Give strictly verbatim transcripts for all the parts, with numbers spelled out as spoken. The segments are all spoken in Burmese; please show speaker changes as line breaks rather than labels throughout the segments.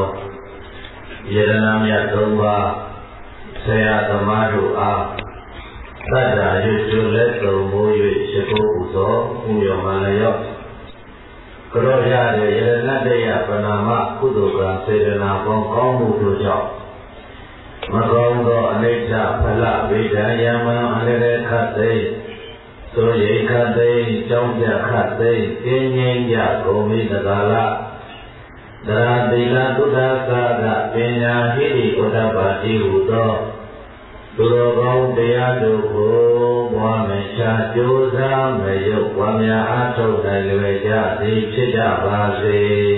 ယရဏမြတ်သုံးပါးဆရာသမားတို့အားသတ္တရွတ်ကျွလက်သုံးမိုး၍ရှိခိုးပူဇော်ဥယျာမလျော့ကရောရတဲ့ယရဏတယပဏာမကုသိုလ်ကံစေတနာပေါင်းကောင်းမှုတို့ကြောင့်မကောင်းသောအနိစ္စဖလဝိဒံယမံအလရေခတ်သိဆိုရိခတ်သိကြောင်းပြခတ်သိပြင်းငိမ့်ကြကုန်ပြီတကားလားသရတိလသုဒ္ဓသာကပညာဟိရိဥဒ္ဓပါတိဟုသောသူတော်ကောင်းတရားတို့ကိုဘွားမရှာကြိုးစားမရုပ်ဝါများအားထုတ်နိုင်လွယ်ကြသည်ဖြစ်ကြပါစေ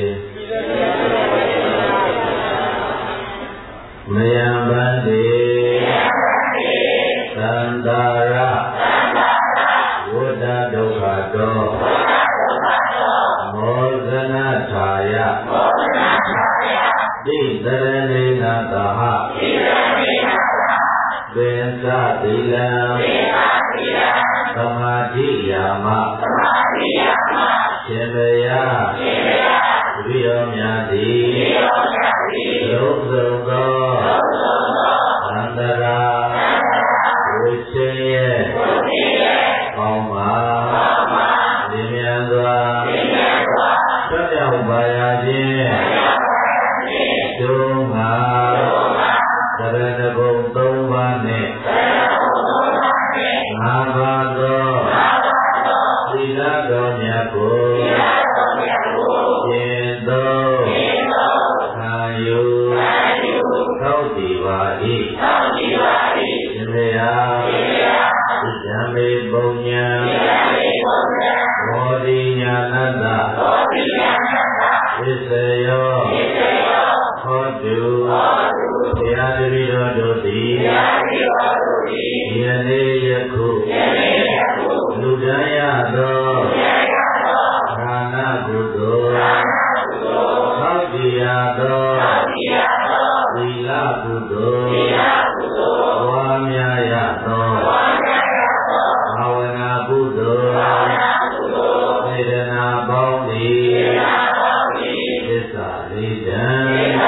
မယံဗန္တိသန္တာရဝဋ္ဌဒုက္ခတောမောဇနထာယတိတရဏိနာသဟပင်စတိလံသမာဓိယာမရှင်ဘယဝိရောမြတ်တိလုံးစုံသောသန္တရာဝိရှင်ရဲ့ကောင်းပါဒီမြန်စွာတွတ်ပြောက်ပါရခြင်းဒုငါသရဏဂုံသုံးပါးနှင့်ငါးပါးသောသီလတော်မြတ်ကိုကျင့်သုံးခံယူသောက်တည်ပါ၏ရှင်ဘုရားဉာဏ်မေပုံညာဘောဓိညာဏတ္တဝိစယောဟောတုဘုရားတပည့်တော်တို့သည်ယနေ့ယခုလူတန်းရသောဒါနကုသိုလ်သောက်တည်ရသောသီလကုသိုလ်ဘွားများရသောဘာဝနာကုသိုလ်စေတနာပေါင်းသည်သစ္စာလေးတံ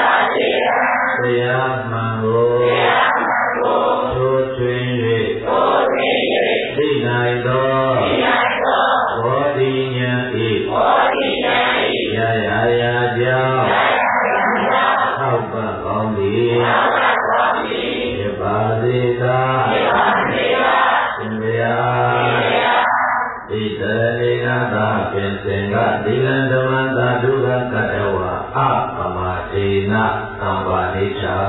တရားမှန်ကိုထိုးထွင်း၍သိနိုင်သောဘောဓိဉာဏ်၏ရာရာရာကြောင့်ထောက်ပံ့ကောင်းသည်ရပါစေသာရှင်ဘုရားဣတရေနသာပင်စင်ကသီလံဓမ္မသာဒုက္ခကတဝါအပမဒေနသံပါလိချာ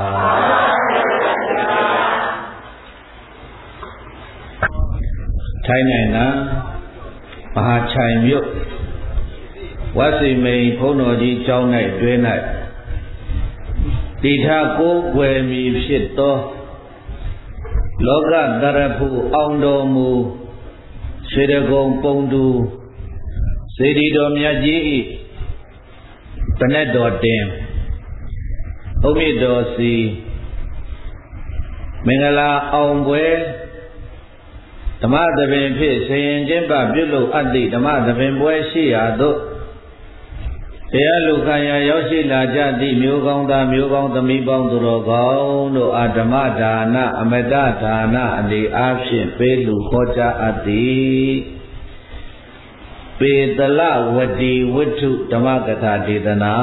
ထိုင်းနိုင်ငံမဟာချိုင်မြို့ဝတ်စီမိန်ဘုန်းတော်ကြီးကျောင်း၌တွင်၌တိထကိုးကွယ်မည်ဖြစ်သောလောကတရဖူအောင်တော်မူစေတဂုံပုံတူစေတီတော်မြတ်ကြီး၏တနက်တော်တင်ဥပိ္ပတော်စီမင်္ဂလာအောင်ပွဲဓမ္မသဘင်ဖြင့်ဆင်ရင်ကျင်းပပြုလုပ်အပ်သည့်ဓမ္မသဘင်ပွဲရှိရာသို့တရားလူခံရာရောက်ရှိလာကြသည့်မျိုးကောင်းသားမျိုးကောင်းသမီးပေါင်းသူတော်ကောင်းတို့အားဓမ္မဒါနအမတဒါနအနေအားဖြင့်ပေးလူဟောကြားအပ်သည်ပေတလဝတီဝတ္ထုဓမ္မကထာဒေသနာ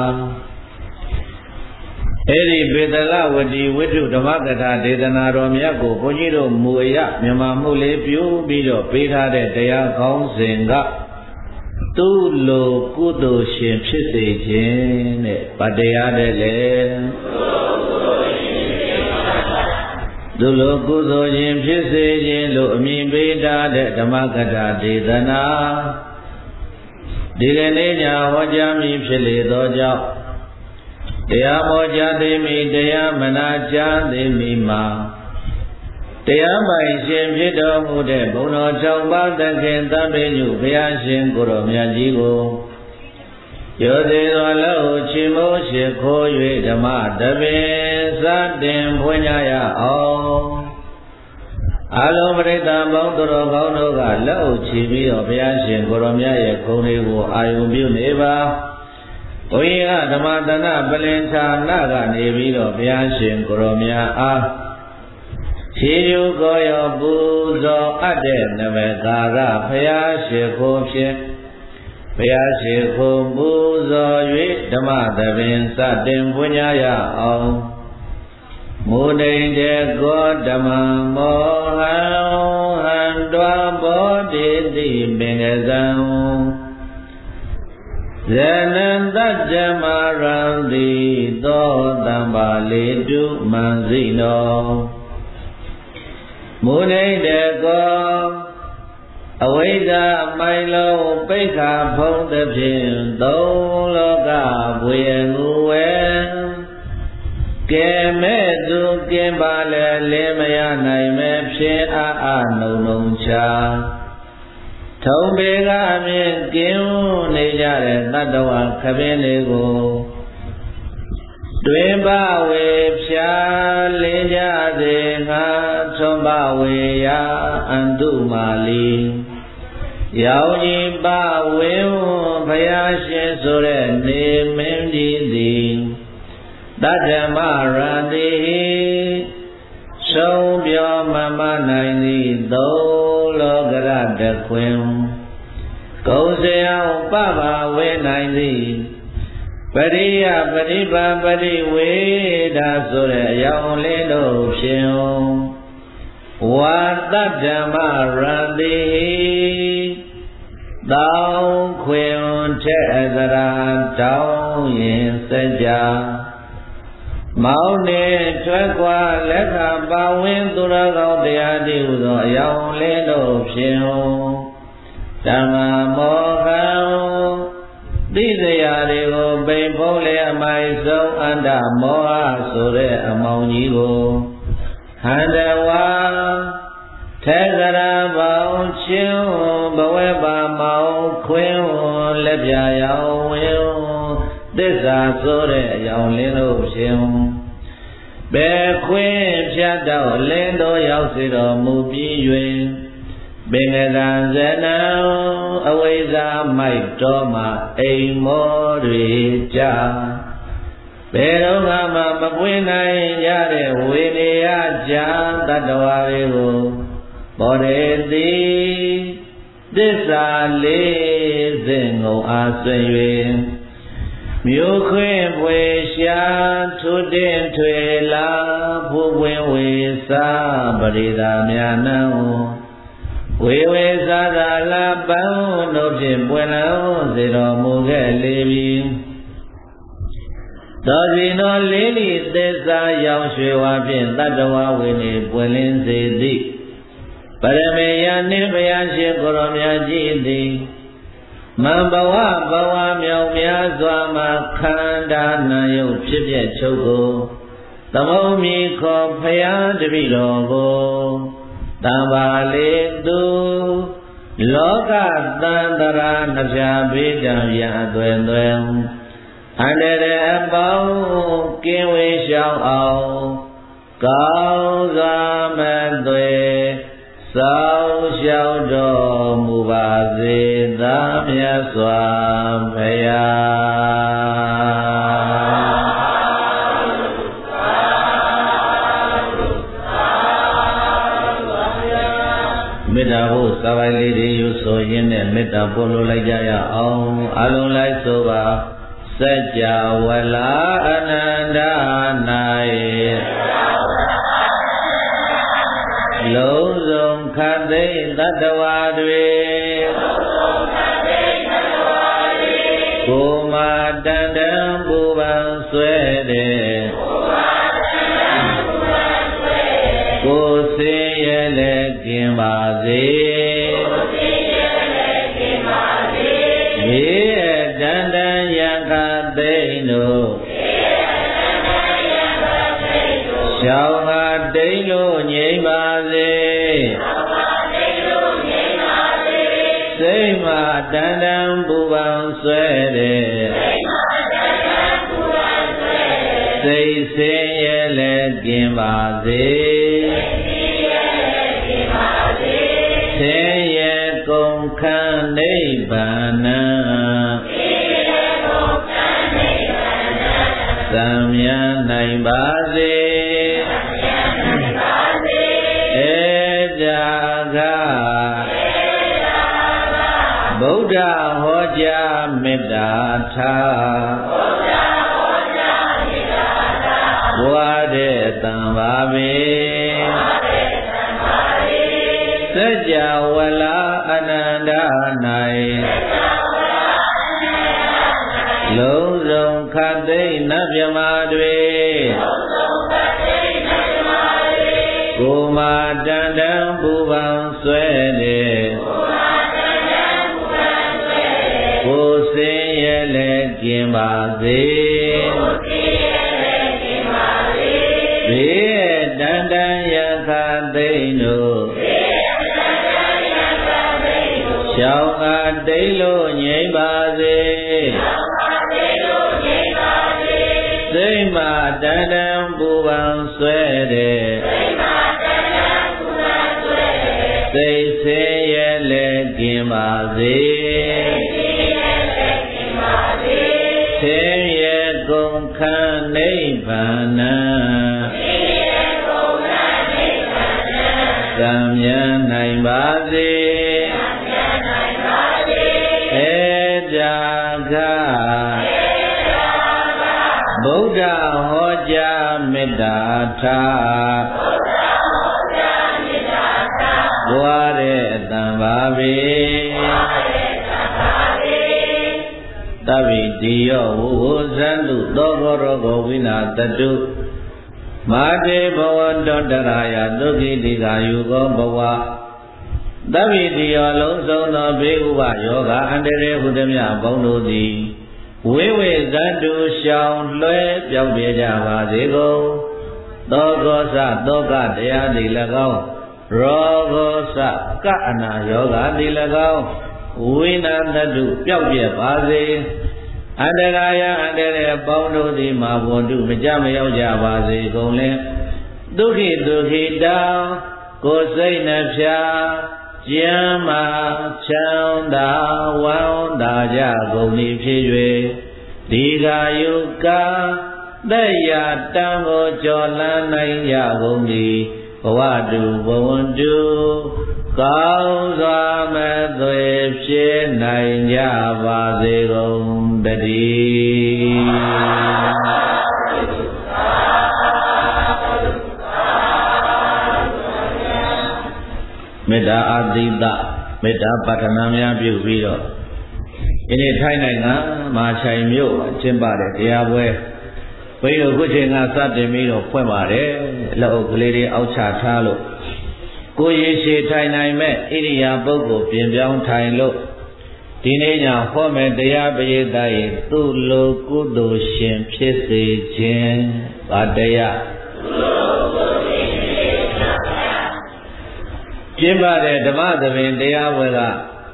အဲဒီပေတလဝတီဝတ္ထုဓမ္မကထာဒေသနာတော်မြတ်ကိုဘုန်းကြီးတို့မူအရမြန်မာမှုလေးပြုပြီးတော့ပေးထားတဲ့တရားကောင်းစဉ်ကသူလိုကုသိုလ်ရှင်ဖြစ်စေခြင်းတဲ့ဗတရားတဲ့လေသူလိုကုသိုလ်ရှင်ဖြစ်စေခြင်းလို့အမည်ပေးထားတဲ့ဓမ္မကထာဒေသနာဒီကနေ့ညဟောကြားမည်ဖြစ်လေသောကြောင့်တရားဟောကြားသိမိတရားမနာကြားသိမိမှာတရားပိုင်ရှင်ဖြစ်တော်မူတဲ့ဘုန်းတော်၆ပါးသခင်သဗ္ဗညုဘုရားရှင်ကိုယ်တော်မြတ်ကြီးကိုရောသေးသောလောက်ချီးမိုးရှိခိုး၍ဓမ္မတပင်စတင်ဖွင့်ကြရအောင်အလုံးပရိသတ်ပေါင်းသူတော်ကောင်းတို့ကလက်အုပ်ချီပြီးတော့ဘုရားရှင်ကိုယ်တော်မြတ်ရဲ့ဂုဏ်တွေကိုအာယုံပြုနေပါ
ဘုရားဓမ္မတနာပလင်ဌာနကနေပြီးတော့ဘုရားရှင်ကိုရောမြတ်အားခြေယူကိုရောပူဇော်အပ်တဲ့နမကာရဘုရားရှိခိုးဖြင့်ဘုရားရှိခိုးပူဇော်၍ဓမ္မသဘင်စတင်ပွင့်ရအောင်မုဒိန်တေကောဓမ္မမောဟံဟံတွာဘောတိတိပင်ကဇံဇနံတัจจမရံတိသောတံပါလေတုမံစိနောမုဒိန်တေကောအဝိဇ္ဇာမိုင်လုံးပိဋ္ဌာဖုံးသဖြင့်သုံးလောကဘွေငူဝဲကဲမဲ့သူကင်းပါလေလင်းမရနိုင်မဲ့ဖြစ်အာအာနှုံနှုံချာထုံပေကအမြင်ကင်းနေကြတဲ့တတ္တဝါခပင်းလေးကိုတွင်ပဝေဖြာလင်းကြစေငါထွန်ပဝေယအန္တုမာလီယောင်ကြီးပဝေဝဘုရားရှင်ဆိုတဲ့နေမင်းကြီးသည်တတ္တမရတိဆုံးပြောမမနိုင်သည်သုံးလောကရတခွင်ကုံစရာပပဝေနိုင်သည်ပရိယပရိပပရိဝေဒာဆိုတဲ့အယောင်လေးတို့ဖြင့်ဝါတတ္တမရတိတောင်းခွင်ထက်သရာတောင်းရင်စကြမောင်းနေထွက်ကွာလက်ခပါဝင်သူရကောင်းတရားတည်းဟူသောအယောင်လေးတို့ဖြင့်ဓမ္မမောဟံသိစရာတွေကိုပိန်ဖုံးလေအမိုက်ဆုံးအန္တမောဟဆိုတဲ့အမောင်ကြီးကိုဟန္တဝါထေကရာပေါင်းချင်းဘဝပါမောင်ခွင်းလက်ပြရောင်ဝင်သစ္စာဆိုတဲ့အယောင်လင်းတို့ဖြင့်ဘယ်ခွင်းဖြတ်တော့လင်းတို့ရောက်စေတော်မူပြီး၍ပင်ကံဇနံအဝိဇ္ဇာမိုက်တော်မှာအိမ်မောတွေကြဘယ်တော့မှမပွင့်နိုင်ကြတဲ့ဝေနေယကြာတတ္တဝါတွေကိုဘောရေတိသစ္စာလေးစဉ်ငုံအားဆွေ၍မြို့ခွင့်ဖွေရှာထုတင်ထွေလာဖူပွင့်ဝေစာပရိဒါမြာနံဝေဝေသာသာလာပံတို့ဖြင့်ပွင့်လောစေတော်မူခဲ့လေပြီသောစီနောလေးလီသစ္စာရောင်ရွှေဝါဖြင့်တတ္တဝဝေနေပွင့်လင်းစေသည်ပရမေယနှင့်ဘုရားရှိခိုးတော်မြတ်ကြီးသည်မံဘဝဘဝမြောင်များစွာမှာခန္ဓာနာယုတ်ဖြစ်ပြချုပ်ကိုသမုံမီခေါ်ဖယားတပိတော်ကိုတံပါလေသူလောကတန္တရာနှပြဘေးတံရအသွဲသွဲအန္တရအပေါင်းကင်းဝေးရှောင်းအောင်ကောင်းစွာမသွေသောင်းလျှောက်တော်မူပါစေသာမြတ်စွာဘုရားမေတ္တာဖို့စာပိုင်လေးတွေယူဆိုရင်းနဲ့မေတ္တာပို့လို့လိုက်ကြရအောင်အလုံးလိုက်ဆိုပါစัจ java လာအနန္တ၌လုံးစုံခတ်သိတတ္တဝါတွေကိုမာတန်တံပူပန်ဆွဲတဲ့ကိုစေရလည်းကင်းပါစေမြေတန်တံယံခတ်သိတို့ရှောင်းငါတိတ်လို့ငြိမ့်ပါစေစိတ်မှတန်တံပူပန်ဆွဲတဲ့စိတ်ဆင်းရဲလည်းကင်းပါစေဆင်းရဲကုန်ခန့်နိဗ္ဗာန်သံမြတ်နိုင်ပါစေဧကြကဗုဒ္ဓဟောကြားမေတ္တာထားဘဝတဲ့တံပါပေစัจ java လာအနန္တ၌လုံးစုံခတ်သိမ့်နတ်မြမာတွေကိုမာတန်တန်ပူပန်ဆွဲတဲ့ကိုစင်ရဲ့လည်းကျင်ပါစေဘေးတန်တန်ရခသိမ့်တို့ရှောင်းကတိတ်လို့ငြိမ့်ပါစေစိတ်မှတန်တန်ပူပန်ဆွဲတဲ့စိတ်ဆင်းရဲလည်းကျင်ပါစေဆင်းရဲကုန်ခန်းနိဗ္ဗာန်သံမြတ်နိုင်ပါစေဧကြကဗုဒ္ဓဟောကြားမေတ္တာထားဘွားတဲ့အတံပါပေသဗ္ဗိတိယောဝုဇန္တုသောဘောရောဂဝိနာတတုမာတေဘဝတောတရာယဒုက္ခိတိကာယုကောဘဝသဗ္ဗိတိယောလုံးစုံသောဘေးဥပယောဂအန္တရေဟုသမျှဘုံတို့သည်ဝိဝေဇန္တုရှောင်လွဲပြောင်းပြကြပါစေကုန်သောကောသသောကတရားသည်၎င်းရောဂောသကအနာယောဂသည်၎င်းဝိနာတတုပျောက်ပြက်ပါစေအန္တရာယအန္တရေပေါင်းတို့သည်မာဘွန်တုမကြမရောက်ကြပါစေကုန်လင်ဒုက္ခိဒုက္ခိတောကိုယ်စိတ်နှဖျားကျမ်းမာချမ်းသာဝမ်းသာကြကုန်သည်ဖြစ်၍ဒီကာယုကာသက်ရတံကိုကြော်လန်းနိုင်ကြကုန်သည်ဘဝတုဘဝန္တုကောင်းစွာမဲ့သွေဖြစ်နိုင်ကြပါစေကုန်တည်းမေတ္တာအာတိတမေတ္တာပဋ္ဌာနာများပြုပြီးတော့ဒီနေ့ထိုင်းနိုင်ငံမဟာချိုင်မြို့ကျင်းပတဲ့တရားပွဲဘုန်းကြီးတို့ခုချိန်ကစတင်ပြီးတော့ဖွင့်ပါတယ်လက်အုပ်ကလေးတွေအောက်ချထားလို့ကိုရေရှည်ထိုင်နိုင်မဲ့ဣရိယာပုဂ္ဂိုလ်ပြင်ပြောင်းထိုင်လို့ဒီနေ့ညဟောမဲ့တရားပရိသတ်ရဲ့သူ့လိုကုသိုလ်ရှင်ဖြစ်စေခြင်းဗာတရားကျင်းပတဲ့ဓမ္မသဘင်တရားပွဲက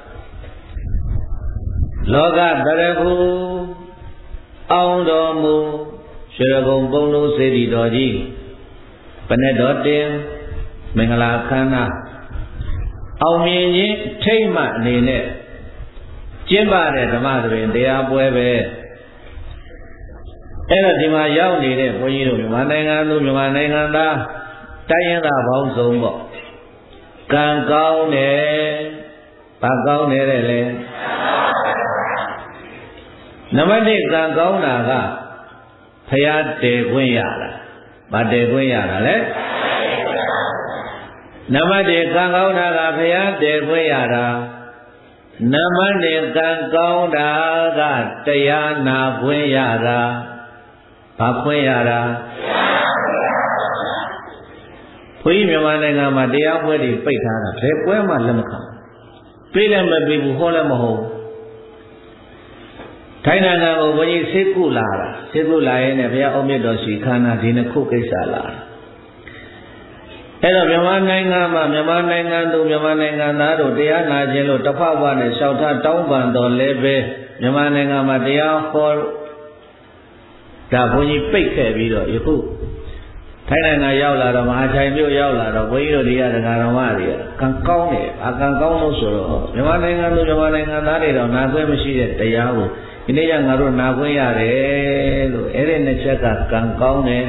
လောကတရခုအောင်တော်မူရွှေရကုံဘုံလုံးစေတီတော်ကြီးပနဲ့တော်တင်မင်္ဂလာခမ်းနားအောင်မြင်ခြင်းထိမ့်မှအနေနဲ့ကျင်းပတဲ့ဓမ္မသဘင်တရားပွဲပဲအဲ့တော့ဒီမှာရောက်နေတဲ့ဘုန်းကြီးတို့မြန်မာနိုင်ငံသူမြန်မာနိုင်ငံသားတိုင်းရင်းသားပေါင်းစုံပေါ့ကံကောင်းတယ်ဘာကောင်းတယ်လဲနံပါတ်၁ကံကောင်းတာကဖရာတည်ခွင့်ရတာဘာတည်ခွင့်ရတာလဲနံပါတ်၁ကံကောင်းတာကဖရာတည်ခွင့်ရတာနံပါတ်၂ကံကောင်းတာကတရားနာခွင့်ရတာဘာခွင့်ရတာဘုန်းကြီးမြန်မာနိုင်ငံမှာတရားပွဲတွေပိတ်ထားတာဘယ်ပွဲမှလက်မခံပေးလည်းမပေးဘူးဟောလည်းမဟုတ်ထိုင်းနိုင်ငံကိုဘုန်းကြီးစိတ်ကုလာတာစိတ်ကုလာရင်လည်းဘုရားအောင်မြတ်တော်ရှိခန္ဓာဒီနှစ်ခုကိစ္စလာအဲ့တော့မြန်မာနိုင်ငံမှာမြန်မာနိုင်ငံသူမြန်မာနိုင်ငံသားတို့တရားနာခြင်းလို့တဖက်ဘဝနဲ့လျှောက်ထားတောင်းပန်တော်လည်းပဲမြန်မာနိုင်ငံမှာတရားဟောဒါဘုန်းကြီးပိတ်ခဲ့ပြီးတော့ယခုထိုင်းနိုင်ငံရောက်လာတော့မဟာချိုင်မြို့ရောက်လာတော့ဘုန်းကြီးတို့တွေကဒကာတော်မတွေကကံကောင်းတယ်အကံကောင်းလို့ဆိုတော့မြန်မာနိုင်ငံသူမြန်မာနိုင်ငံသားတွေတော့နာခွင့်မရှိတဲ့တရားကိုဒီနေ့ကငါတို့နာခွင့်ရတယ်လို့အဲ့ဒီနှစ်ချက်ကကံကောင်းတယ်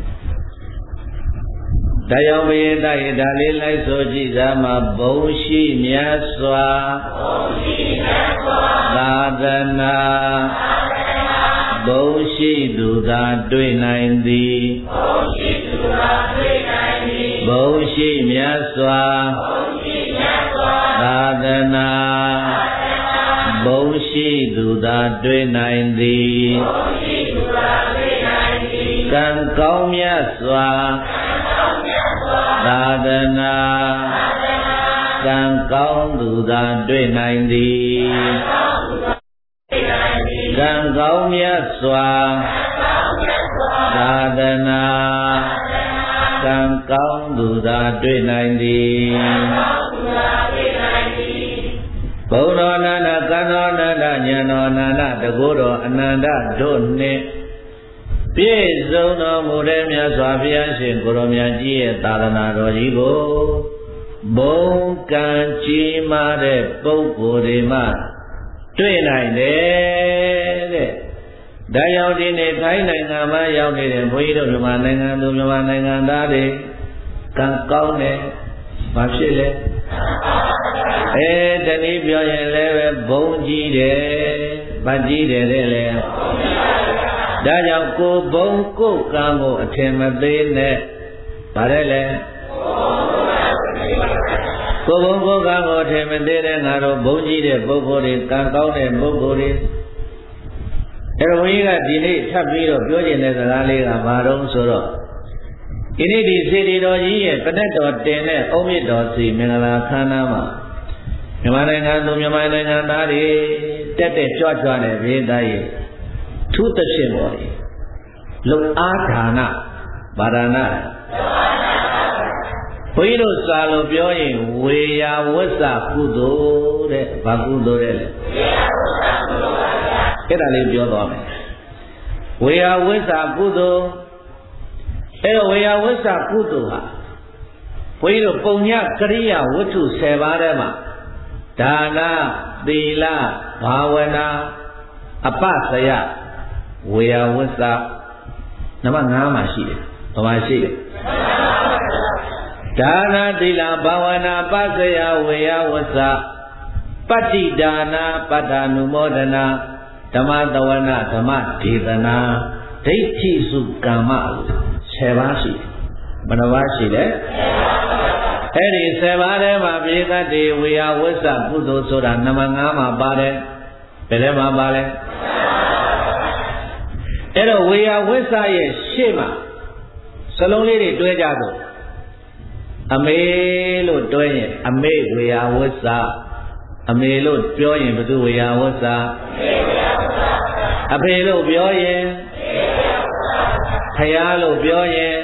ဒါကြောင့်ဘုရားတရေဒါလေးလိုက်ဆိုကြည့်သာမှာဘုံရှိမြတ်စွာဘုံရှိမြတ်စွာသာသနာဘုံရှိသူသာတွေ့နိုင်သည်ဘုံရှိသူသာတွေ့နိုင်သည်ဘုံရှိမြတ်စွာဘုံရှိမြတ်စွာသာသနာဘုံရှိသူသာတွေ့နိုင်သည်ဘုံရှိသူသာတွေ့နိုင်သည်ကံကောင်းမြတ်စွာသာသနာကံကောင်းသူသာတွေ့နိုင်သည်ကံကောင်းမြတ်စွာသာသနာကံကောင်းသူသာတွေ့နိုင်သည်ဘုံတော်နန္ဒကံတော်နန္ဒဉာဏ်တော်နန္ဒတကုတော်အနန္တတို့နှင့်ပြည့်စုံတော်မူတဲ့မြတ်စွာဘုရားရှင်ကိုရောမြတ်ကြီးရဲ့သာသနာတော်ကြီးကိုဘုံကံကြီးမားတဲ့ပုဂ္ဂိုလ်တွေမှတွေ့နိုင်တယ်တဲ့။ဒါကြောင့်ဒီနေ့ထိုင်းနိုင်ငံမှာရောက်နေတဲ့ဘုန်းကြီးတို့မြန်မာနိုင်ငံသူမြန်မာနိုင်ငံသားတွေကံကောင်းတယ်။ဘာဖြစ်လဲ။အဲတနည်းပြောရင်လည်းပဲဘုံကြီးတယ်။ဘာကြီးတယ်တဲ့လေ။ဒါကြောင့်ကိုဘုံကိုကံကိုအထင်မသေးနဲ့ဗါတယ်လေကိုဘုံကိုကံကိုအထင်မသေးတဲ့ငါတို့ဘုံကြီးတဲ့ပုဂ္ဂိုလ်တွေကံကောင်းတဲ့ပုဂ္ဂိုလ်တွေအဲ့တော့ဘုန်းကြီးကဒီနေ့ထပ်ပြီးတော့ပြောကျင်တဲ့စကားလေးကဘာတော့ဆိုတော့ဒီနေ့ဒီစေတီတော်ကြီးရဲ့ပဏ္ဍတော်တင်တဲ့အုံးမြင့်တော်စီမင်္ဂလာခမ်းနားမှာမြန်မာနိုင်ငံသူမြန်မာနိုင်ငံသားတွေတက်တက်ကြွကြွတဲ့ဘေးသားရဲ့ထုသဖြင့်ပေါ်လေလုံအားဌာနဗာရဏဘုန်းကြီးတို့စာလို့ပြောရင်ဝေယဝစ္စကုသိုလ်တဲ့ဘာကုသိုလ်တဲ့လဲအဲ့ဒါလေးပြောသွားမယ်ဝေယဝစ္စကုသိုလ်အဲ့တော့ဝေယဝစ္စကုသိုလ်ဟာဘုန်းကြီးတို့ပုံညကရိယာဝတ္ထုဆယ်ပါးထဲမှာဒါနသီလဘာဝနာအပ္ပစယဝေယဝစ္စနံပါတ်၅မှာရှိတယ်။ဘာမှရှိတယ်။ဒါနသီလဘာဝနာပစ္စယဝေယဝစ္စပတ္တိဒါနာပတ္တာနုမောဒနာဓမ္မတဝနာဓမ္မဒေသနာဒိဋ္ဌိစုကမ္မဆယ်ပါးရှိတယ်။ဘယ်နှပါးရှိလဲ။အဲ့ဒီဆယ်ပါးထဲမှာပြေသတ္တိဝေယဝစ္စကုသိုလ်ဆိုတာနံပါတ်၅မှာပါတယ်။ဘယ်ထဲမှာပါလဲ။အဲ့တော့ဝေယဝစ္စရဲ့ရှေ့မှာစလုံးလေးတွေတွဲကြတော့အမေလို့တွဲရင်အမေဝေယဝစ္စအမေလို့ပြောရင်ဘယ်သူဝေယဝစ္စအဖေလို့ပြောရင်ဖယားလို့ပြောရင်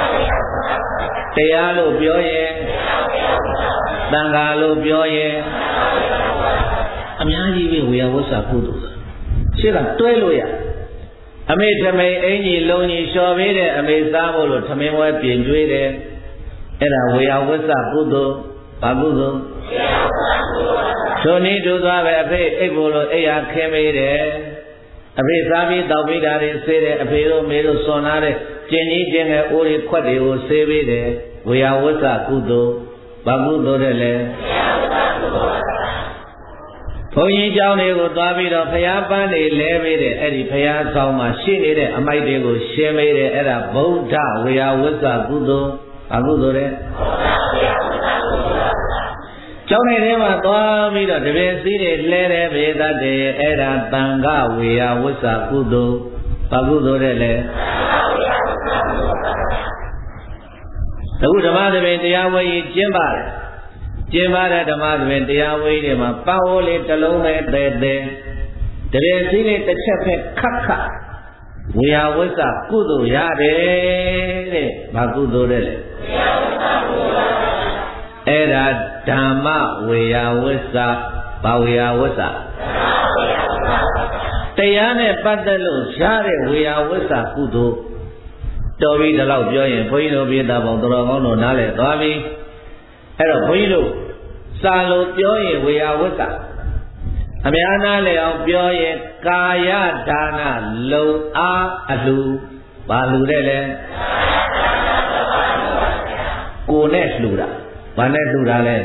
တရားလို့ပြောရင်သံဃာလို့ပြောရင်အများကြီးပဲဝေယဝစ္စကုသိုလ်ရှေ့ကတွဲလို့ရအမေထမိန်အင်ကြီးလုံးကြီးလျှော်ပေးတဲ့အမေစားဖို့လို့ထမင်းဝဲပြင်ကျွေးတယ်အဲ့ဒါဝေယဝစ္စကုသိုလ်ဘာကုသိုလ်ထိုနည်းတူသွားပဲအဖေအိပ်ဖို့လို့အိယာခင်းပေးတယ်အဖေစားပြီးတောက်ပြီးတာတွေဆေးတယ်အဖေတို့မေတို့စွန်လာတဲ့ကျင်ကြီးကျင်ငယ်အိုးတွေခွက်တွေကိုဆေးပေးတယ်ဝေယဝစ္စကုသိုလ်ဘာကုသိုလ်တဲ့လဲဘုန်းကြီးเจ้าတွေကိုသွားပြီးတော့ဖျားပန်းတွေလဲပေးတယ်အဲ့ဒီဖျားဆောင်မှာရှိနေတဲ့အမိုက်တွေကိုရှင်းပေးတယ်အဲ့ဒါဗုဒ္ဓဝေယဝစ္စကုသိုလ်ဘာကုသိုလ်လဲကျောင်းထဲမှာသွားပြီးတော့တပည့်စည်းတွေလဲတယ်ဘေသတ္တေအဲ့ဒါတန်ခဝေယဝစ္စကုသိုလ်ဘာကုသိုလ်တဲ့လဲအခုဓမ္မသဘင်တရားဝဲကြီးကျင်းပါတယ်ကျင်းပါတဲ့ဓမ္မသဘင်တရားဝဲကြီးတွေမှာပန်းဟိုးလေးတစ်လုံးပဲတဲတဲတပည့်စည်းလေးတစ်ချက်ပဲခတ်ခတ်ဝေယဝစ္စကုသိုလ်ရတယ်တဲ့ဘာကုသိုလ်တဲ့လဲအဲ့ဒါဓမ္မဝေယဝစ္စဘာဝေယဝစ္စတရားနဲ့ပတ်သက်လို့ရတဲ့ဝေယဝစ္စကုသိုလ်တော်ပြီဒီလောက်ပြောရင်ဘုန်းကြီးတို့ပြည်သားပေါင်းတော်ကောင်းတို့နားလည်သွားပြီအဲ့တော့ဘုန်းကြီးတို့စာလို့ပြောရင်ဝေယဝစ္စအများနာလေအောင်ပြောရင်ကာယဒါနလုံအားအလှဘာလှူတဲ့လဲကိုယ်နဲ့လှူတာဘာနဲ့လှူတာလဲ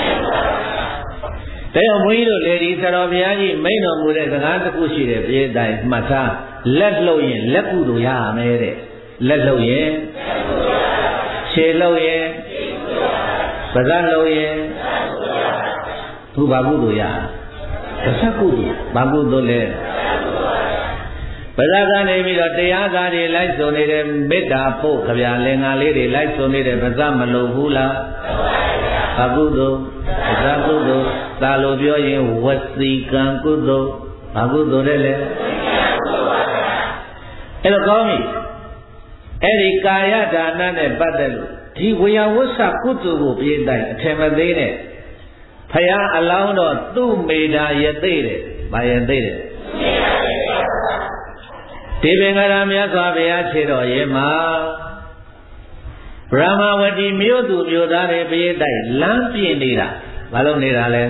တဲ့ဘုန်းကြီးတို့လေဒီဆရာတော်ဘုရားကြီးမိန့်တော်မူတဲ့စကားတစ်ခုရှိတယ်ပြေးတိုင်းမှတ်ထားလက်လှုပ်ရင်လက်ကုသိုလ်ရရမယ်တဲ့လက်လှုပ်ရင်ခြေလှုပ်ရင်ပါးစပ်လှုပ်ရင်သူဘာကုသိုလ်ရပါးစပ်ကုသိုလ်ဘာကုသိုလ်လဲပါးစပ်ကနေပြီးတော့တရားသားတွေလိုက်ဆိုနေတဲ့မေတ္တာပို့ခဗျာလင်္ကာလေးတွေလိုက်ဆိုနေတဲ့ပါးစပ်မလှုပ်ဘူးလားဘာကုသိုလ်ပါးစပ်ကုသိုလ်သာလို့ပြောရင်ဝစီကံကုသိုလ်ဘာကုသိုလ်လဲလဲအဲ့တော့ကောင်းပြီအဲ့ဒီကာယဒါနနဲ့ပတ်သက်လို့ဒီဝေယဝဆကုသိုလ်ကိုပြည့်တိုင်အထင်မသေးနဲ့ဖယားအလောင်းတော်သူ့မေတာရသိတယ်ဗာရသိတယ်ဒီပင်ကရာမြတ်စွာဘုရားခြေတော်ရဲ့မှာဗြဟ္မဝတီမြို့သူမြို့သားတွေပြည့်တိုင်လမ်းပြည့်နေတာဘာလို့နေတာလဲ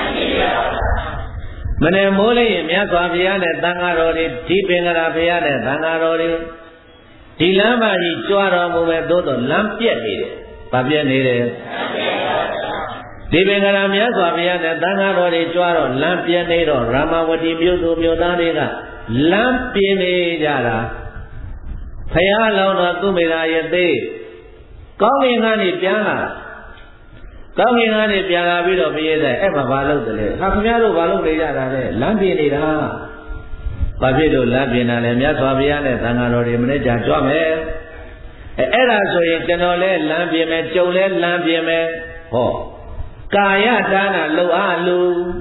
မနေ့မိုးလေးရင်မြတ်စွာဘုရားနဲ့သံဃာတော်တွေဒီပင်ကရာဘုရားနဲ့သံဃာတော်တွေဒီလမ်းမကြီးကြွားတော်မူပဲသို့တော့လမ်းပြက်နေတယ်။ဘာပြက်နေတယ်။ဒီပင်ကရာမြတ်စွာဘုရားနဲ့သံဃာတော်တွေကြွားတော့လမ်းပြက်နေတော့ရာမဝတီမြို့သူမြို့သားတွေကလမ်းပြင်းနေကြတာ။ဘုရားလောင်းတော်သူမေရာယသိကောင်းကင်ကနေပြန်လာကောင်းကင်ကနေပြန်လာပြီးတော့ပြည့်တဲ့အဲ့မှာဘာလုပ်တယ်လဲ။ဟာခင်ဗျားတို့ဘာလုပ်နေကြတာလဲလမ်းပြင်းနေတာ။ဘာဖြစ်လို့လမ်းပြင်တာလဲမြတ်စွာဘုရားနဲ့သံဃာတော်တွေမနေ့ကကြွမယ်အဲအဲ့ဒါဆိုရင်ကျွန်တော်လဲလမ်းပြင်မယ်ကြုံလဲလမ်းပြင်မယ်ဟောကာယဒါနလုံအားလူ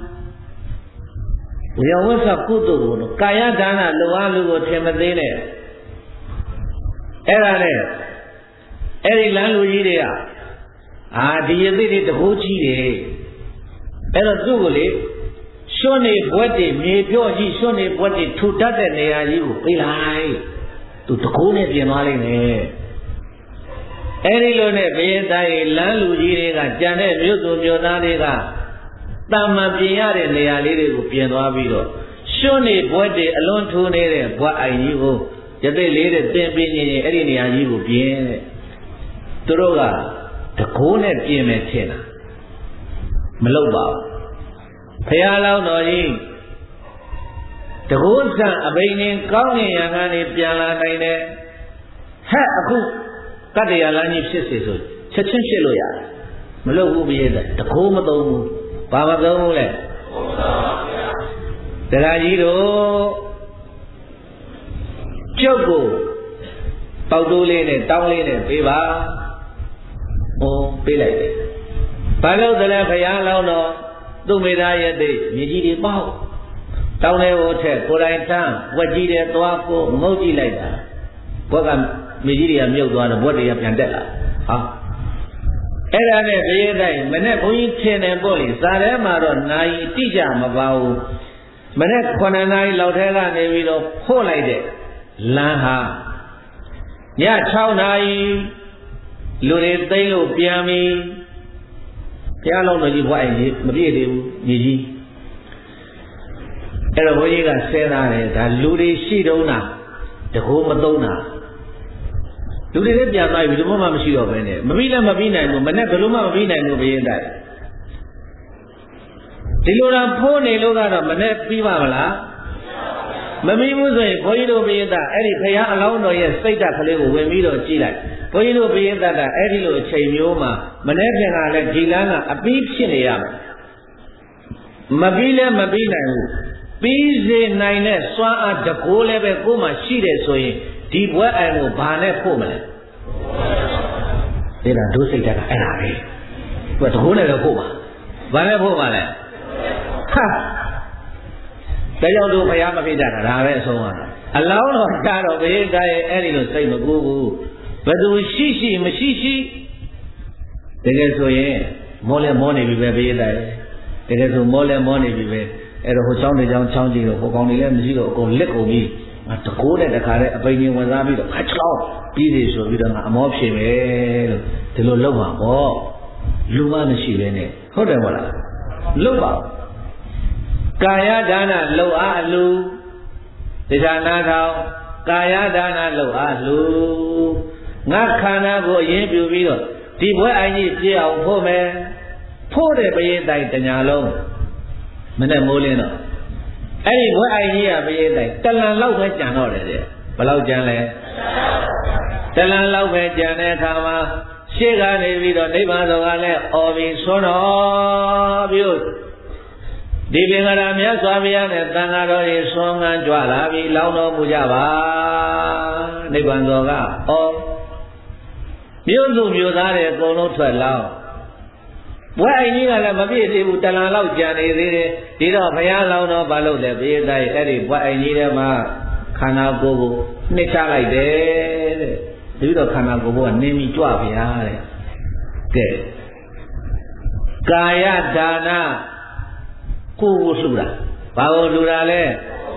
ဝေယဝဆကုသိုလ်ကိုကာယဒါနလုံအားလူကိုထင်မသေးနဲ့အဲ့ဒါနဲ့အဲ့ဒီလမ်းလူကြီးတွေကအာဒီယသိတွေတကူကြီးတွေအဲ့တော့သူ့ကိုလေရွှွနေဘွက်တွေမြေပြော့ကြီးရွှွနေဘွက်တွေထူတတ်တဲ့နေရာကြီးကိုပေးလိုက်သူတကိုးနဲ့ပြင်သွားလိမ့်မယ်အဲဒီလိုနဲ့ဘယတိုင်းလမ်းလူကြီးတွေကကြံတဲ့မြို့သူမြို့သားတွေကတာမန်ပြင်ရတဲ့နေရာလေးတွေကိုပြင်သွားပြီးတော့ရွှွနေဘွက်တွေအလွန်ထူနေတဲ့ဘွက်အိုင်ကြီးကိုရတဲ့လေးတဲ့တင်ပြင်းရင်အဲ့ဒီနေရာကြီးကိုပြင်တဲ့သူတို့ကတကိုးနဲ့ပြင်မယ်ထင်တာမလုပ်ပါဘူးဘုရားလောင်းတော်ကြီးတကုသံအဘိညာဉ်ကောင်းငင်ရံကနေပြန်လာနိုင်တယ်ဟဲ့အခုတတ္တရာလမ်းကြီးဖြစ်စေဆိုချက်ချင်းဖြစ်လို့ရတယ်မလုပ်ဘူးပြည့်တဲ့တကုမသုံးဘူးဘာမသုံးဘူးလဲတရားကြီးတို့ကျုပ်ကိုပေါက်တိုးလေးနဲ့တောင်းလေးနဲ့ပေးပါဟောပေးလိုက်တယ်ဘာလို့လဲဘုရားလောင်းတော်သူမေသားရဲ့တိမြေကြီးတွေပေါက်တောင်းလေးကိုထက်ကိုယ်တိုင်တန်းဝက်ကြီးတဲ့သွားကိုငုတ်ကြည့်လိုက်တာဘွက်ကမြေကြီးတွေကမြုပ်သွားတယ်ဘွက်တွေကပြန်တက်လာဟာအဲ့ဒါနဲ့ဘုရားတိုင်းမနေ့ဘုန်းကြီးထင်တယ်ပေါ့လေစာထဲမှာတော့နိုင်တိကျမပါဘူးမနေ့ခုနှစ်နာရီလောက်ထဲကနေပြီးတော့ဖို့လိုက်တဲ့လမ်းဟာည၆နာရီလူတွေသိမ်းလို့ပြန်ပြီးဘုရားလုံးတော်ကြီးဘွားအိမ်ကြီးမပြည့်သေးဘူးညီကြီးအဲ့တော့ဘုန်းကြီးကဆဲသားတယ်ဒါလူတွေရှိတုံးတာတကူမသုံးတာလူတွေလည်းပြန်သွားပြီဘယ်လိုမှမရှိတော့ဘဲနဲ့မပြီးလည်းမပြီးနိုင်ဘူးမနဲ့ဘယ်လိုမှမပြီးနိုင်ဘူးဘုရင်တိုက်ဒီလိုတော့ဖိုးနေလို့ကတော့မနဲ့ပြီးပါမလားမပြီးဘူးဆိုရင်ဘုန်းကြီးတို့ဘုရင်တိုက်အဲ့ဒီဘုရားအလောင်းတော်ရဲ့စိတ်ဓာတ်ကလေးကိုဝင်ပြီးတော့ကြည့်လိုက်ဘုန်းကြီးတို့ဘုရင်တတ်တာအဲ့ဒီလိုအချိန်မျိုးမှာမနေ့ကလည်းဒီလမ်းကအပြီးဖြစ်နေရမယ်မပြီးလည်းမပြီးနိုင်ဘူးပြီးစေနိုင်တဲ့စွမ်းအားတကိုးလည်းပဲကိုယ်မှရှိတယ်ဆိုရင်ဒီဘွဲအိုင်ကိုဘာနဲ့ဖို့မလဲအဲ့ဒါဒုစိတ်တတ်တာအဲ့ဒါပဲသူကတကိုးနဲ့လည်းဖို့ပါဘာနဲ့ဖို့ပါလဲဟာတကြောင်တို့ဘုရားမဖြစ်ကြတာဒါပဲအဆုံးသွားတာအလောင်းတော်တာတော့ဘုရင်သားရဲ့အဲ့ဒီလိုစိတ်မကူဘူးဘယ်သူရှိရှိမရှိရှိတကယ်ဆိုရင်မောလဲမောနေပြီပဲဘေးတိုင်းတကယ်ဆိုမောလဲမောနေပြီပဲအဲ့တော့ဟိုချောင်းတွေချောင်းချောင်းကြည့်တော့ဟိုကောင်တွေလည်းမရှိတော့အကုန်လက်ကုန်ပြီးတကိုးနဲ့တခါတည်းအပိန်ကြီးဝင်စားပြီးတော့ခါချောင်းပြီးစီဆိုပြီးတော့ငါအမောဖြေမယ်လို့ဒီလိုလုပ်မှာပေါ့လူမမရှိပဲနဲ့ဟုတ်တယ်မဟုတ်လားလုပ်ပါကကာယဒါနလှုပ်အားအလူတရားနာထောင်ကာယဒါနလှုပ်အားလူငါခန္ဓာကိုအရင်ပြုပြီးတော့ဒီဘွဲအိုင်ကြီးပြည့်အောင်ဖို့မယ်ဖို့တဲ့ပရိသတ်တညာလုံးမနဲ့မိုးလင်းတော့အဲ့ဒီဘွဲအိုင်ကြီးကပရိသတ်တလန်လောက်ပဲကြံတော့တယ်တဲ့ဘယ်လောက်ကြံလဲတလန်လောက်ပဲကြံတဲ့အခါမှာရှေ့ကနေပြီးတော့နိဗ္ဗာန်တော်ကလည်းအော်ပြီးဆွန်းတော်ပြီးဒီပင်ကရာမြတ်စွာဘုရားနဲ့သံဃာတော်တွေဆွမ်းကန်းကြွလာပြီးလောင်းတော်မူကြပါနိဗ္ဗာန်တော်ကအော်မြို့စုမြို့သားတွေအကုန်လုံးထွက်လောင်းဘွဲအိမ်ကြီးကလည်းမပြည့်သေးဘူးတလန်လောက်ကြံနေသေးတယ်ဒီတော့ဘုရားလောင်းတော်ဘာလို့လဲပြေးတိုင်းအဲ့ဒီဘွဲအိမ်ကြီးထဲမှာခန္ဓာကိုယ်ကိုနှစ်ချလိုက်တယ်တဲ့ဒီတော့ခန္ဓာကိုယ်ကနင်းပြီးကြွပါဗျာတဲ့ကဲကာယဒါနကိုယ်ကိုလှူတာဘာကိုလှူတာလဲ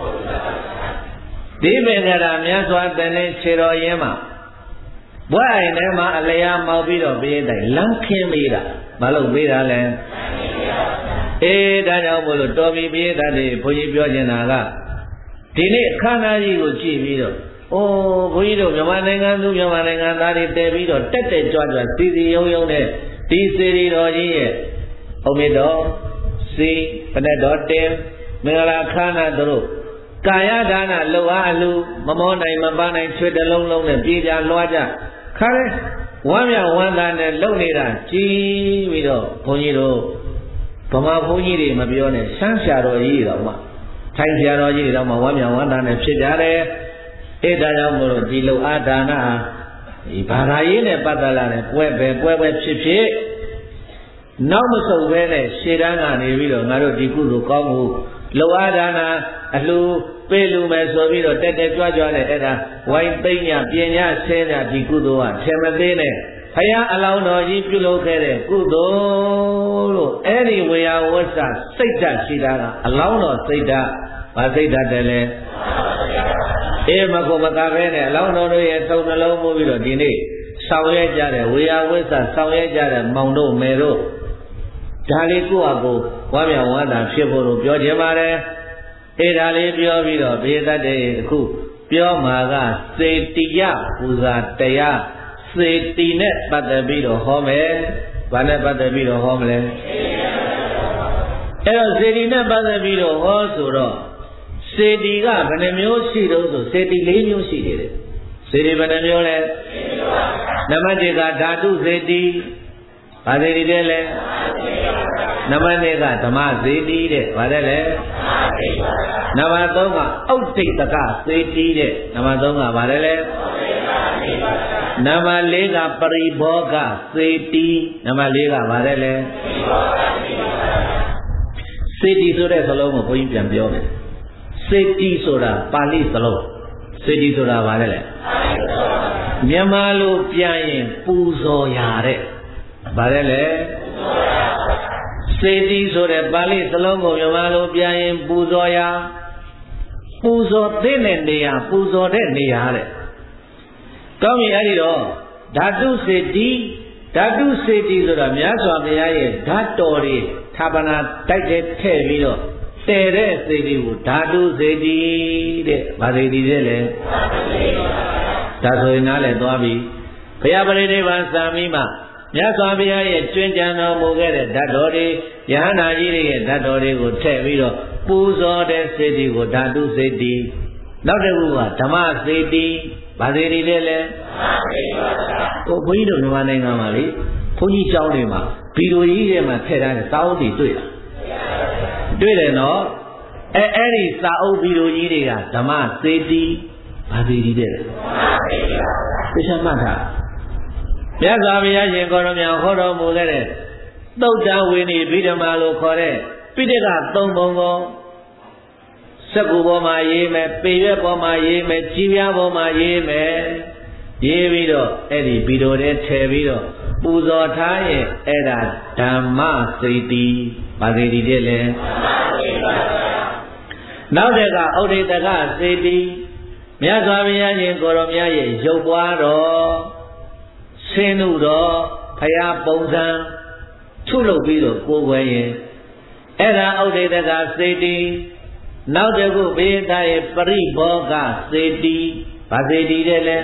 ဒီပင်ကရာမြတ်စွာဘုရားခြေတော်ရင်းမှာဘွဲအိမ်ထဲမှာအလျားမောက်ပြီးတော့ပြေးတိုင်းလမ်းခင်းပေးတာဘာလို့ပေးတာလဲအေးဒါကြောင့်မို့လို့တော်ပြီပြေးတာတွေဘုန်းကြီးပြောနေတာကဒီနေ့ခန္ဓာကြီးကိုကြည့်ပြီးတော့အိုးဘုန်းကြီးတို့မြန်မာနိုင်ငံသူမြန်မာနိုင်ငံသားတွေတည်ပြီးတော့တက်တက်ကြွကြွစီစီယုံယုံနဲ့ဒီစေရီတော်ကြီးရဲ့အုံမေတော်စီပနဲ့တော်တင်မင်္ဂလာခန္ဓာတို့ကာယဒါနလှုပ်အားအလူမမောနိုင်မပန်းနိုင်ချွေတလုံးလုံးနဲ့ပြေးကြလွှားကြခါရဲဝမ်းမြောက်ဝမ်းသာနဲ့လှုပ်နေတာကြည်ပြီးတော့ဘုန်းကြီးတို့ဗမာဘုန်းကြီးတွေမပြောနဲ့ရှမ်းဆရာတော်ကြီးတော်မှထိုင်ဆရာတော်ကြီးတော်မှဝမ်းမြောက်ဝမ်းသာနဲ့ဖြစ်ကြတယ်အဲဒါကြောင့်မို့လို့ဒီလှုပ်အားဒါနဟာဒီဘာသာရေးနဲ့ပတ်သက်လာတဲ့ပွဲပဲပွဲပဲဖြစ်ဖြစ်နောက်မဆုတ်ဘဲနဲ့ရှေ့တန်းကနေပြီးတော့ငါတို့ဒီကုသိုလ်ကောင်းမှုလှုပ်အားဒါနအလှပေးလူမယ်ဆိုပြီးတော့တက်တက်ကြွကြွနဲ့အဲ့ဒါဝိုင်းသိမ့်ညပညာဆဲတာဒီကုသိုလ်ကထဲမသေးနဲ့ဘုရားအလောင်းတော်ကြီးပြုလုပ်ခဲ့တဲ့ကုသိုလ်လို့အဲ့ဒီဝေယဝဆစိတ်ဓာတ်ရှိတာကအလောင်းတော်စိတ်ဓာတ်ဗာစိတ်ဓာတ်တယ်လေအေးမကောမကပဲနဲ့အလောင်းတော်တို့ရဲ့သုံးနှလုံးပို့ပြီးတော့ဒီနေ့ဆောင်ရွက်ကြတဲ့ဝေယဝဆဆောင်ရွက်ကြတဲ့မောင်တို့မယ်တို့ဒါလေးကိုယ့်အကိုဝါမြောင်ဝါတာဖြစ်ဖို့လို့ပြောခြင်းပါတယ်အဲဒါလေးပြောပြီးတော့ဘေးသတ်တဲ့အခုပြောမှာကစေတိယပူဇာတရားစေတီနဲ့ပတ်သက်ပြီးတော့ဟောမယ်။ဘာနဲ့ပတ်သက်ပြီးတော့ဟောမလဲ။အဲတော့စေတီနဲ့ပတ်သက်ပြီးတော့ဟောဆိုတော့စေတီကဘယ်နှမျိုးရှိတော့ဆိုစေတီ၄မျိုးရှိတယ်။စေတီဘယ်နှမျိုးလဲ။နံပါတ်၁ကဓာတုစေတီဘာစေတီတဲ့လဲ။နံပါတ်၂ကဓမ္မစေတီတဲ့ဘာတဲ့လဲ။နံပါတ်၃ကဩဋ္ဌိတကစေတီတဲ့နံပါတ်၃ကဘာတဲ့လဲ။နံပါတ်၄ကပရိဘောဂစေတီနံပါတ်၄ကဘာတဲ့လဲစေတီဆိုတဲ့စလုံးကိုဘုန်းကြီးပြန်ပြောမယ်စေတီဆိုတာပါဠိစလုံးစေတီဆိုတာဘာလဲလဲမြန်မာလိုပြန်ရင်ပူဇော်ရာတဲ့ဘာလဲလဲစေတီဆိုတဲ့ပါဠိစလုံးကိုမြန်မာလိုပြန်ရင်ပူဇော်ရာပူဇော်တဲ့နေရာပူဇော်တဲ့နေရာတဲ့ကောင်းပြီအဲ့ဒီတော့ဓာတုစေတီဓာတုစေတီဆိုတာမြတ်စွာဘုရားရဲ့ဓာတ်တော်တွေဌာပနာတိုက်တဲ့ထည့်ပြီးတော့တည်တဲ့စေတီကိုဓာတုစေတီတဲ့ဗာစေတီတဲ့လေဒါဆိုရင်နားလည်သွားပြီဘုရားပရိနိဗ္ဗာန်စံပြီးမှမြတ်စွာဘုရားရဲ့ကျွမ်းကြံတော်မူခဲ့တဲ့ဓာတ်တော်တွေယဟန္တာကြီးတွေရဲ့ဓာတ်တော်တွေကိုထည့်ပြီးတော့ပူဇော်တဲ့စေတီကိုဓာတုစေတီနောက်တစ်ခုကဓမ္မစေတီဘာစေတီလဲလဲဟိုဘုန်းကြီးတို့မြန်မာနိုင်ငံမှာလေဘုန်းကြီးကျောင်းတွေမှာဗီဒီယိုကြီးတွေမှာထည့်ထားတဲ့စာအုပ်တွေတွေ့လားတွေ့တယ်နော်အဲအဲ့ဒီစာအုပ်ဗီဒီယိုကြီးတွေကဓမ္မစေတီဘာစေတီတဲ့လဲသိချင်မှတ်တာမြတ်စွာဘုရားရှင်ကိုရမြတ်ဟောတော်မူခဲ့တဲ့သုတ်တဝိနည်းဗိဓမာလို့ခေါ်တဲ့ပိဋကသုံးပုံကိုစက္ကူပေါ်မှာရေးမယ်ပေရွက်ပေါ်မှာရေးမယ်ကြည်ပြားပေါ်မှာရေးမယ်ရေးပြီးတော့အဲ့ဒီဗီဒီယိုတွေထည့်ပြီးတော့ပူဇော်ထားရင်အဲ့ဒါဓမ္မစေတီဘာစေတီတဲ့လဲနောက်တကဩဒိတကစေတီမြတ်စွာဘုရားရှင်ကိုရောမြတ်ရဲ့ရုပ်ပွားတော်ဆင်းမှုတော်ဘုရားပုံစံထုတ်လုပ်ပြီးတော့ကိုယ်ွယ်ရင်အဲ့ဒါဥဒိတကစေတီနောက်တစ်ခုဘေးသားရဲ့ပရိဘောဂစေတီဘာစေတီတဲ့လဲ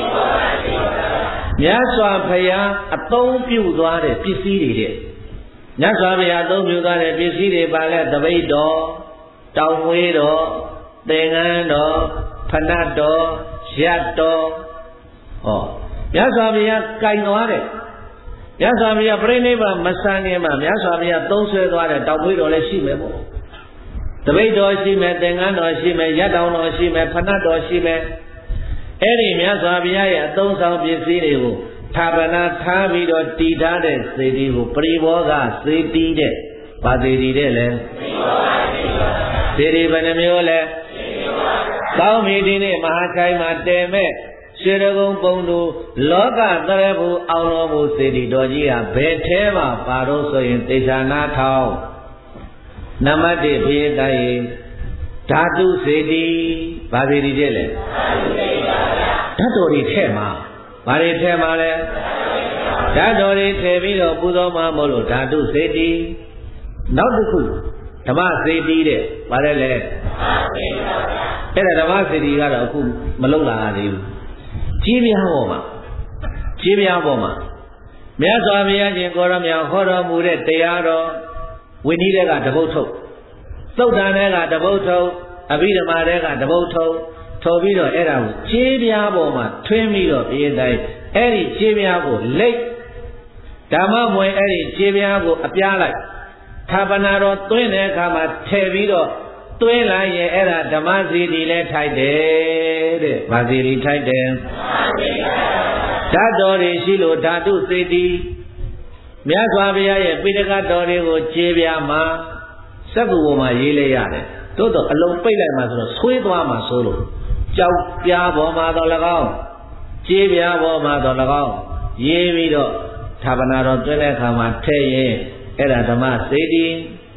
မြတ်စွာဘုရားအသုံးပြုသွားတဲ့ပစ္စည်းတွေတဲ့မြတ်စွာဘုရားအသုံးပြုသွားတဲ့ပစ္စည်းတွေပါလဲတပိတ်တော်တောင်ဝေးတော်သင်္ကန်းတော်ဖဏတ်တော်ရက်တော်ဟောမြတ်စွာဘုရားကင်သွားတဲ့မြတ်စွာဘုရားပြိဋိဘမဆန်းခင်မှာမြတ်စွာဘုရားသုံးဆွဲသွားတဲ့တောင်ဝေးတော်လည်းရှိမယ်ပေါ့တပိတ်တော်ရှိမယ်သင်္ကန်းတော်ရှိမယ်ရက်တောင်တော်ရှိမယ်ဖဏတ်တော်ရှိမယ်အဲ့ဒီမြတ်စွာဘုရားရဲ့အသုံးဆောင်ပစ္စည်းတွေကိုဌာပနာထားပြီးတော့တည်ထားတဲ့စေတီကိုပရိဘောဂစေတီတဲ့ဗာစေတီတဲ့လဲစေတီဘယ်နှမျိုးလဲကောင်းပြီဒီနေ့မဟာချိုင်မှာတဲမဲ့ရွှေရကုံပုံသူလောကသရဘူအောင်တော်မူစေတီတော်ကြီးဟာဘယ်ထဲမှာပါတော့ဆိုရင်သေချာနာထောင်းနမတိဘေးတိုင်းဓာတုစေတီဗာစေတီတဲ့လဲဓာတ်တော်တွေထဲမှာဘာတွေထဲမှာလဲဓာတ်တော်တွေထည့်ပြီးတော့ပူဇော်မှာမို့လို့ဓာတုစေတီနောက်တစ်ခုဓမ္မစေတီတဲ့ဗါလဲလဲအဲ့ဒါဓမ္မစေတီကတော့အခုမလုံလာသေးဘူးကြီးပြားပေါ်မှာကြီးပြားပေါ်မှာမြတ်စွာဘုရားရှင်ကိုရမြတ်ဟောတော်မူတဲ့တရားတော်ဝိနည်းတွေကတပုတ်ထုတ်သုတ်တန်တွေကတပုတ်ထုတ်အဘိဓမ္မာတွေကတပုတ်ထုတ်ထော်ပြီးတော့အဲ့ဒါကိုခြေပြားပေါ်မှာထွင်းပြီးတော့ပြေးတိုင်းအဲ့ဒီခြေပြားကိုလိတ်ဓမ္မမွေအဲ့ဒီခြေပြားကိုအပြားလိုက်ဌာပနာတော်သွင်းတဲ့အခါမှာထည့်ပြီးတော့သွင်းလိုက်ရင်အဲ့ဒါဓမ္မစီတီလဲထိုက်တယ်တဲ့ဗာစီတီထိုက်တယ်ဓာတ်တော်တွေရှိလို့ဓာတုစေတီမြတ်စွာဘုရားရဲ့ပိဋကတော်တွေကိုခြေပြားမှာစက္ကူပေါ်မှာရေးလဲရတယ်သို့တော့အလုံးပိတ်လိုက်မှဆိုတော့ဆွေးသွားမှဆိုလို့ကြောက်ပြားပေါ်မှာတော့၎င်းကြေးပြားပေါ်မှာတော့၎င်းရေးပြီးတော့ဌာပနာတော်တွင်းတဲ့အခါမှာထည့်ရင်အဲ့ဒါဓမ္မစေတီ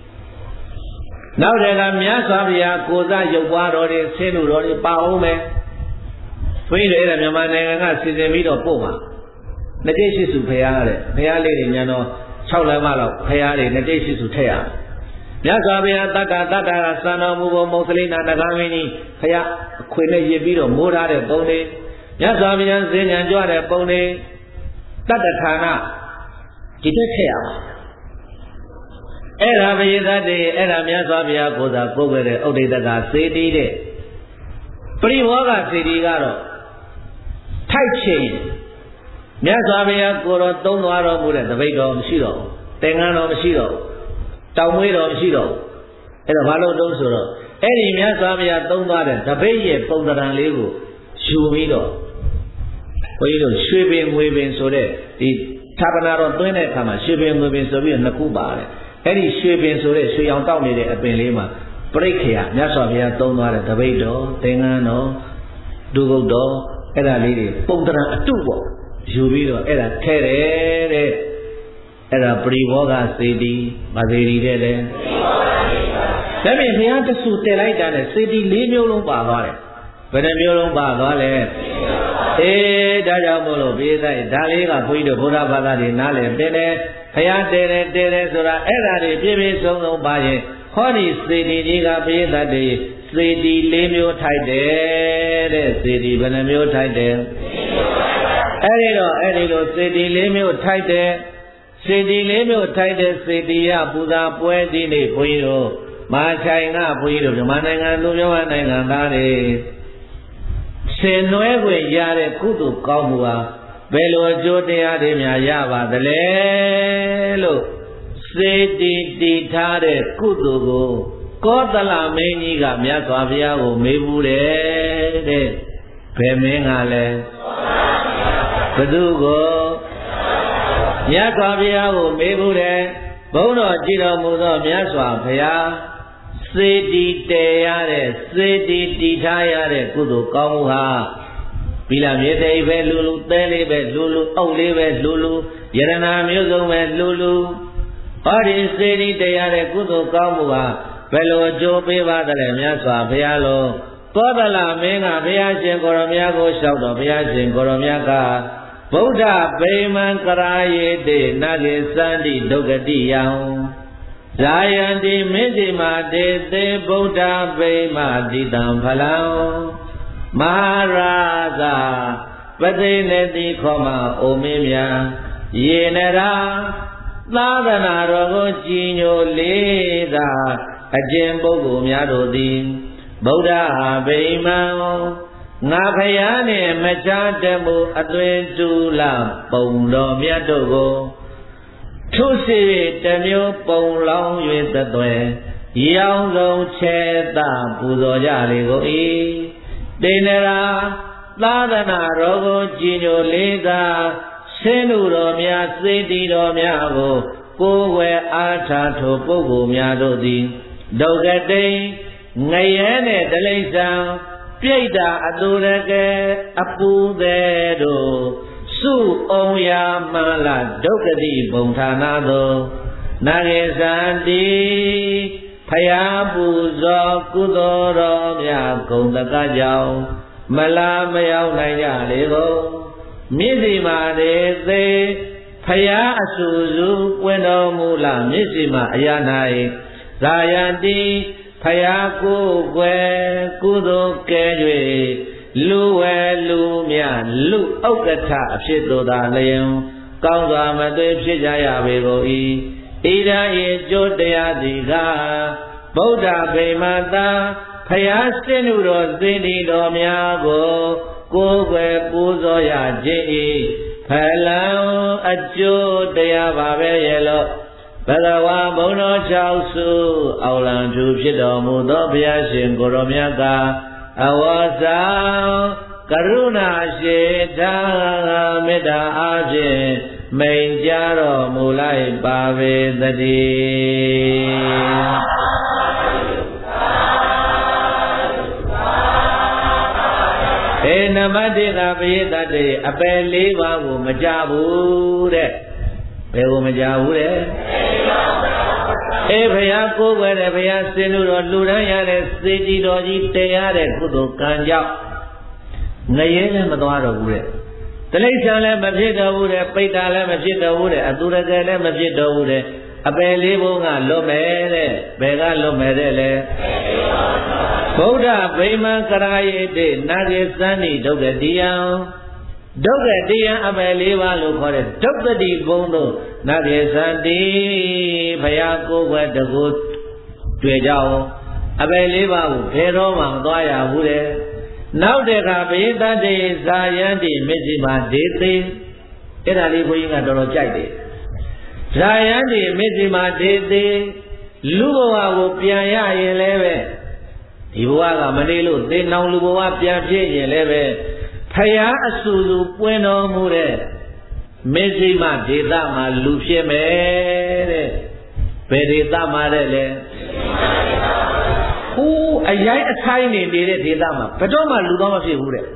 နောက်တကမြတ်စွာဘုရားကိုယ်စားရုပ်ပွားတော်တွေဆင်းလူတော်တွေပါအောင်မယ်ဘုန်းကြီးတွေအဲ့ဒါမြန်မာနိုင်ငံကစီစဉ်ပြီးတော့ပို့ပါနှစ်ကျိတ်ရှိစုဖရားတဲ့ဖရားလေးတွေညာတော့၆လမ်းမလောက်ဖရားတွေနှစ်ကျိတ်ရှိစုထည့်ရမြတ်စွာဘုရားတတ္တတတ္တကစံတော်မူဖို့မုတ်သလိနာနဂါမင်းကြီးဖရားအခွေနဲ့ရစ်ပြီးတော့မိုးထားတဲ့ပုံတွေမြတ်စွာဘုရားဈဉ္ဉံကြွတဲ့ပုံတွေတတ္တဌာနဒီတက်ထည့်ရပါအဲ့ဒါဘယသတ္တေအဲ့ဒါမြတ်စွာဘုရားကိုယ်သာကိုယ်ပဲတဲ့ဥဒိတကစေတီတဲ့ပရိဘောဂစေတီကတော့ထိုက်ချိန်မြတ်စွာဘုရားကိုယ်တော်သုံးသွားတော်မူတဲ့တပိတ်တော်မရှိတော့ဘူးသင်္ကန်းတော်မရှိတော့ဘူးတောင်မွေးတော်မရှိတော့ဘူးအဲ့တော့ဘာလို့တုံးဆိုတော့အဲ့ဒီမြတ်စွာဘုရားသုံးသွားတဲ့တပိတ်ရဲ့ပုံသဏ္ဍာန်လေးကိုယူပြီးတော့ဘုန်းကြီးတို့ရွှေပင်ငွေပင်ဆိုတဲ့ဒီဌာပနာတော်သွင်းတဲ့အခါမှာရွှေပင်ငွေပင်ဆိုပြီးတော့နှစ်ခုပါတယ်အဲ့ဒီရွှေပင်ဆိုတဲ့ရွှေရောင်တောက်နေတဲ့အပင်လေးမှာပရိက္ခယမြတ်စွာဘုရားသုံးသွားတဲ့တပိတ်တော်သင်္ကန်းတော်ဒုက္ကုတ်တော်အဲ့ဒါလေးတွေပုံသဏ္ဍာန်အတုပေါ့ယူပြီးတော့အဲ့ဒါထဲတယ်တဲ့အဲ့ဒါပရိဘောဂစေတီမစေတီတဲ့လေဒါပြင်ဘုရားတဆူတည်လိုက်တာနဲ့စေတီ၄မျိုးလုံးပါသွားတယ်ဘယ်နှမျိုးလုံးပါသွားလဲအေးဒါကြောင့်မို့လို့ပြေးဆိုင်ဒါလေးကဘုန်းကြီးတို့ဘုရားဘာသာတွေနားလည်တင်တယ်ဘုရားတည်တယ်တည်တယ်ဆိုတာအဲ့ဒါတွေပြည့်ပြည့်စုံစုံပါရင်ဟောဒီစေတီကြီးကပြေးသက်တွေစေတီ၄မျိုးထိုက်တယ်တဲ့စေတီဘယ်နှမျိုးထိုက်တယ်အဲ့ဒီတော့အဲ့ဒီလိုစေတီ၄မျိုးထိုက်တယ်စေတီလေးမျိုးထိုက်တဲ့စေတီရပူဇာပွဲဒီနေ့ဘုန်းကြီးတို့မဟာချိုင်ကဘုန်းကြီးတို့မြန်မာနိုင်ငံသူမြန်မာနိုင်ငံသားတွေဆင်နွဲခွင့်ရတဲ့ကုသိုလ်ကောင်းမှုဟာဘယ်လိုအကျိုးတရားတွေများရပါသလဲလို့စေတီတည်ထားတဲ့ကုသိုလ်ကိုကောသလမင်းကြီးကမြတ်စွာဘုရားကိုမေးဘူးတဲ့တဲ့ဘယ်မင်းကလဲဘသူကိုမြတ်စွာဘုရားကိုမေးဘူးတယ်ဘုန်းတော်ကြည်တော်မူသောမြတ်စွာဘုရားစေတီတည်ရတဲ့စေတီတည်ထားရတဲ့ကုသိုလ်ကောင်းမှုဟာဘီလာမြေသိပဲလူလူသဲလေးပဲလူလူအုပ်လေးပဲလူလူယရနာမျိုးစုံပဲလူလူဟောဒီစေတီတည်ရတဲ့ကုသိုလ်ကောင်းမှုဟာဘယ်လိုအကျိုးပေးပါသလဲမြတ်စွာဘုရားလို့သောတလမင်းကဘုရားရှင်ကိုရောမြတ်ကိုလျှောက်တော်ဘုရားရှင်ကိုရောမြတ်ကဗုဒ္ဓဗိမံကရာယေတေနဂေသန္တိဒုက္ခတိယံဇာယံတိမေဇိမာတေသေဗုဒ္ဓဗိမာတိတံဖလံမဟာရာဇာပသိနေတိခောမအိုမင်းများယေနရာသာသနာတော်ကိုကြည်ညိုလေးသာအကျင့်ပုဂ္ဂိုလ်များတို့သည်ဗုဒ္ဓဗိမာန်ငါဖယားနှင့်မချတမှုအသွင်တူလာပုံတော်မြတ်တို့ကိုထုစီတမျိုးပုံလောင်း၍သသွဲရောင်ဆုံးချဲတာပူဇော်ကြလေကိုဤတေနရာသာသနာတော်ကိုကြည်ညိုလေးသာဆင်းလူတော်များစေတီတော်များကိုကိုယ်ဝယ်အားထားထိုပုဂ္ဂိုလ်များတို့သည်ဒုက္ခတိငရဲနဲ့တလိษံပြိတ္တာအတူရကဲအပူသေးတို့စုအောင်ရာမလာဒုက္ခတိဘုံဌာနသောနာဂေသံတိဖယားပူဇော်ကုသိုလ်တော်များဂုဏ်တကကြောင့်မလာမရောက်နိုင်ကြလေကုန်မြစ်စီမာသေးသေးဖယားအဆူစုပွင့်တော်မူလာမြစ်စီမာအရာ၌ဇာယံတိဖယားကိုယ်ွယ်ကုသိုလ်ကဲ၍လူဝဲလူမြလူဥက္ကဋ္ဌအဖြစ်သို့သာလျင်ကောင်းစွာမသွေဖြစ်ကြရပေကုန်၏ဣဒံဤကျိုးတရားသည်ကဗုဒ္ဓဗိမာန်သာဖယားစင်လူတော်စေတီတော်များကိုကိုယ်ွယ်ပူဇော်ရခြင်း၏ဖလံအကျိုးတရားပါပဲရဲ့လို့ဘဂဝါဘုံတော်၆စုအောက်လံထူဖြစ်တော်မူသောဘုရားရှင်ကိုရောမြတ်ကအဝါစာကရုဏာရှိတာမေတ္တာအားဖြင့်မိန်ကြားတော်မူလိုက်ပါပေသတည်းေနမတ္တိကပိယတ္တေအပယ်လေးပါးကိုမကြဘူးတဲ့ဘယ်ကိုမကြဘူးတဲ့အေးဘုရားကိုယ်ွယ်တဲ့ဘုရားစင်လူတော်လူရန်ရတဲ့စေတီတော်ကြီးတရားတဲ့ကုသိုလ်ကံကြောင့်ငရဲလည်းမသွားတော့ဘူးတဲ့တိလိစ္ဆာန်လည်းမဖြစ်တော့ဘူးတဲ့ပိဋ္ဌာလည်းမဖြစ်တော့ဘူးတဲ့အသူရကယ်လည်းမဖြစ်တော့ဘူးတဲ့အပယ်လေးဘုံကလွတ်မယ်တဲ့ဘယ်ကလွတ်မယ်တဲ့လဲဗုဒ္ဓဗိမာန်ကရာယေတိနာဂေသန္တိဒုက္ခတိယံဒုက္ခတိယံအပယ်လေးပါးလို့ခေါ်တဲ့ဒုက္ခတိဘုံတို့နာဂေသန္တိဘုရားကိုယ်ွယ်တကူတွေ့ကြအောင်အပယ်လေးပါးကိုဘယ်တော့မှမသွားရဘူးတဲ့နောက်တခါဘိသတ္တိဇာယန္တိမစ္စည်းမာဒေသေအဲ့ဒါလေးဘုန်းကြီးကတော်တော်ကြိုက်တယ်ဇာယန္တိမစ္စည်းမာဒေသေလူဘဝကိုပြန်ရရင်လည်းပဲဒီဘဝကမနေလို့သေနောင်လူဘဝပြန်ဖြစ်ရင်လည်းပဲဖယားအဆူဆူပွင့်တော်မူတဲ့မစ္စည်းမာဒေသမှာလူဖြစ်မယ်တဲ့ဘယ်ဒေသမှာတဲ့လဲဟိုးအရိုက်အထိုင်းနေနေတဲ့ဒေသမှာဘယ်တော့မှလူတော့မဖြစ်ဘူးတဲ့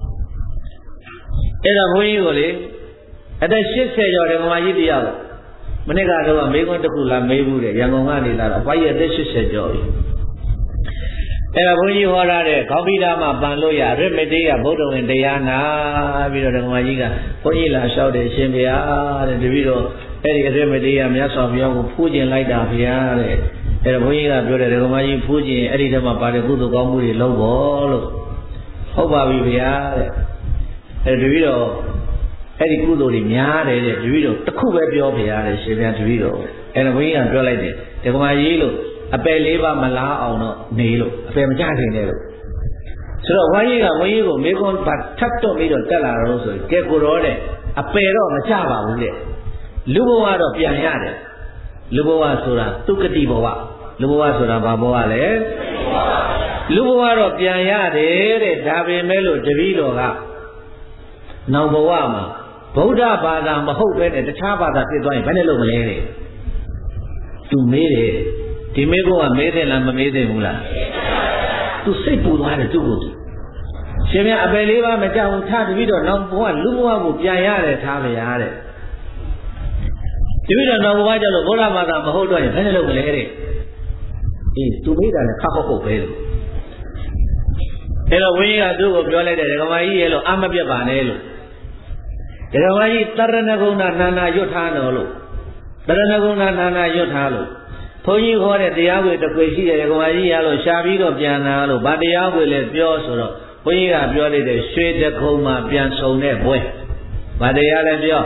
အဲ့တော့ဘုန်းကြီးကိုလေအသက်၈၀ကျော်တယ်မမကြီးတရားပေါ့မနေ့ကတော့မေးခွန်းတစ်ခုလာမေးဘူးတဲ့ရန်ကုန်ကနေလာတော့အပိုင်းရဲ့အသက်၈၀ကျော်ပြီအဲ့တော့ဘုန်းကြီးဟောရတဲ့ခေါင်းပိဒါမှာပန်လို့ရရမတေးကဗုဒ္ဓဝင်တရားနာပြီးတော့ဓမ္မကြီးကဘုန်းကြီးလာလျှောက်တယ်ရှင်ဗျာတဲ့တပည့်တော်အဲ့ဒီရမတေးကမြတ်စွာဘုရားကိုဖူးကျင်လိုက်တာဗျာတဲ့အဲ့တော့ဘုန်းကြီးကပြောတယ်ဓမ္မကြီးဖူးကျင်အဲ့ဒီတည်းမှာပါတဲ့ကုသိုလ်ကောင်းမှုတွေလုပ်ဖို့လို့ဟုတ်ပါပြီဗျာတဲ့အဲ့တပည့်တော်အဲ့ဒီကုသိုလ်တွေများတယ်တဲ့တပည့်တော်တစ်ခုပဲပြောဗျာတဲ့ရှင်ဗျာတပည့်တော်အဲ့တော့ဘုန်းကြီးကပြောလိုက်တယ်ဓမ္မကြီးလို့အပယ်လေးပါမလားအောင်တော့နေလို့အပယ်မကြခင်နဲ့လို့ဆိုတော့ဝိုင်းကြီးကဝိုင်းကြီးကိုမေခွန်းပါထပ်တော့ပြီးတော့တက်လာတော့ဆိုကဲကိုရောတဲ့အပယ်တော့မကြပါဘူးတဲ့လူဘဝတော့ပြန်ရတယ်လူဘဝဆိုတာတုကတိဘဝလူဘဝဆိုတာဘာဘဝလဲလူဘဝတော့ပြန်ရတယ်တဲ့ဒါပေမဲ့လို့တပည့်တော်ကနောက်ဘဝမှာဗုဒ္ဓဘာသာမဟုတ်ပဲနဲ့တခြားဘာသာဖြစ်သွားရင်ဘယ်နဲ့လုပ်မလဲတဲ့သူမေးတယ်ဒီမေကုံကမေးတယ်လားမမေးသေးဘူးလားသူစိတ်ပူသွားတယ်သူ့ကိုယ်ရှင်မြတ်အပယ်လေးပါမကြောက်ဘူးထားတပြီးတော့နောက်ဘဝလူဘဝကိုပြန်ရတယ်ထားပါရတဲ့တပြီးတော့နောက်ဘဝကျတော့ဘုရားဘာသာမဟုတ်တော့ရင်ဘယ်နဲ့လုပ်မလဲတဲ့အေးသူမေးတာလည်းခက်ဟုတ်ဟုတ်ပဲလို့အဲ့တော့ဝင်းကြီးကသူ့ကိုပြောလိုက်တယ်ဒကမာကြီးရဲ့လို့အမပြတ်ပါနဲ့လို့ဒကမာကြီးတရဏဂုဏနာနာရွတ်ထားတော်လို့တရဏဂုဏနာနာရွတ်ထားလို့ဘုန်းကြီးခေါ်တဲ့တရားကိုတကွေရှိတယ်ကွာကြီးရလို့ရှာပြီးတော့ပြန်လာလို့ဗာတရားကိုလည်းပြောဆိုတော့ဘုန်းကြီးကပြောလိုက်တဲ့ရွှေတခုံမှာပြန်ဆုံတဲ့ဘွဲဗာတရားလည်းပြော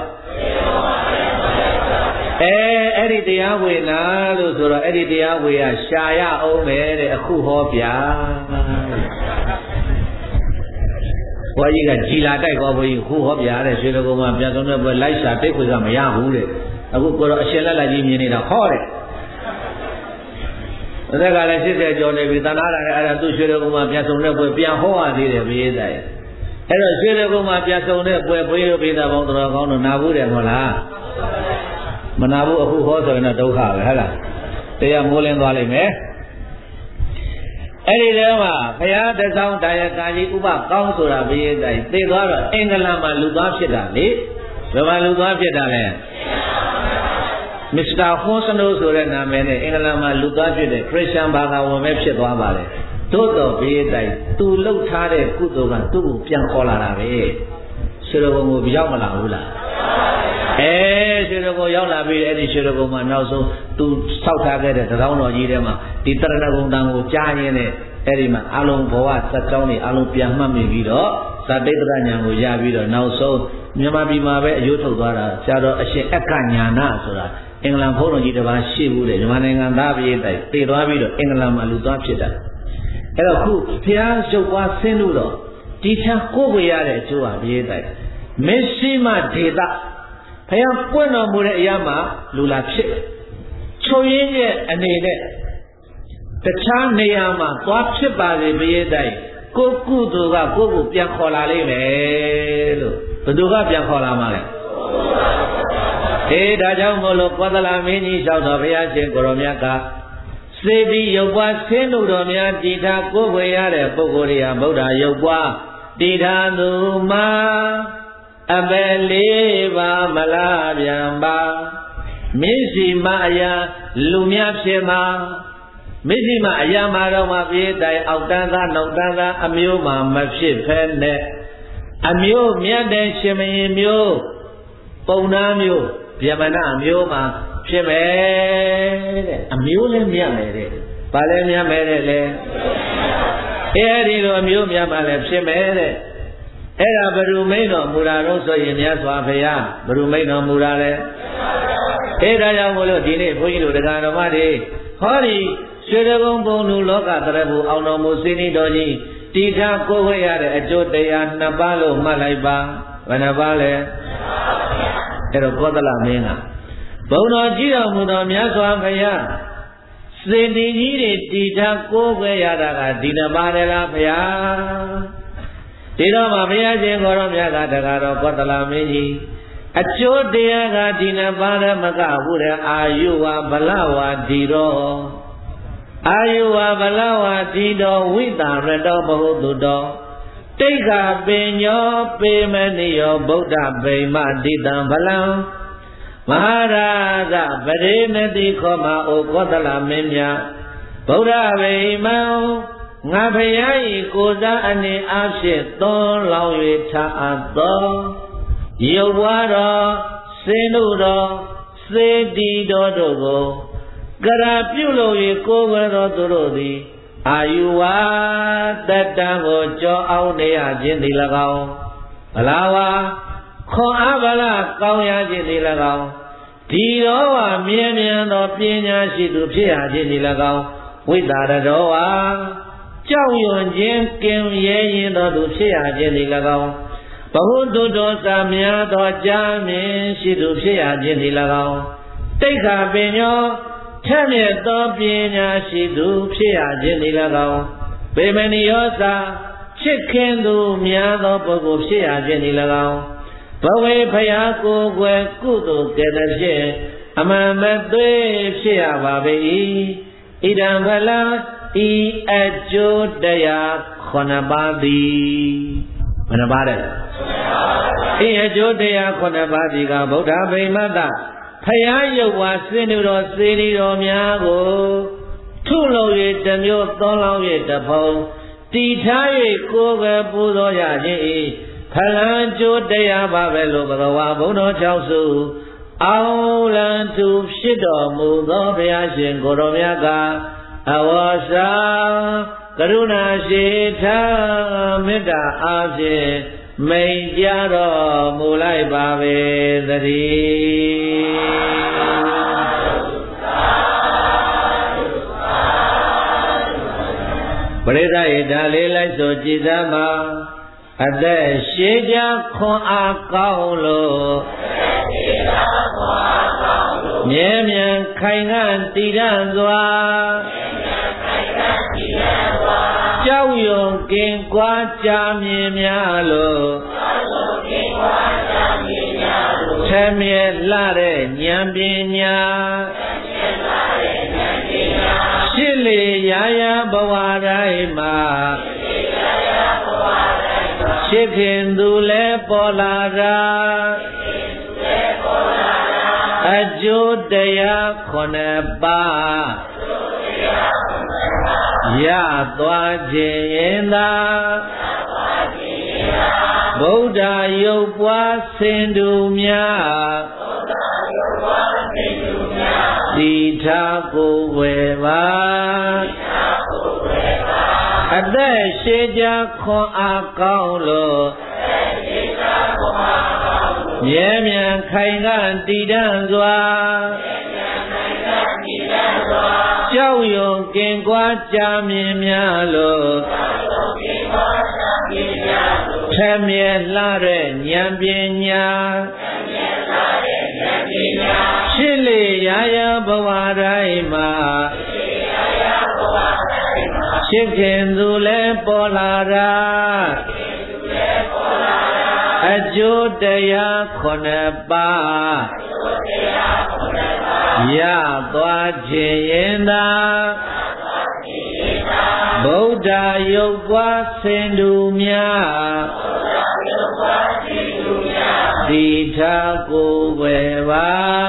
အဲအဲ့ဒီတရားဝေနာလို့ဆိုတော့အဲ့ဒီတရားဝေကရှာရအောင်မယ်တဲ့အခုဟောပြဘွားကြီးကကြည်လာတိုက်ခေါ်ဘုန်းကြီးခုဟောပြတဲ့ရွှေတကုံမှာပြန်ဆုံးတဲ့ဘွဲလိုက်ရှာတိတ်ခွေကမရဘူးတဲ့အခုကိုတော့အရှင်လက်လက်ကြီးမြင်နေတာဟောတယ်တကယ်လည်းရှစ်ဆယ်ကျော်နေပြီတဏှာလည်းအဲ့ဒါသူ့ရွှေတကုံမှာပြန်ဆုံးတဲ့ဘွဲပြန်ဟောရသေးတယ်ဘုရားသားရဲ့အဲ့တော့ရွှေတကုံမှာပြန်ဆုံးတဲ့ဘွဲဘုန်းကြီးတို့ပိဿပေါင်းတော်ကောင်းတို့နာဘူးတယ်မဟုတ်လားမနာဘူးအခုဟောဆိုရင်တော့ဒုက္ခပဲဟုတ်လားတရားမိုးလင်းသွားလိမ့်မယ်အဲ့ဒီထဲမှာဘုရားတဆောင်တရားကာကြီးဥပကောင်းဆိုတာဘုရားတိုင်သိသွားတော့အင်္ဂလန်မှာလူသားဖြစ်တာလေဘယ်မှာလူသားဖြစ်တာလဲမစ္စတာဟွန်စနိုးဆိုတဲ့နာမည်နဲ့အင်္ဂလန်မှာလူသားဖြစ်တဲ့ခရစ်ယာန်ဘာသာဝင်ပဲဖြစ်သွားပါလေသို့တော်ဘုရားတိုင်သူလှုပ်ထားတဲ့ကုသိုလ်ကသူ့ကိုပြန်ခေါ်လာတာပဲဆွေတော်ဘုံကိုရောက်မလာဘူးလားအဲရွှေတကုံရောက်လာပြီးအဲ့ဒီရွှေတကုံမှာနောက်ဆုံးသူဆောက်ထားခဲ့တဲ့တရားတော်ကြီးထဲမှာဒီတရဏဂုံတန်ကိုကြားရင်းနဲ့အဲ့ဒီမှာအလုံးဘဝစက်ကြောင်းတွေအလုံးပြန်မှတ်မိပြီးတော့သတိပ္ပဉာဏ်ကိုရပြီးတော့နောက်ဆုံးမြန်မာပြည်မှာပဲအယုထုတ်သွားတာဆရာတော်အရှင်အက္ကညာနာဆိုတာအင်္ဂလန်ဘုန်းတော်ကြီးတစ်ပါးရှိဘူးတဲ့မြန်မာနိုင်ငံသားပြည်တိုင်တည်သွားပြီးတော့အင်္ဂလန်မှာလူသွားဖြစ်တာအဲ့တော့ခုဘုရားရုပ်ပွားဆင်းလို့တော့ဒီထံကိုယ်ဝေရတဲ့အကျိုးပါပြည်တိုင်မရှိမဒေတာဘုရားပွင့်တော်မူတဲ့အရာမှာလူလာဖြစ်ချုပ်ရင်းရဲ့အနေနဲ့တခြားနေရာမှာသွားဖြစ်ပါလေဘုရားတိုင်ကိုကုသိုလ်ကကိုကိုပြန်ခေါ်လာလိမ့်မယ်လို့ဘယ်သူကပြန်ခေါ်လာမှာလဲအေးဒါကြောင့်မို့လို့ကောသလမင်းကြီးလျှောက်တော်ဘုရားရှင်ကိုရောမြတ်ကစေတီရုပ်ပွားဆင်းလို့တော်များတည်ထားကိုယ်ဝေရတဲ့ပုဂ္ဂိုလ်တွေကဗုဒ္ဓရုပ်ပွားတည်ထားသူမှာအပယ်လေးပါမလားပြန်ပါမစ္စီမအရာလူများဖြစ်မှာမစ္စီမအရာမှာတော့မှပြေးတိုင်အောက်တန်းသားနောက်တန်းသားအမျိုးမှမဖြစ်ဖဲနဲ့အမျိုးမြတ်တဲ့ရှင်မင်းမျိုးပုံနာမျိုးဗျမနအမျိုးမှဖြစ်မယ်တဲ့အမျိုးလည်းမြတ်မယ်တဲ့ဘာလဲမြတ်မယ်တဲ့လေအဲဒီလိုအမျိုးမြတ်မှလည်းဖြစ်မယ်တဲ့အဲ့ဒါဘယ်သူမိန်တော်မူတာတော့ဆိုရင်မြတ်စွာဘုရားဘယ်သူမိန်တော်မူတာလဲအဲ့ဒါကြောင့်မို့လို့ဒီနေ့ဘုန်းကြီးတို့တရားတော်မတွေဟောဒီရွှေတကုံဘုံလူလောကတရဘူအောင်တော်မူစေနီတော်ကြီးတိထကိုယ်ဝဲရတဲ့အကျိုးတရားနှစ်ပါးလို့မှတ်လိုက်ပါဘယ်နှပါးလဲအဲ့တော့ကောသလမင်းကဘုံတော်ကြီးတော်မူတော်မြတ်စွာဘုရားစေတီကြီးတွေတိထကိုယ်ဝဲရတာကဒီနှစ်ပါးတည်းလားဘုရားဒီတော့မှဘုရားရှင်ကိုရောမြတ်ကတကားတော့ကောသလမင်းကြီးအကျိုးတရားကဒီနှစ်ပါးရမကဘူးတဲ့အာယုဝဗလဝဒီတော်အာယုဝဗလဝဒီတော်ဝိတာရတောဘဟုတုတော်တိက္ခပင်ညောပေမနိယောဗုဒ္ဓဗိမတိတံဗလံမဟာရာဇပရိမတိခောမဩကောသလမင်းများဗုဒ္ဓဗိမံငါဖယားဤကိုယ်စားအနေအဖြစ်သွန်လောင်း၍ထားအပ်သောရုပ်ဘွားတော်စင်တို့တော်စေတီတော်တို့ကိုကရာပြုလို့၍ကိုယ်ဝဲတော်သူတို့သည်အာယုဝါတတံကိုကြောအောင်နေရခြင်းသည်၎င်းဗလာဝါခွန်အားဗလာကောင်းရခြင်းသည်၎င်းဒီတော်ဝါမြဲမြံသောပညာရှိသူဖြစ်ရခြင်းသည်၎င်းဝိတာရတော်ဝါကြောက်ရွံ့ခြင်းကင်ရဲရင်တော်သူဖြစ်ရခြင်းသည်၎င်းဘဟုတုတော်သာများသောကြာမင်းရှိသူဖြစ်ရခြင်းသည်၎င်းတိက္ခာပင်ညောထက်မြက်သောပညာရှိသူဖြစ်ရခြင်းသည်၎င်းဗေမဏိယောသာချစ်ခင်သူများသောပုဂ္ဂိုလ်ဖြစ်ရခြင်းသည်၎င်းဘဝေဖယားကိုယ်ွယ်ကုသိုလ်ကဲ့သို့ဖြင့်အမှန်မသွေးဖြစ်ရပါ၏ဣဒံဖလံဤအကျိုးတရားခုနှစ်ပါးသည်ဘယ်နှပါးလဲဤအကျိုးတရားခုနှစ်ပါးသည်ကဗုဒ္ဓဗိမတ္တဖယားရုပ်ဝါစင်တော်စေတီတော်များကိုထုလုံး၍တစ်မျိုးသုံးလောင်း၍တစ်ဖုံတည်ထား၍ကိုယ်ပဲပူဇော်ရခြင်း၏ဖလံကျိုးတရားပါပဲလို့ဘဂဝါဘုံတော်၆စုအောင်လံသူဖြစ်တော်မူသောဘုရားရှင်ကိုရောမြတ်ကအဝါစာကရုဏာရှိထားမေတ္တာအားဖြင့်မိန်ကြတော်မူလိုက်ပါပေသတည်းပရိသတ်၏ဒါလေးလိုက်ဆိုကြည်စမ်းပါအသက်ရှိကြခွန်အားကောင်းလို့မြဲမြံခိုင်ခံ့တည်တံ့စွာကြောက်ရွံ့ကင်ကွာကြာမြင်များလို့ထမြဲလှတဲ့ဉာဏ်ပညာရှိလေရာရာဘဝတိုင်းမှာရှိခင်သူလဲပေါ်လာတာအကျိုးတရားခုနှစ်ပါးရသွားခြင်းရင်သာဗုဒ္ဓရုပ်ပွားဆင်တူများတိထာကိုဝယ်ပါအသက်ရှိကြခွန်အားကောင်းလို့မြဲမြံခိုင်ခံ့တည်တံ့စွာကြောက်ရွံ့ကင်ကွာကြာမြင်များလို့ထမြဲလှတဲ့ဉာဏ်ပညာရှိလေရာရာဘဝတိုင်းမှာရှိခင်သူလဲပေါ်လာတာအကျိုးတရားခုနှစ်ပါးရသွားခြင်းရင်သာဗုဒ္ဓရုပ်ပွားဆင်တူများတိထာကိုဝယ်ပါ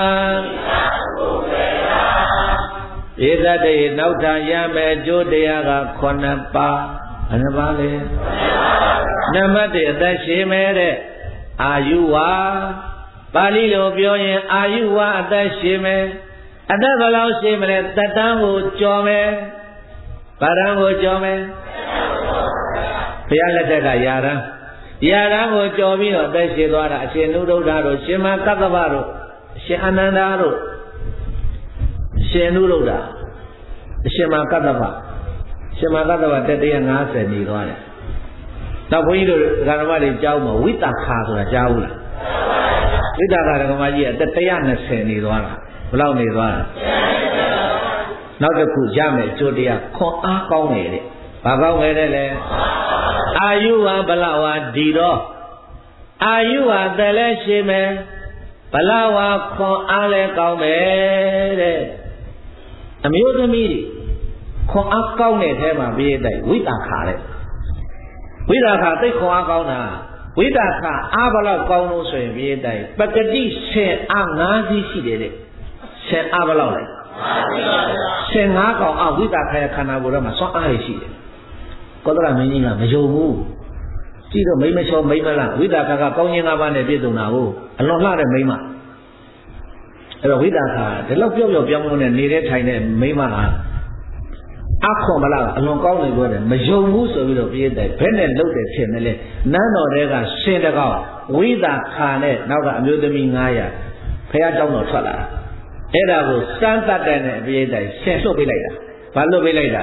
ဧသတ္တေနောက်ထရမယ်အကျိုးတရားကခုနှစ်ပါးဘယ်နှပါးလဲနံပါတ်တစ်အသက်ရှိမယ်တဲ့အာယုဝါပါဠိလိုပြောရင်အာယုဝါအသက်ရှိမယ်အသက်ဘယ်လောက်ရှိမလဲတတန်းကိုကြော်မယ်ဗာရံကိုကြော်မယ်ဘုရားလက်ထက်ကယာရံယာရံကိုကြော်ပြီးတော့အသက်ရှိသွားတာအရှင်နုဒုဒ္ဓတို့ရှင်မကတ္တဗတို့အရှင်အနန္ဒာတို့အရှင်နုဒုဒ္ဓအရှင်မကတ္တဗရှင်မကတ္တဗတက်တရ၅၀နေသွားတယ်နောက်ဘုန်းကြီးတို့ဓမ္မတွေကြောက်မှာဝိတခါဆိုတာကြားဘူးလားဝိတခါဓမ္မကြီးအသက်၁၂၀နေသွားတာဘယ်လောက်နေသွားတာနောက်တစ်ခုရမယ်အကျိုးတရားခွန်အားကောင်းတယ်တဲ့ဘာကောင်းတယ်လဲအာယုဝဘလဝဒီတော့အာယုဝသက်လဲရှိမယ်ဘလဝခွန်အားလဲကောင်းမယ်တဲ့အမျိုးသမီးတွေခွန်အားကောင်းတဲ့အဲမှာပြည့်တဲ့ဝိတခါတဲ့ဝိသခာသိခွန်အားကောင်းတာဝိသခာအားဘလောက်ကောင်းလို့ဆိုရင်ပြည့်တိုင်ပကတိရှင်အား၅စီးရှိတယ်တဲ့ရှင်အားဘလောက်လဲရှင်၅ကောင်အားဝိသခာရဲ့ခန္ဓာကိုယ်ထဲမှာစွမ်းအားရရှိတယ်ကောသလမင်းကြီးကမယုံဘူးကြည့်တော့မိမချောမိမလားဝိသခာကကောင်းခြင်း၅ပါးနဲ့ပြည့်စုံတာကိုအလွန်လှတဲ့မိမအဲ့တော့ဝိသခာဒီလောက်ပြော့ပြော့ပြောင်းပြောင်းနဲ့နေတဲ့ထိုင်တဲ့မိမကအခခွန်မလားအလွန်ကောင်းနေပြောတယ်မယုံဘူးဆိုပြီးတော့ပြည့်တဲ့ဘယ်နဲ့လုတ်တယ်ဖြစ်နေလဲနန်းတော်တွေကရှင်တကောက်ဝိသခာနဲ့နောက်ကအမျိုးသမီး၅ရာဖះเจ้าတော်ထွက်လာအဲ့ဒါကိုစမ်းတတ်တဲ့နဲ့ပြည့်တဲ့ရှင်လှုပ်ပေးလိုက်တာဘာလှုပ်ပေးလိုက်တာ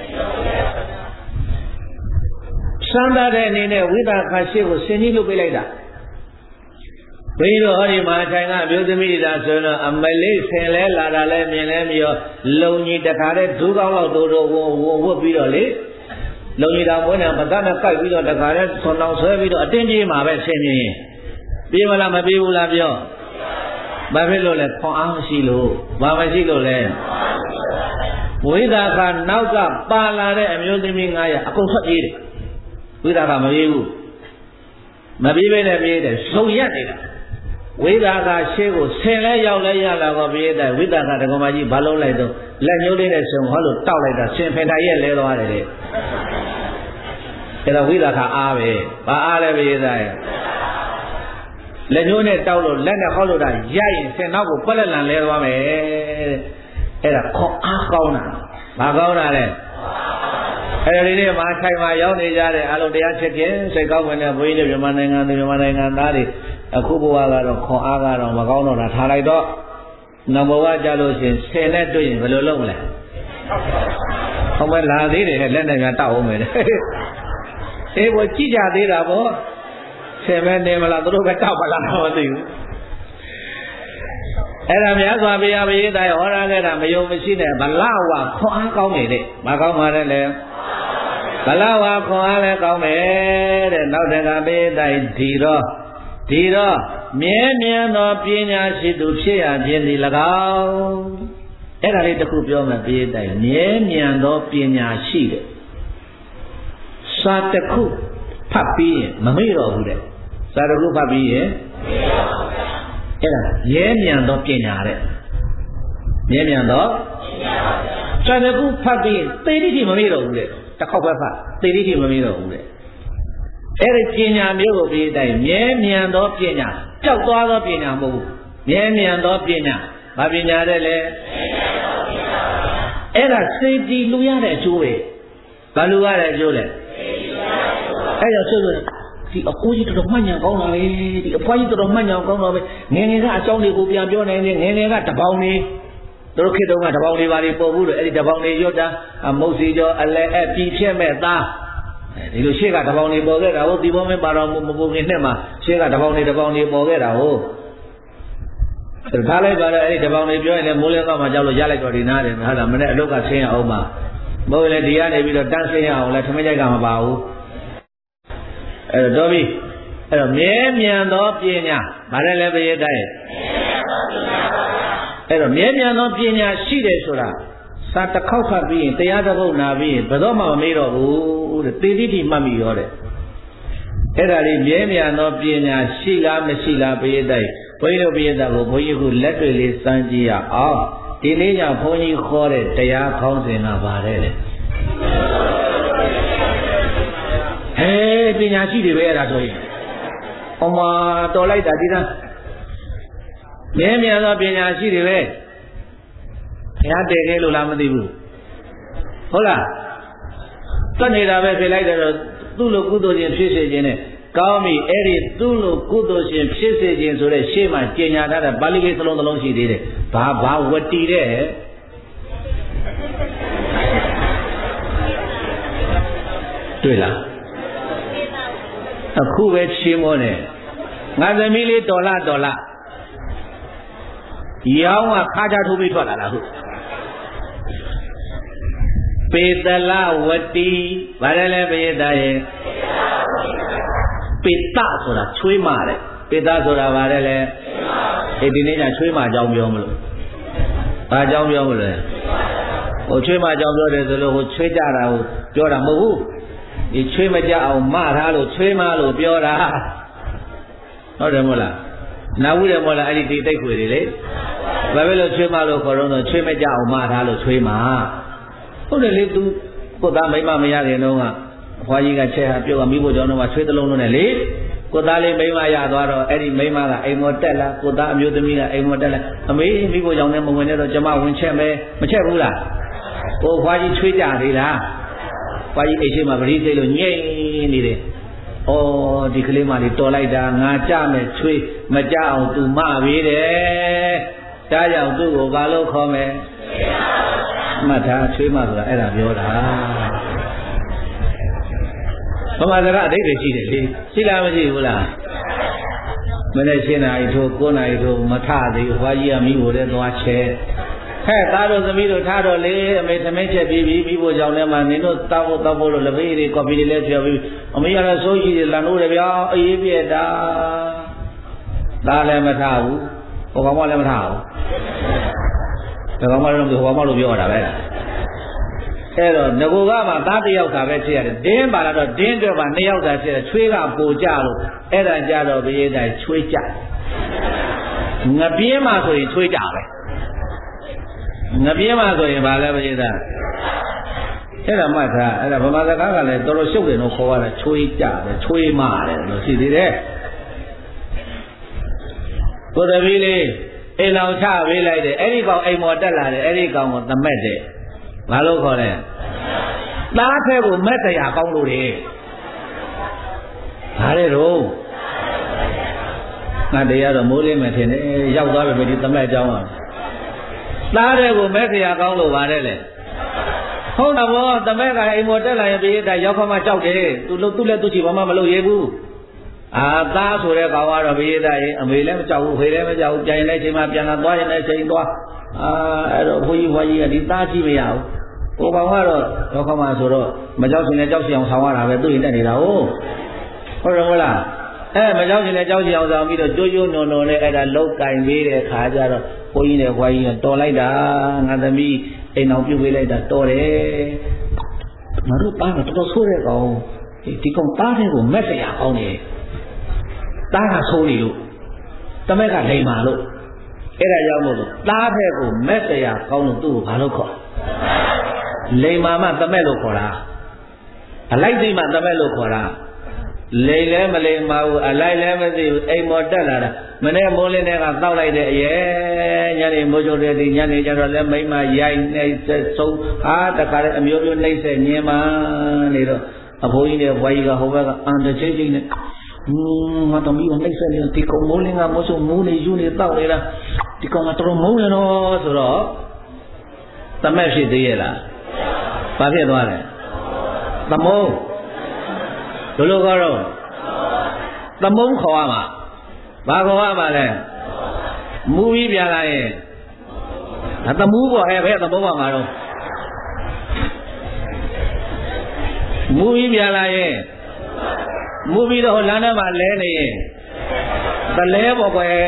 စမ်းတတ်တဲ့အနေနဲ့ဝိသခာရှိကိုရှင်ကြီးလှုပ်ပေးလိုက်တာဘိဓောဟောဒီမှာထိုင်ကအမျိုးသမီးဒါဆိုတော့အမလေးဆင်လဲလာတာလဲမြင်လဲမရောလုံကြီးတခါတည်းဒူးကောင်းလောက်တို့တို့ဝဝတ်ပြီးတော့လေလုံကြီးတော်မွေးနေမသားနဲ့ကိုက်ပြီးတော့တခါတည်းဆွန်တော်ဆွဲပြီးတော့အတင်းပြေးမှာပဲဆင်မြင်ပြေးမလားမပြေးဘူးလားပြောဘာဖြစ်လို့လဲခွန်အားမရှိလို့ဘာမရှိလို့လဲဝိသခာနောက်ကပါလာတဲ့အမျိုးသမီး၅ရာအကုန်ထွက်ပြေးတယ်ဝိသခာမပြေးဘူးမပြေးပဲနဲ့ပြေးတယ်ဆုံရက်နေတာဝိသခာရှေ့ကိုဆင်လဲရောက်လဲရလာတော့ပြည့်တဲ့ဝိသခာတက္ကမကြီးဘာလုံးလိုက်တော့လက်ညှိုးလေးနဲ့ဆုံဟောလို့တောက်လိုက်တာဆင်ဖင်တိုင်ရဲ့လဲသွားတယ်လေအဲ့တော့ဝိသခာအားပဲဘာအားလဲပြည့်တဲ့လက်ညှိုးနဲ့တောက်လို့လက်နဲ့ဟောက်လို့တာရရင်စင်နောက်ကိုပက်လက်လန်လဲသွားမယ်အဲ့ဒါခေါ်အားကောင်းတာဘာကောင်းတာလဲအဲ့ဒီနေ့မှာဆိုင်မှာရောက်နေကြတဲ့အလုံးတရားချက်ချင်းစိတ်ကောင်းဝင်တဲ့ဘုန်းကြီးတွေမြန်မာနိုင်ငံသူမြန်မာနိုင်ငံသားတွေအခုဘဝကတော့ခေါ်အားကတော့မကောင်းတော့တာထားလိုက်တော့နောက်ဘဝကြလို့ရှိရင်ဆယ်နဲ့တွေ့ရင်ဘယ်လိုလုပ်မလဲဟောမလာသေးတယ်လက်နဲ့များတောက်အောင်မယ်အေးဘောကြည့်ကြသေးတာပေါ့ဆယ်မဲ့နေမလားသူတို့ပဲတောက်မလားမသိဘူးအဲ့ဒါများစွာဘုရားပရိသတ်ဟောရခဲ့တာမယုံမရှိနဲ့ဗလဝခွန်အားကောင်းနေတဲ့မကောင်းပါနဲ့လေဗလဝခွန်အားလည်းကောင်းတယ်တဲ့နောက်တကပရိသတ်ဒီတော့ဒီတော့မြဲမြံသောပညာရှိသူဖြစ်ရခြင်းဒီ၎င်းအဲ့ဒါလေးတစ်ခုပြောမယ်ပရိသတ်မြဲမြံသောပညာရှိတဲ့စာတစ်ခုဖတ်ပြီးရင်မမေ့တော့ဘူးတဲ့စာတစ်ခုဖတ်ပြီးရင်အဲ့ဒါမြဲမြံသောပညာတဲ့မြဲမြံသောစာတစ်ခုဖတ်ပြီးရင်သေတိတိမမေ့တော့ဘူးတဲ့တစ်ခေါက်ပဲဖတ်သေတိတိမမေ့တော့ဘူးတဲ့အဲ့ဒီပညာမျိုးကိုပြီးတိုင်းမြဲမြံသောပညာပျောက်သွားသောပညာမဟုတ်ဘူးမြဲမြံသောပညာဘာပညာတဲ့လဲအဲ့ဒါစေတီလူရတဲ့အကျိုးပဲဘာလူရတဲ့အကျိုးလဲအဲ့တော့ဆိုတော့ဒီအကိုကြီးတော်မှညံကောင်းတာပဲဒီအဖွားကြီးတော်မှညံကောင်းတာပဲငယ်ငယ်ကအကြောင်းတွေကိုပြန်ပြောနိုင်တယ်ငယ်ငယ်ကတပေါင်းနေတို့ခေတ္တကတပေါင်းလေးပါလေးပေါ်ဘူးလို့အဲ့ဒီတပေါင်းလေးရွတ်တာမုတ်စီကျော်အလဲအပြည်ဖြစ်မဲ့သားဒီလိုရှေ့ကတပေါင်းလေးပေါ်ခဲ့တာဟုတ်ဒီဘောမင်းပါတော်မပုံခင်နဲ့မှာရှေ့ကတပေါင်းလေးတပေါင်းလေးပေါ်ခဲ့တာဟုတ်ထားလိုက်ပါတော့အဲ့ဒီတပေါင်းလေးပြောရင်လည်းမိုးလင်းကမှကြောက်လို့ရလိုက်တော့ဒီနားတယ်ဟာဒါမနေ့အလုတ်ကဆင်းရအောင်ပါမဟုတ်လေဒီကနေပြီးတော့တန်းဆင်းရအောင်လဲထမင်းကြိုက်ကမပါဘူးအဲ့တော့ပြီအဲ့တော့မြဲမြံသောပညာဗါတယ်လဲပရိသတ်ရဲ့အဲ့တော့မြဲမြံသောပညာရှိတယ်ဆိုတာစာတစ်ခေါက်ဖတ်ပြီးရင်တရားတစ်ပုဒ်နာပြီးရင်ဘယ်တော့မှမမေ့တော့ဘူးတဲ့သေတိတိမှတ်မိရောတဲ့အဲ့ဒါလေးမြဲမြံသောပညာရှိလားမရှိလားပရိသတ်ဘုန်းကြီးတို့ပရိသတ်ကိုဘုန်းကြီးကလက်တွေလေးစမ်းကြည့်ရအောင်ဒီနေ့ညဘုန်းကြီးခေါ်တဲ့တရားခေါင်းစဉ်ကပါတယ်လေဟဲ့ပညာရှိတွေပဲအဲ့ဒါဆိုရင်အမတော်လိုက်တာဒီသားမြဲမြံသောပညာရှိတွေပဲဘုရားတည်ခဲ့လို့လားမသိဘူးဟုတ်လားတတ်နေတာပဲဖြစ်လိုက်တယ်တော့သူ့လိုကုသိုလ်ရှင်ဖြစ်စေခြင်းနဲ့ကောင်းပြီအဲ့ဒီသူ့လိုကုသိုလ်ရှင်ဖြစ်စေခြင်းဆိုတဲ့ရှေ့မှာကျင်ညာထားတဲ့ပါဠိကိစလုံးတစ်လုံးရှိသေးတယ်ဘာဘာဝတီတဲ့တွေ့လားအခုပဲရှင်းမောတယ်ငါသမီးလေးတော်လာတော်လာရောင်းကခါကြထိုးပြီးထွက်လာတာဟုတ်ပေတလဝတီဗါတယ်လဲပရိသတ်ရဲ့ပေတဆိုတာချွေးမတဲ့ပေတဆိုတာဗါတယ်လဲအေးဒီနေ့ကချွေးမအကြောင်းပြောမလို့ဘာအကြောင်းပြောမလို့လဲဟိုချွေးမအကြောင်းပြောတယ်ဆိုလို့ဟိုချွေးကြတာကိုပြောတာမဟုတ်ဘူးဒီချွေးမကြအောင်မထားလို့ချွေးမလို့ပြောတာဟုတ်တယ်မဟုတ်လားနာဝိတယ်မဟုတ်လားအဲ့ဒီဒီတိတ်ခွေတွေလေဘာပဲလို့ချွေးမလို့ခေါ်တော့ချွေးမကြအောင်မထားလို့ချွေးမဟုတ်တယ်လေသူကိုသားမိမမရခင်တော့ကအဖွားကြီးကချက်ဟာပြုတ်ကမိဖို့ကြောင့်တော့ချွေးတလုံးလုံးနဲ့လေကိုသားလေးမိမရသွားတော့အဲ့ဒီမိမကအိမ်မော်တက်လာကိုသားအမျိုးသမီးကအိမ်မော်တက်လာအမေမိဖို့ကြောင့်လည်းမဝင်နဲ့တော့ကျမဝင်ချက်မယ်မချက်ဘူးလားကိုအဖွားကြီးချွေးကြသေးလားဖွားကြီးအိမ်ရှိမှာပရိသိလို့ညိတ်နေတယ်ဩဒီကလေးမလေးတော်လိုက်တာငါကြမယ်ချွေးမကြအောင်သူမပေးတယ်ဒါကြောင့်သူ့ကိုဘာလို့ခေါ်မယ်မှတ်ထားချွေးမဆိုတာအဲ့ဒါပြောတာဗမာစကားအဓိပ္ပာယ်ရှိတယ်လေရှိလားမရှိဘူးလားမနေ့ရှင်းနာရီထိုးကိုးနာရီထိုးမထသေးဘွားကြီးကမိဖို့တဲ့သွားချဲဟဲ့သားတို့သမီးတို့ထားတော့လေအမေသမင်းချက်ပြီးပြီးမိဖို့ကြောင့်လည်းမနင်တို့တောက်ဖို့တောက်ဖို့လို့လက်ဖေးတွေကော်ဖီတွေလည်းပြောပြီးအမေကတော့စိုးရှိတယ်လန်လို့တယ်ဗျာအေးပြက်တာသားလည်းမထဘူးဟိုကောင်မလည်းမထဘူးဒီကောင်မလည်းဟိုကောင်မလို့ပြောရတာပဲအဲ့တော့ငကိုကမှသားတစ်ယောက်သာပဲဖြစ်ရတယ်ဒင်းပါလာတော့ဒင်းတွေပါနှစ်ယောက်သာဖြစ်တယ်ချွေးကပိုကြလို့အဲ့ဒါကြတော့ဘရေးတိုင်းချွေးကြငပြင်းမှဆိုရင်ချွေးကြပဲငပြင်းမှဆိုရင်ဘာလဲဘရေးသားအဲ့ဒါမှတ်ထားအဲ့ဒါဗမာစကားကလည်းတော်တော်ရှုပ်တယ်နော်ခေါ်ရတာချွေးကြတယ်ချွေးမတယ်လို့ရှိသေးတယ်ကိုသမီးလေးအိမ်လောင်ချပေးလိုက်တယ်အဲ့ဒီကောင်အိမ်မော်တက်လာတယ်အဲ့ဒီကောင်ကိုသမက်တယ်ဘာလို့ခေါ်လဲသားထဲကိုမက်တရားကောင်းလို့လေဘာလဲတော့ငါတရားတော့မိုးလေးမှထင်တယ်ရောက်သွားပြီဒီသမက်အကြောင်းอ่ะသားထဲကိုမက်တရားကောင်းလို့ပါတယ်လေဟုတ်တာဗောသမက်ကအိမ်မော်တက်လာရင်ပြေးတာရောက်ခမကြောက်တယ်သူလို့သူ့လက်သူ့ချီဘာမှမလုပ်ရဘူးအာသားဆိုတဲ့ကောင်ကတော့ဘေးသားရင်အမေလည်းမကြောက်ဘူးဖေလည်းမကြောက်ဘူးပြန်ရင်လည်းချိန်မှပြန်လာသွားရင်လည်းချိန်သွားအာအဲ့တော့ဘုန်းကြီးဘွားကြီးကဒီသားကြည့်မရဘူးကိုကောင်ကတော့တော့ခမဆိုတော့မကြောက်ရှင်လည်းကြောက်ရှင်အောင်ဆောင်ရတာပဲသူ့ရင်တက်နေတာဟုတ်ဟုတ်တယ်မလားအဲမကြောက်ရှင်လည်းကြောက်ရှင်အောင်ဆောင်ပြီးတော့ကြိုးကြိုးနုံနုံနဲ့အဲ့ဒါလောက်ကင်ပေးတဲ့ခါကျတော့ဘုန်းကြီးနဲ့ဘွားကြီးကတော်လိုက်တာငါသမီးအိမ်အောင်ပြုတ်ပေးလိုက်တာတော်တယ်ငါတို့သားကတော်တော်ဆိုးတဲ့ကောင်ဒီကောင်သားတဲ့ကိုမက်စရာကောင်းတယ်သားကဆိုးနေလို့တမက်ကလိမ်မာလို့အဲ့ဒါကြောင့်မို့လို့သားတဲ့ကိုမက်စရာကောင်းလို့သူ့ကိုဘာလို့ခေါ်လိမ်မာမှတမက်လို့ခေါ်တာအလိုက်သိမှတမက်လို့ခေါ်တာလိမ်လဲမလိမ်မာဘူးအလိုက်လဲမသိဘူးအိမ်မော်တက်လာတာမနေ့မိုးလင်းတဲ့ကတောက်လိုက်တဲ့အရဲ့ညနေမိုးချိုတဲ့ဒီညနေကျတော့လဲမိမရိုက်နေဆုံးဟာတခါလေအမျိုးမျိုးနှိမ့်ဆက်ညင်မာနေတော့အဖိုးကြီးနဲ့ဘွားကြီးကဟိုဘက်ကအန်တချိတ်ချိတ်နဲ့อืมငါသမီးကနှိမ့်ဆက်နေဒီကောင်မိုးလင်းကမိုးချိုမိုးနေယူနေတောက်နေတာဒီကောင်ကတော်မုန်းနေတော့ဆိုတော့သမက်ဖြစ်သေးရဲ့လားဘာဖြစ်သွားလဲသမုန်းဘယ်လိုခေါ်တော့သမုန်းခေါ်ရမှာဘာခေါ်ရမှာလဲမူပြီးပြန်လာရင်ဒါသမူးပေါ့အဲဘယ်သမုန်းပါမှာတော့မူပြီးပြန်လာရင်မူပြီးတော့လမ်းထဲမှာလဲနေရင်တလဲပေါ့ကွယ်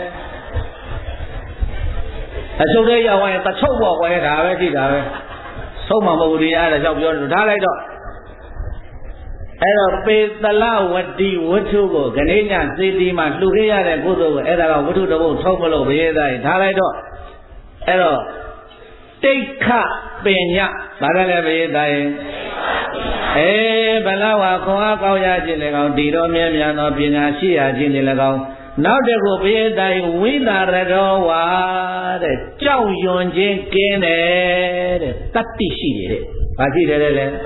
အချုပ်ထဲရောက်ရင်တချုပ်ပေါ့ကွယ်ဒါပဲကြည့်တာပဲဆုံးမမဟုတ်ဘူးဒီအဲ့ဒါကြောင့်ပြောတယ်ထားလိုက်တော့အဲ့တော့ပေတလဝတိဝတ္ထုကိုဂဏိညာစေတီမှာလှူခဲ့ရတဲ့ကုသိုလ်ကိုအဲ့ဒါကဝတ္ထုတစ်ပုဒ်ထုတ်မလို့ဘယေသားထားလိုက်တော့အဲ့တော့တိဋ္ဌပညာဘာလဲလဲဘယေသားရင်အေးဘလဝါခွန်အားကောင်းရခြင်းလည်းကောင်းဒီတော်မြဲမြတ်သောပညာရှိရခြင်းလည်းကောင်းနောက်တစ်ခုဘယေသားရင်ဝိသရတောဝါတဲ့ကြောက်ရွံ့ခြင်းကင်းတယ်တဲ့တတ္တိရှိတယ်တဲ့ဘာရှိတယ်လဲလဲ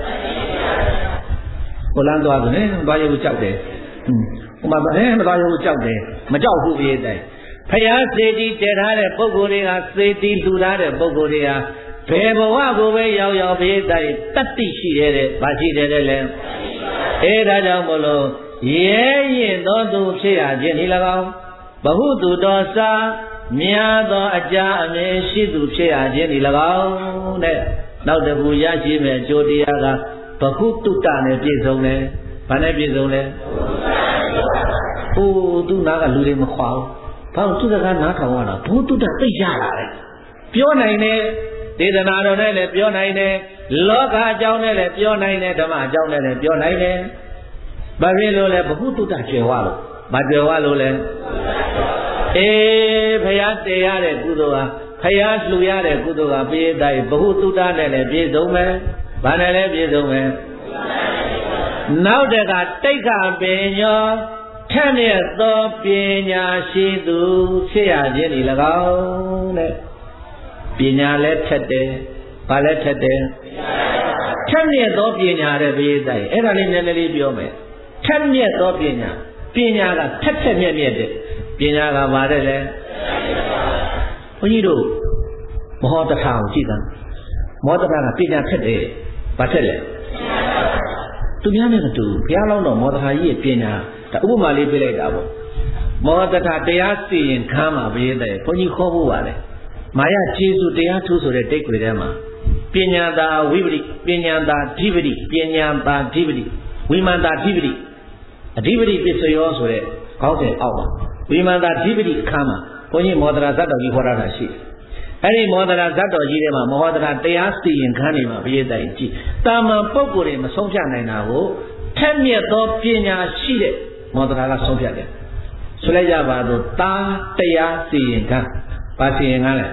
ကိုလန်းသွားတယ်နဲ့သွားရုပ်ကြောက်တယ်ဟိုမှာအဲမသွားရုပ်ကြောက်တယ်မကြောက်ဘူးဘယေသားဖယားစေတီတည်ထားတဲ့ပုဂ္ဂိုလ်တွေကစေတီလှူထားတဲ့ပုဂ္ဂိုလ်တွေကဘယ်ဘဝကိုပဲရောက်ရောက်ဘယေသားတတ္တိရှိတယ်တဲ့ဘာရှိတယ်လဲအဲဒါကြောင့်မလို့ရဲရင်သောသူဖြစ်ရခြင်းဒီ၎င်းဘဟုတုတော်စာမြာသောအကြအမြဲရှိသူဖြစ်ရခြင်းဒီ၎င်းတဲ့နောက်တစ်ခုရရှိမဲ့အကျိုးတရားကဘဟုတုတနဲ့ပြည့်စုံတယ်ဘာနဲ့ပြည့်စုံလဲဟိုသူနာကလူတွေမခွာဘူးဘာလို့သူစကားနားထောင်ရတာဘုတုတသိရလာတယ်ပြောနိုင်တယ်ဒေသနာတော်နဲ့လည်းပြောနိုင်တယ်လောကအကြောင်းနဲ့လည်းပြောနိုင်တယ်ဓမ္မအကြောင်းနဲ့လည်းပြောနိုင်တယ်ဘာဖြစ်လို့လဲဘဟုတုတကျွယ်ဝလို့မကျွယ်ဝလို့လဲအေးဖယားတည်ရတဲ့ကုသိုလ်ဟာဖယားလှူရတဲ့ကုသိုလ်ဟာပိဋကဘဟုတုတနဲ့လည်းပြည့်စုံမယ်ဘာနဲ့လဲပြည့်စုံမယ်နောက်တကတိတ်ခပင်ညောထက်မြက်သောပညာရှိသူဖြစ်ရခြင်းဒီ၎င်းတဲ့ပညာလည်းထက်တယ်ဘာလည်းထက်တယ်ထက်မြက်သောပညာတဲ့ဘေးတိုင်းအဲ့ဒါလေးနည်းနည်းလေးပြောမယ်ထက်မြက်သောပညာပညာကထက်ထက်မြက်မြက်တဲ့ပညာကဘာတဲ့လဲဘုန်းကြီးတို့မဟောတထာကိုကြည့်တာမောတထာကပညာထက်တယ်ဘာထက်လဲသူများနဲ့မတူဘုရားလုံးတော်မောတထာကြီးရဲ့ပညာဒါဥပမာလေးပြလိုက်တာပေါ့မောတထာတရားစီရင်ခမ်းမှာဘေးတဲ့ဘုန်းကြီးခေါ်ဖို့ပါလေမာယကျေစုတရားထုဆိုတဲ့တိတ်ခွေထဲမှာပညာသာဝိပတိပညာသာဓိပတိပညာသာဓိပတိဝိမာန်သာဓိပတိအဓိပတိပစ္စယောဆိုတဲ့ခေါင်းစဉ်အောက်မှာဝိမာန်သာဓိပတိခမ်းမှာဘုန်းကြီးမောတထာဇတ်တော်ကြီးခေါ်ရတာရှိတယ်အဲ့ဒီမောတရာဇတ်တော်ကြီးထဲမှာမောတရာတရားစီရင်ခန်းနေမှာဘုရားတိုင်ကြည့်တာမန်ပုဂ္ဂိုလ်တွေမဆုံးဖြတ်နိုင်တာကိုထက်မြက်သောပညာရှိတဲ့မောတရာကဆုံးဖြတ်တယ်ဆိုလိုက်ကြပါတော့တာတရားစီရင်ခန်းဘာစီရင်ခန်းလဲ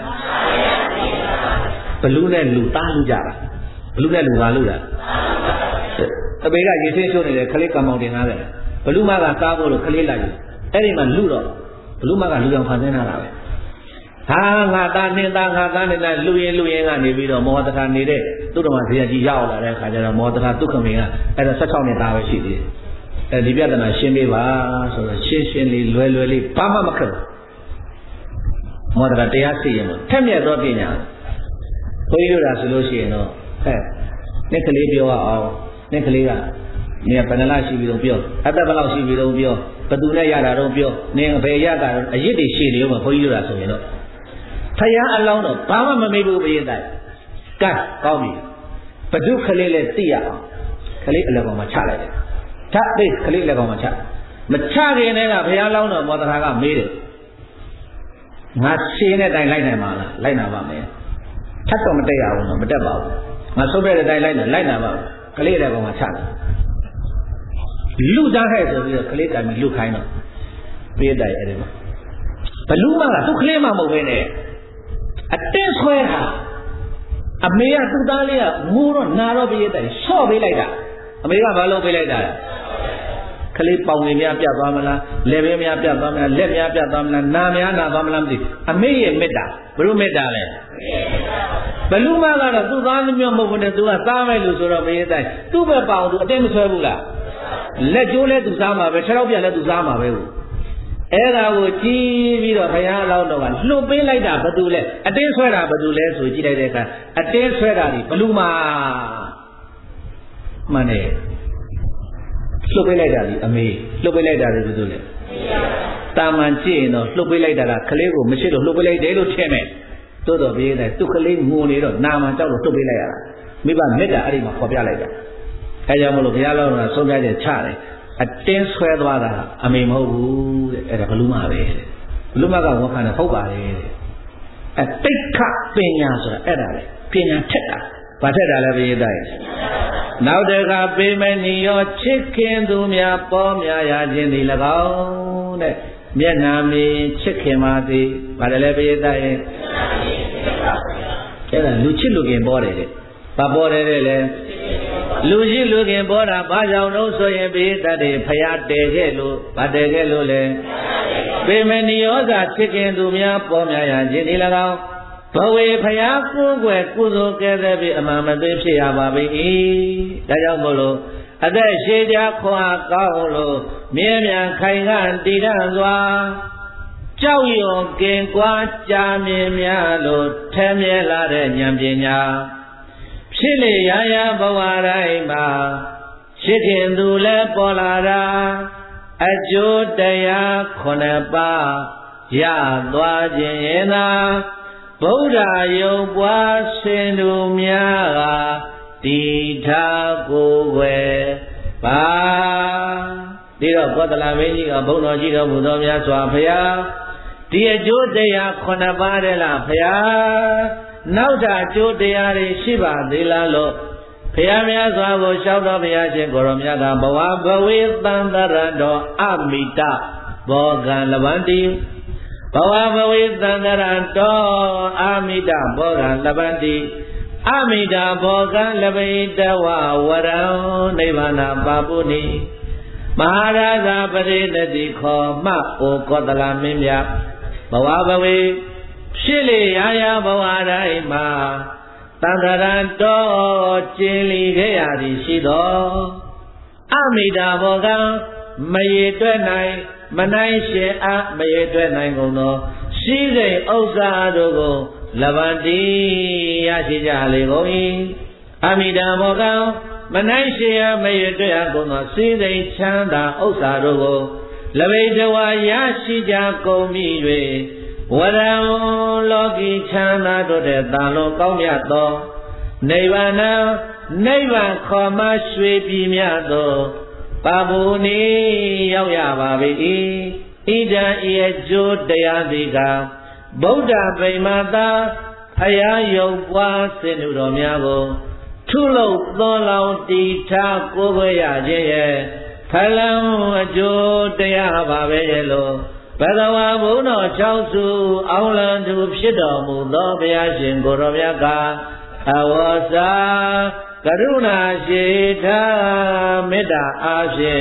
ဘလူးနဲ့လူတားလူကြတာဘလူးနဲ့လူပါလူတာအပေကရေသေးချိုးနေတယ်ခလေးကံမောင်တင်ကားတယ်ဘလူးမကကားဖို့လို့ခလေးလိုက်အဲ့ဒီမှာလူတော့လူမကလူအောင်ဖန်ဆင်းလာတာပဲဟာငါသားနင်းသားငါသားနဲ့လူရင်လူရင်ကနေပြီးတော့မောဟတထာနေတဲ့သူတော်မဇေယျကြီးရောက်လာတဲ့အခါကျတော့မောဟတထာဒုက္ခမင်းကအဲ့ဒါဆက်၆နှစ်သားပဲရှိသေးတယ်အဲဒီပြဿနာရှင်းပေးပါဆိုတော့ရှင်းရှင်းလေးလွယ်လွယ်လေးဘာမှမခက်ဘူးမောဟတထာတရားသိရင်တော့ထက်မြက်သောပညာဘုန်းကြီးတို့ကဆိုလို့ရှိရင်တော့ဟဲ့နှစ်ကလေးပြောအောင်နှစ်ကလေးကနေဘယ်နှလားရှိပြီးတော့ပြောအသက်ဘယ်လောက်ရှိပြီးတော့ပြောဘသူနဲ့ရတာတော့ပြောနေဘယ်ရတာတော့အရစ်တွေရှိနေရောမှာဘုန်းကြီးတို့ကဆိုရင်တော့ဖယားအလောင်းတော့ဘာမှမမေ့ဘူးပြည့်တိုင်ကဲကောင်းပြီဘဒုခလေးလည်းသိရအောင်ခလေးအလက်ကောင်မှာချလိုက်တယ်ဓာတ်သိခလေးအလက်ကောင်မှာချမချခင်တည်းကဘုရားလောင်းတော်မောတထာကမေးတယ်ငါရှင်းတဲ့တိုင်လိုက်နိုင်ပါလားလိုက်နိုင်ပါမယ်ထပ်တော့မတက်ရဘူးနော်မတက်ပါဘူးငါဆုပ်တဲ့တိုင်လိုက်နိုင်လိုက်နိုင်ပါကလေးအလက်ကောင်မှာချတယ်လူသားခဲ့ဆိုပြီးတော့ကလေးတိုင်ပြီးလူခိုင်းတော့ပြည့်တိုင်အဲ့ဒီမှာဘလူးမကသူ့ကလေးမှမဟုတ်ပဲနဲ့အတင်းဆွဲတာအမေကသူ့သားလေးကငိုတော့နာတော့ပြည့်တိုင်ဆော့ပေးလိုက်တာအမေကဘာလုပ်ပေးလိုက်တာလဲကလေးပေါင်နေများပြတ်သွားမလားလက်ပဲများပြတ်သွားမလားလက်များပြတ်သွားမလားနာများနာသွားမလားမသိအမေရဲ့မေတ္တာဘယ်လိုမေတ္တာလဲဘလူးမကတော့သူ့သားမျိုးမဟုတ်ဘူးနဲ့သူကသားမဲ့လို့ဆိုတော့ပြည့်တိုင်သူ့ဘက်ပေါင်သူအတင်းမဆွဲဘူးလားလက်ကျိုးလဲသူစားမှာပဲခြေထောက်ပြက်လဲသူစားမှာပဲဟုတ်အဲ့ဒါကိုကြည့်ပြီးတော့ဘုရားလောင်းတော်ကလှုပ်ပေးလိုက်တာဘာတူလဲအတင်းဆွဲတာဘာတူလဲဆိုကြည့်လိုက်တဲ့အခါအတင်းဆွဲတာဒီဘလူးမမှန်တယ်လှုပ်ပေးလိုက်တာဒီအမေလှုပ်ပေးလိုက်တာဒီဘာတူလဲတာမန်ကြည့်ရင်တော့လှုပ်ပေးလိုက်တာကကလေးကိုမရှိလို့လှုပ်ပေးလိုက်တယ်လို့ထင်မယ်တိုးတော့ပြေးတယ်သူ့ကလေးငိုနေတော့နာမန်ကြောက်လို့လှုပ်ပေးလိုက်ရတာမိဘမေတ္တာအဲ့ဒီမှာခေါ်ပြလိုက်တာအဲကြောင့်မလို့ဘုရားလောင်းတော်ကဆုံးဖြတ်ချက်ချတယ်အတင်းဆွဲသွားတာအမေမဟုတ်ဘူးတဲ့အဲ့ဒါဘလူးမပဲတဲ့ဘလူးမကဝန်ခံတယ်ဟုတ်ပါတယ်တဲ့အတိတ်ခပညာဆိုတာအဲ့ဒါလေပညာထက်တာဘာထက်တာလဲဘုရားတိုက်နောက်တခါပေမနီရောချစ်ခင်သူများပေါ်များရခြင်းဒီ၎င်းတဲ့မျက်နှာမင်းချစ်ခင်ပါသည်ဘာလဲဘုရားတိုက်အဲ့ဒါလူချစ်လူခင်ပေါ်တယ်တဲ့ဘာပေါ်တယ်တဲ့လဲလူရှိလူခင်ပေါ်တာဘာကြောင့်လို့ဆိုရင်ဘေးတတ်တယ်ဖယားတည်ခဲ့လို့ဗတ်တည်ခဲ့လို့လေပေမနိယောဇာချစ်ခင်သူများပေါ်များရခြင်းဒီ၎င်းဘဝေဖယားကိုယ်ွယ်ကုသိုလ်ကဲတဲ့ပြီအမှန်မသိဖြစ်ရပါပြီဒါကြောင့်မို့လို့အသက်ရှည်ကြခွာကောင်းလို့မြဲမြံခိုင်ခံတည်တံ့စွာကြောက်ရွံ့ကင်ကွာကြာမြင်များလို့ထဲမြဲလာတဲ့ဉာဏ်ပညာဖြစ်လေရရဘဝတိုင်းမှာရှိခင်သူလည်းပေါ်လာတာအကျိုးတရားခုနှစ်ပါးရသွားခြင်းရင်သာဗုဒ္ဓယုံပွားရှင်သူများကတိထာကိုယ်ွယ်ပါဒီတော့ကောသလမင်းကြီးကဘုန်းတော်ကြီးတော်မူသောမြတ်စွာဘုရားဒီအကျိုးတရားခုနှစ်ပါးတဲ့လားဘုရားနောက်တာအကျိုးတရားတွေရှိပါသေးလားလို့ဘုရားများစွာကိုလျှောက်တော်ဘုရားရှင်ကိုရောမြတ်ကဘဝဘဝေသံတရတော်အမိတဘောဂံလဗန္တိဘဝဘဝေသံတရတော်အမိတဘောဂံလဗန္တိအမိတာဘောဂံလဗိတဝဝရံနိဗ္ဗာန်ပါပုနိမဟာရာဇပရိသတိခောမှဩကောသလမင်းမြတ်ဘဝဘဝေဖြစ်လေရရဘဝတိုင်းမှာသံဃာတော်ကျင်လီခဲ့ရသည်ရှိသောအမိတာဘောကမရေတွက်နိုင်မနိုင်ရှင်အမရေတွက်နိုင်ကုန်သောရှိစိမ်ဥစ္စာတို့ကိုလဗန္တိရရှိကြလေကုန်၏အမိတာဘောကမနိုင်ရှင်အမရေတွက်အကုန်သောရှိစိမ်ချမ်းသာဥစ္စာတို့ကိုလဘိတဝါရရှိကြကုန်ပြီ၍ဝရံလောကီချမ်းသာတို့တဲ့တန်လုံးကောင်းမြတ်သောနိဗ္ဗာန်နိဗ္ဗာန်ခေါ်မှရွှေပြည်မြတ်သောပါဘူနီရောက်ရပါပြီဣဒံဤအကျိုးတရားသည်ကဗုဒ္ဓဗိမာသာဖယားယုံပွားစင်သူတော်များကိုထုလုပ်သောလောင်တီထားကိုယ်ွယ်ရခြင်းရဲ့ဖလံအကျိုးတရားပါပဲလို့ဘဂဝါဘုန်းတော်၆စုအောင်လံသူဖြစ်တော်မူသောဘုရားရှင်ကိုရောမြတ်ကအဝေါစာကရုဏာရှိထားမေတ္တာအားဖြင့်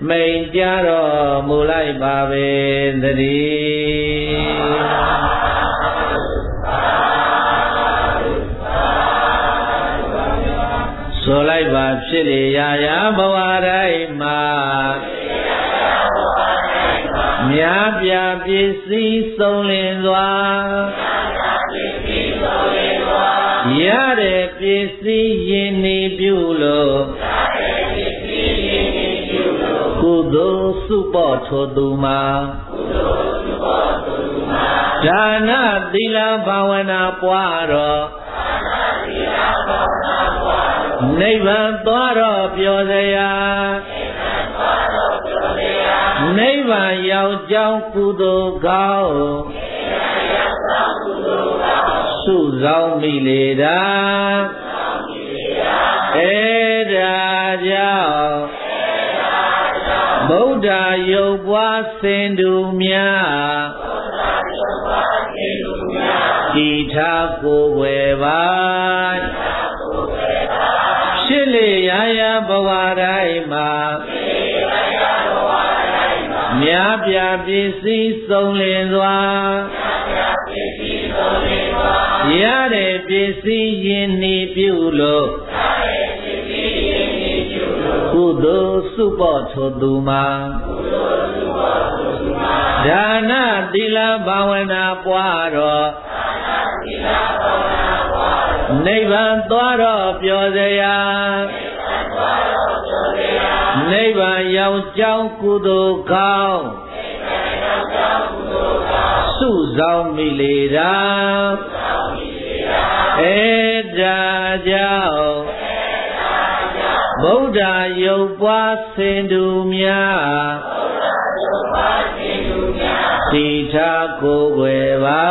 မိန်ကြတော်မူလိုက်ပါပေသတည်းဆိုလိုက်ပါဖြစ်လေရာရာဘဝတိုင်းမှာမြားပြပစ္စည်းဆုံးလင်စွာရတဲ့ပစ္စည်းယဉ်နေပြုလို့ကုသိုလ်စုပေါ်ထိုသူမှာဒါနသီလဘာဝနာပွားတော့နိဗ္ဗာန်သွားတော့ပြောစရာနိဗ္ဗာန်ရောက်ကြောင်းကုသိုလ်ကောင်းစုဆောင်မိလေတာအဲ့ဒါကြောင့်ဗုဒ္ဓရုပ်ပွားစင်တူများဤထာကိုယ်ွယ်ပါဖြစ်လေရာရာဘဝတိုင်းမှာမြားပြပစ္စည်းဆုံးလင်စွာရတဲ့ပစ္စည်းယဉ်နေပြုလို့ကုသိုလ်စုပေါ်ထိုသူမှာဒါနသီလဘာဝနာပွားတော့နိဗ္ဗာန်သွားတော့ပြောစရာနိဗ္ဗာန်ရောက်ကြောင်းကုသိုလ်ကောင်းစုဆောင်မိလေတာအဲ့ဒါကြောင့်ဗုဒ္ဓရုပ်ပွားစင်တူများသီထာကိုယ်ွယ်ပါ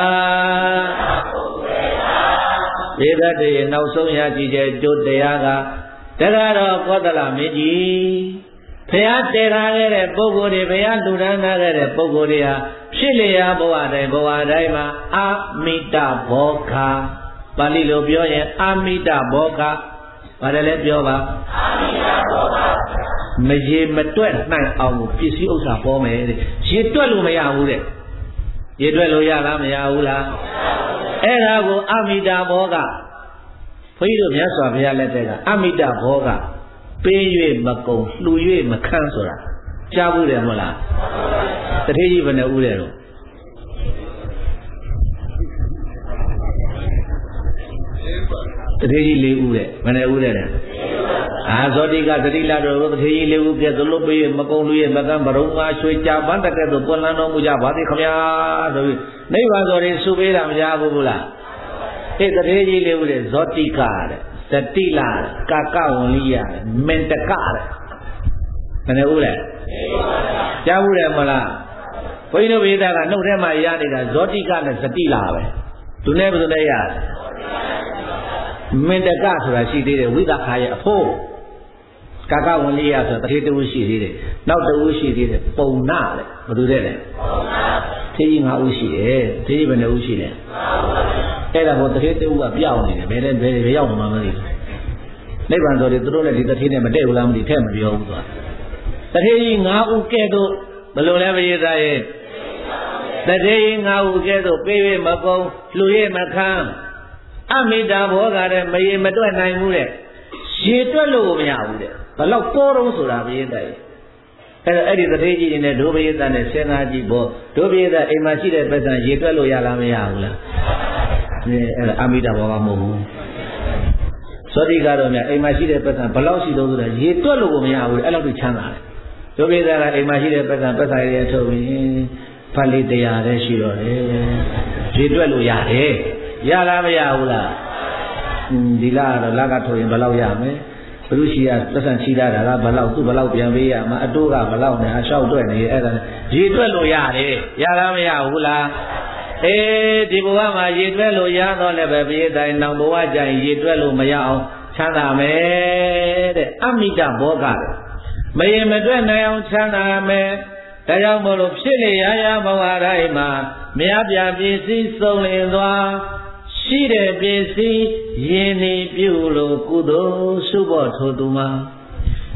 ဒေသတည်းနောက်ဆုံးရကြည့်တဲ့ကျိုးတရားကတရားတော်ကောသလမင်းကြီးဘုရားတည်ထားခဲ့တဲ့ပုဂ္ဂိုလ်တွေဘုရားလူဒန်းထားခဲ့တဲ့ပုဂ္ဂိုလ်တွေဟာဖြစ်လျာဘဝတိုင်းဘဝတိုင်းမှာအာမိတဘောခာပါဠိလိုပြောရင်အာမိတဘောခာပါတယ်လဲပြောပါအာမိတဘောခာမရေမတွက်နိုင်အောင်ပစ္စည်းဥစ္စာပေါ်မယ်တဲ့ရေတွက်လို့မရဘူးတဲ့ရေတွက်လို့ရလားမရဘူးလားအဲ့ဒါကိုအာမိတဘောခဘုန်းကြီးတို့မြတ်စွာဘုရားလက်ထက်ကအမိတဘောခပေး၍မကုန်လှူ၍မခန်းဆိုတာကြားဘူးတယ်မဟုတ်လားတထေးကြီးဘယ်နဲ့ဦးတယ်တော့တထေးကြီးလေးဦးတယ်ဘယ်နဲ့ဦးတယ်လဲအာဇောတိကသတိလာတော်တထေးကြီးလေးဦးပြည့်သလိုပေး၍မကုန်လှူ၍မခန်းဘရုံငါရွှေကြပန်းတက်တဲ့သို့ပွင့်လန်းတော်မူကြပါသည်ခမညာဆိုပြီးနိဗ္ဗာန်တော်ရင်စုပေးတာမကြားဘူးလားဧတထေးကြီးလေးဦးတယ်ဇောတိကတဲ့သတိလာကာကဝလိယမင်တကတဲ့ဘယ်နဲ့ဦးလဲကြားဘူးတယ်မလားဘုန်းကြီးတို့ဘိဓါကနှုတ်ထဲမှာရနေတာဇောတိကနဲ့သတိလာပဲသူနဲ့ဘယ်သူနဲ့ရတယ်မင်တကဆိုတာရှိသေးတယ်ဝိသခာရဲ့အဖို့ကာကဝလိယဆိုတာတထေးတူရှိသေးတယ်နောက်တူရှိသေးတယ်ပုံနာတဲ့ဘယ်သူတဲ့လဲပုံနာထေကြီးငါးဦးရှိတယ်ထေကြီးဘယ်နှဦးရှိလဲအဲ့ဒါကိုတထေးတူကပြောင်းနေတယ်ဘယ်နဲ့ဘယ်ဘယ်ရောက်မှမသိဘူးနိဗ္ဗာန်ဆိုရင်သူတို့လည်းဒီတထေးနဲ့မတည့်ဘူးလားမသိထဲမပြောဘူးသွားတထေးကြီးငါးဦးကဲ့သို့ဘယ်လိုလဲမရသားရဲ့တထေးကြီးငါးဦးကဲ့သို့ပေး၍မကုန်လှူ၍မခန်းအမိတာဘောကတဲ့မရေမတွက်နိုင်ဘူးတဲ့ရေတွက်လို့မရဘူးတဲ့ဘလောက်ပေါ်တော့ဆိုတာဘိသရဲ့အဲ့တော့အဲ့ဒီတထေးကြီးနဲ့ဒုဘိသနဲ့စဉ်းစားကြည့်ဖို့ဒုဘိသအိမ်မှာရှိတဲ့ပတ်စံရေတွက်လို့ရလားမရဘူးလားအဲ့ဒါအမိတာဘောကမဟုတ်ဘူးသောတိကတော့များအိမ်မှာရှိတဲ့ပတ်စံဘလောက်ရှိတော့ဆိုတာရေတွက်လို့မရဘူးအဲ့လောက်ထိချမ်းသာတယ်ဒုဘိသကအိမ်မှာရှိတဲ့ပတ်စံပတ်စံရည်ထုတ်ပြီးဖတ်လေးတရားတည်းရှိတော့တယ်ရေတွက်လို့ရတယ်ရလားမရဘူးလားဒီလားတော့လကထုတ်ရင်ဘယ်လောက်ရမလဲဘုရုရှိရသက်ဆန်ရှိတာကဘယ်လောက်သူ့ဘယ်လောက်ပြန်ပေးရမှာအတိုးကဘယ်လောက်နဲ့အလျှောက်တွက်နေအဲ့ဒါရေတွက်လို့ရတယ်ရလားမရဘူးလားအေးဒီဘဝမှာရေတွက်လို့ရတော့လည်းပဲပြေးတိုင်းနောင်ဘဝကျရင်ရေတွက်လို့မရအောင်ချမ်းသာမယ်တဲ့အမိတဘောကမရင်မတွက်နိုင်အောင်ချမ်းသာမယ်ဒါကြောင့်မို့လို့ဖြစ်လေရရဘဝတိုင်းမှာမြားပြပစ္စည်းစုံလင်သွားရှိတဲ့ပစ္စည်းယဉ်နေပြုလို့ကုသိုလ်စုဖို့ထိုသူမှာ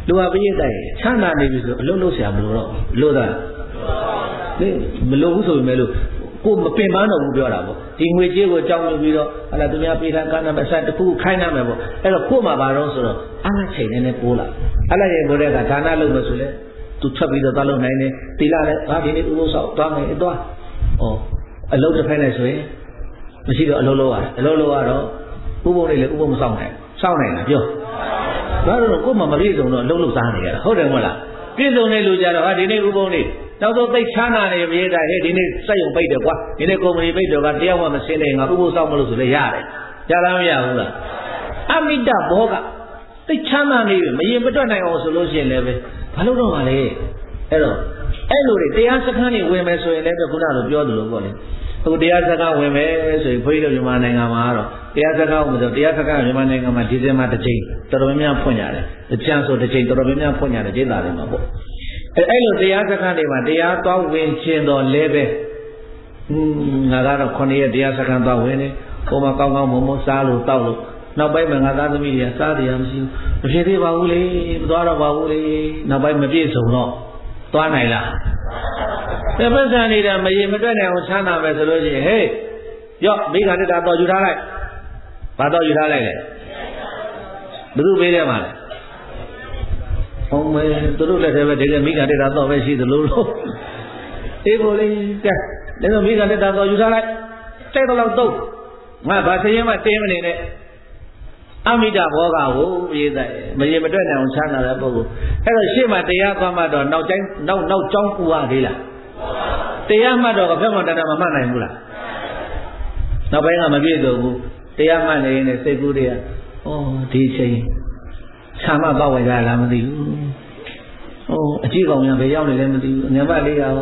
လူဟာပြည့်တဲ့ချမ်းသာနေပြီဆိုအလုံးလုံးဆရာမလို့တော့လို့သားလေမလို့ဘူးဆိုပေမဲ့လို့ကိုမပင်ပန်းတော့ဘူးပြောတာပေါ့ဒီငွေကြေးကိုကြောင်းယူပြီးတော့အဲ့ဒါသူများပေးထားကမ်းနာမဲ့ဆက်တစ်ခုခိုင်းနာမယ်ပေါ့အဲ့တော့ကို့မှာပါတော့ဆိုတော့အားလက်ချိန်နဲ့ပိုးလာအားလက်ချိန်ပိုးတဲ့ကဒါနလုပ်လို့ဆိုလဲသူထွက်ပြီးတော့သွားလုပ်နိုင်တယ်တီလာလဲဒါဒီနေ့ဥပုသ်ဆောက်သွားမယ်အသွားဩအလုံးတစ်ဖက်နဲ့ဆိုရင်မရှိတော့အလုံးလုံးရတယ်အလုံးလုံးရတော့ဥပုသ်လေးလေဥပုသ်မဆောက်နိုင်ဆောက်နိုင်လားပြောဒါတော့ကို့မှာမပြည့်စုံတော့အလုံးလုံးစားနေရတာဟုတ်တယ်မဟုတ်လားပြည့်စုံတဲ့လူကြတော့ဟာဒီနေ့ဥပုသ်လေးနောက်ဆုံးသိချမ်းသာနေမြေးတိုင်းဟဲ့ဒီနေ့စက်ရုံပိတ်တယ်ကွာဒီနေ့ကုမ္ပဏီပိတ်တယ်ကတယောက်မှမစင်းနေငါဥပုသ်ဆောက်မလို့ဆိုလဲရတယ်ကြားလားမရဘူးလားအမိတဘောကသိချမ်းသာနေပြီမရင်မတွက်နိုင်အောင်ဆိုလို့ရှိရင်လည်းပဲဘာလို့တော့မလဲအဲ့တော့အဲ့လိုတွေတရားစခန်းတွေဝင်မယ်ဆိုရင်လည်းခုနလိုပြောသလိုပေါ့လေအခုတရားစခန်းဝင်မယ်ဆိုရင်ခွေးတို့မြန်မာနိုင်ငံမှာတော့တရားစခန်းဝင်ဆိုတရားစခန်းမြန်မာနိုင်ငံမှာဒီဇင်ဘာတစ်ချိန်တော်တော်များများဖွင့်ရတယ်တချမ်းဆိုတစ်ချိန်တော်တော်များများဖွင့်ရတယ်ဒေသတွေမှာပေါ့အဲ့အဲ့လိုတရားစခန်းတွေမှာတရားသွားဝင်ခြင်းတော့လဲပဲอืมငါကတော့ခုနှစ်ရက်တရားစခန်းသွားဝင်နေပုံမှာကောင်းကောင်းမုံမုံစားလို့တောက်လို့နောက်ပိုင်းမှာငါသားသမီးတွေကစားတရားမရှိဘူးမဖြစ်သေးပါဘူးလေမသွားတော့ပါဘူးလေနောက်ပိုင်းမပြည့်စုံတော့သွားနိုင်လားတပတ်စံနေတာမရေမတွက်နိုင်အောင်ချမ်းသာမယ်ဆိုလို့ရှိရင်ဟေးရော့မိခါတက်တာတော့ယူထားလိုက်ဘာတော့ယူထားလိုက်လဲဘယ်သူပေးတယ်မှာလဲဟုတ်မယ်သူတို့လက်ထဲပဲဒီကမိခါတက်တာတော့ပဲရှိသလိုလို့အေးကိုလေးကဲဒါဆိုမိခါတက်တာတော့ယူထားလိုက်တဲ့တော့တော့ငါဘာစရင်မှတင်းမနေနဲ့အမိတဘောကကိုရေးတဲ့မရေမတွက်နိုင်အောင်ချမ်းသာတဲ့ပုဂ္ဂိုလ်အဲ့တော့ရှေ့မှာတရားသွားမှတော့နောက်တိုင်းနောက်နောက်ကြောင်းပူရသေးလားတရားမှတ်တော့ဘယ်မှာတဏ္ဍာမမှတ်နိုင်ဘူးလားနောက်ပိုင်းကမပြည့်စုံဘူးတရားမှတ်နေရင်စိတ်ကူးတွေကဩဒီချိန်ဆာမပတ်ဝဲကြလားမသိဘူးဩအကြည့်ကောင်များဘယ်ရောက်နေလဲမသိဘူးငါမလေးကဩ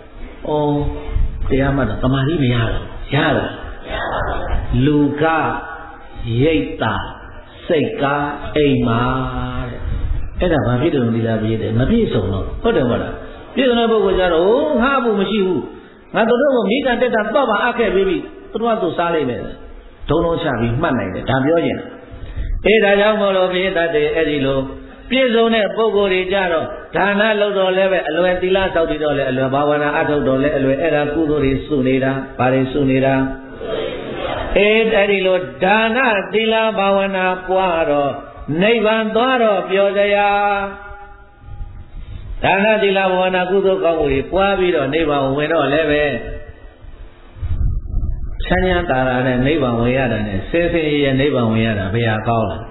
တရားမှတ်တော့တမာတိမရတော့ရလားလူကရိတ်တာစိတ်ကားအိမ်မှာတဲ့အဲ့ဒါဘာဖြစ်တယ်လို့ဒီလားပြည့်တယ်မပြည့်စုံတော့ဟုတ်တယ်မဟုတ်လားပြည့်စုံတဲ့ပုဂ္ဂိုလ်ကြတော့ငါ့ဘူးမရှိဘူးငါတို့ကမိကတက်တာတော့ပါအပ်ခဲ့ပြီးပြီသူတို့ကသူစားလိုက်မယ်ဒုံလုံးချပြီးမှတ်နိုင်တယ်ဒါပြောရင်အေးဒါကြောင့်မို့လို့ပြည့်တတ်တယ်အဲ့ဒီလိုပြည့်စုံတဲ့ပုဂ္ဂိုလ်တွေကြတော့ဒါနလုပ်တော့လည်းပဲအလွယ်သီလစောင့်တည်တော့လည်းအလွယ်ဘာဝနာအထုတ်တော့လည်းအလွယ်အဲ့ဒါကုသိုလ်တွေစုနေတာဘာတွေစုနေတာအေးအဲ့ဒီလိုဒါနသီလဘာဝနာပွားတော့နိဗ္ဗာန်သွားတော့ပြောကြရာဒါနသီလဘာဝနာကုသိုလ်ကောင်းမှုတွေပွားပြီးတော့နိဗ္ဗာန်ဝင်တော့လည်းပဲချမ်းသာတာတာနဲ့နိဗ္ဗာန်ဝင်ရတာနဲ့ဆင်းဆင်းရဲရဲနိဗ္ဗာန်ဝင်ရတာဘယ်ဟာကောင်းလဲ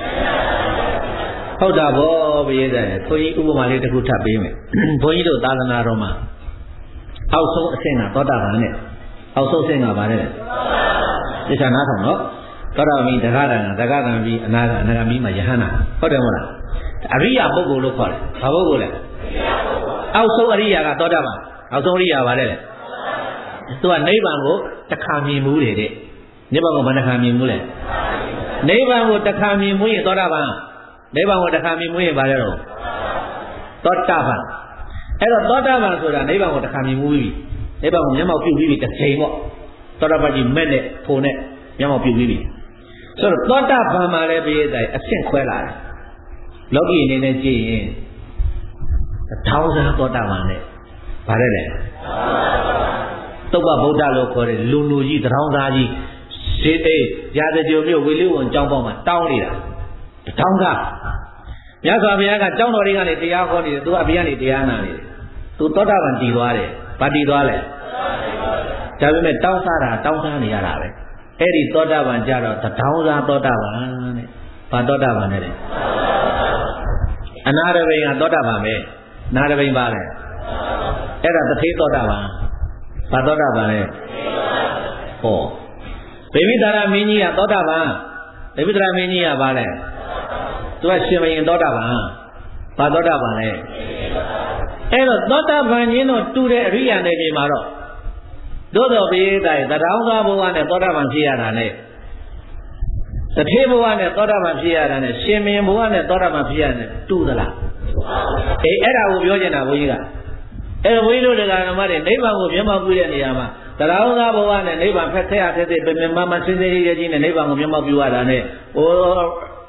ဟုတ်တာဗောဘုရားတဲ့ဘုန်းကြီးဥပမာလေးတစ်ခုထပ်ပေးမယ်ဘုန်းကြီးတို့သာသနာတော်မှာအောက်ဆုံးအဆင့်ကသောတာပန်နဲ့အောက်ဆုံးအဆင့်ကဘာလဲသိချာနားထောင်နော်သောတာပန်တက္ကရာတက္ကရာပြီးအနာကအနာဂမိမှာယဟန္တာဟုတ်တယ်မဟုတ်လားအရိယာပုဂ္ဂိုလ်လို့ခေါ်တယ်ဘာပုဂ္ဂိုလ်လဲအောက်ဆုံးအရိယာကသောတာပန်အောက်ဆုံးအရိယာပါလေသူကနိဗ္ဗာန်ကိုတစ်ခါမြင်မှုတယ်တဲ့နိဗ္ဗာန်ကိုဘယ်နှခါမြင်မှုလဲနိဗ္ဗာန်ကိုတစ်ခါမြင်မှုရင်သောတာပန်နိဗ္ဗာန်ကိုတစ်ခါမြင်မှုရင်ဘာလဲတော့သောတာပန်အဲ့တော့သောတာပန်ဆိုတာနိဗ္ဗာန်ကိုတစ်ခါမြင်မှုပြီနိဗ္ဗာန်ကိုမျက်မှောက်ပြုပြီးပြီတစ်ချိန်ပေါ့သောတာပန်ကြီးမဲ့နဲ့ဖို့နဲ့မျက်မှောက်ပြုပြီးပြီဆိုတော့သောတာပန်မှာလည်းပြည့်တဲ့အဆင့်ခွဲလာတယ်လောကီအနေနဲ့ကြည့်ရင်ထောင်းစားသောတာပန်နဲ့ဗါတယ်လေတုတ်ပဗုဒ္ဓလို့ခေါ်တဲ့လူလူကြီးတောင်းသားကြီးရှင်းအေးရာဇကြုံမြို့ဝေလိဝန်ကျောင်းပေါင်းမှာတောင်းနေတာတောင်းကားမြတ်စွာဘုရားကကျောင်းတော်တွေကနေတရားဟောနေတယ်သူကအပြင်ကနေတရားနာနေတယ်သူသောတာပန်တည်သွားတယ်ဗာတည်သွားလဲဒါပေမဲ့တောင်းစားတာတောင်းစားနေရတာပဲအဲ့ဒီသောတာပန်ကြတော့တောင်းစားသောတာပန်တဲ့ဘာသောတာပန်နဲ့လဲအနာရဘိန်ကသောတာပန်ပဲနာရဘိန်ပါလေအဲ့ဒါတထေသောတာပန်ဘာသောတာပန်လဲဟောဗေမိတာရမင်းကြီးကသောတာပန်ဗေမိတာရမင်းကြီးကဘာလဲသူကရှင်ဘုရင်သောတာပန်ဘာသောတာပန်လဲအဲ့တော့သောတာပန်ချင်းတို့တူတဲ့အရိယာနယ်မြေမှာတော့သို့တော်ဘေးတိုင်းတရားသောဘဝနဲ့သောတာပန်ဖြစ်ရတာနဲ့တထေဘဝနဲ့သောတာပန်ဖြစ်ရတာနဲ့ရှင်မင်းဘဝနဲ့သောတာပန်ဖြစ်ရတဲ့တူသလားအေးအဲ့ဒါကိုပြောချင်တာဘုန်းကြီးကအဲ့ဝိသုဒ္ဓဂဓမ္မတွေနိဗ္ဗာန်ကိုမျက်မှောက်ပြုတဲ့နေရာမှာတရားဥသာဘဝနဲ့နိဗ္ဗာန်ဖက်ဆက်ရတဲ့တဲ့ပြင်မမစင်စင်ရဲကြီးနဲ့နိဗ္ဗာန်ကိုမျက်မှောက်ပြုရတာနဲ့ဟို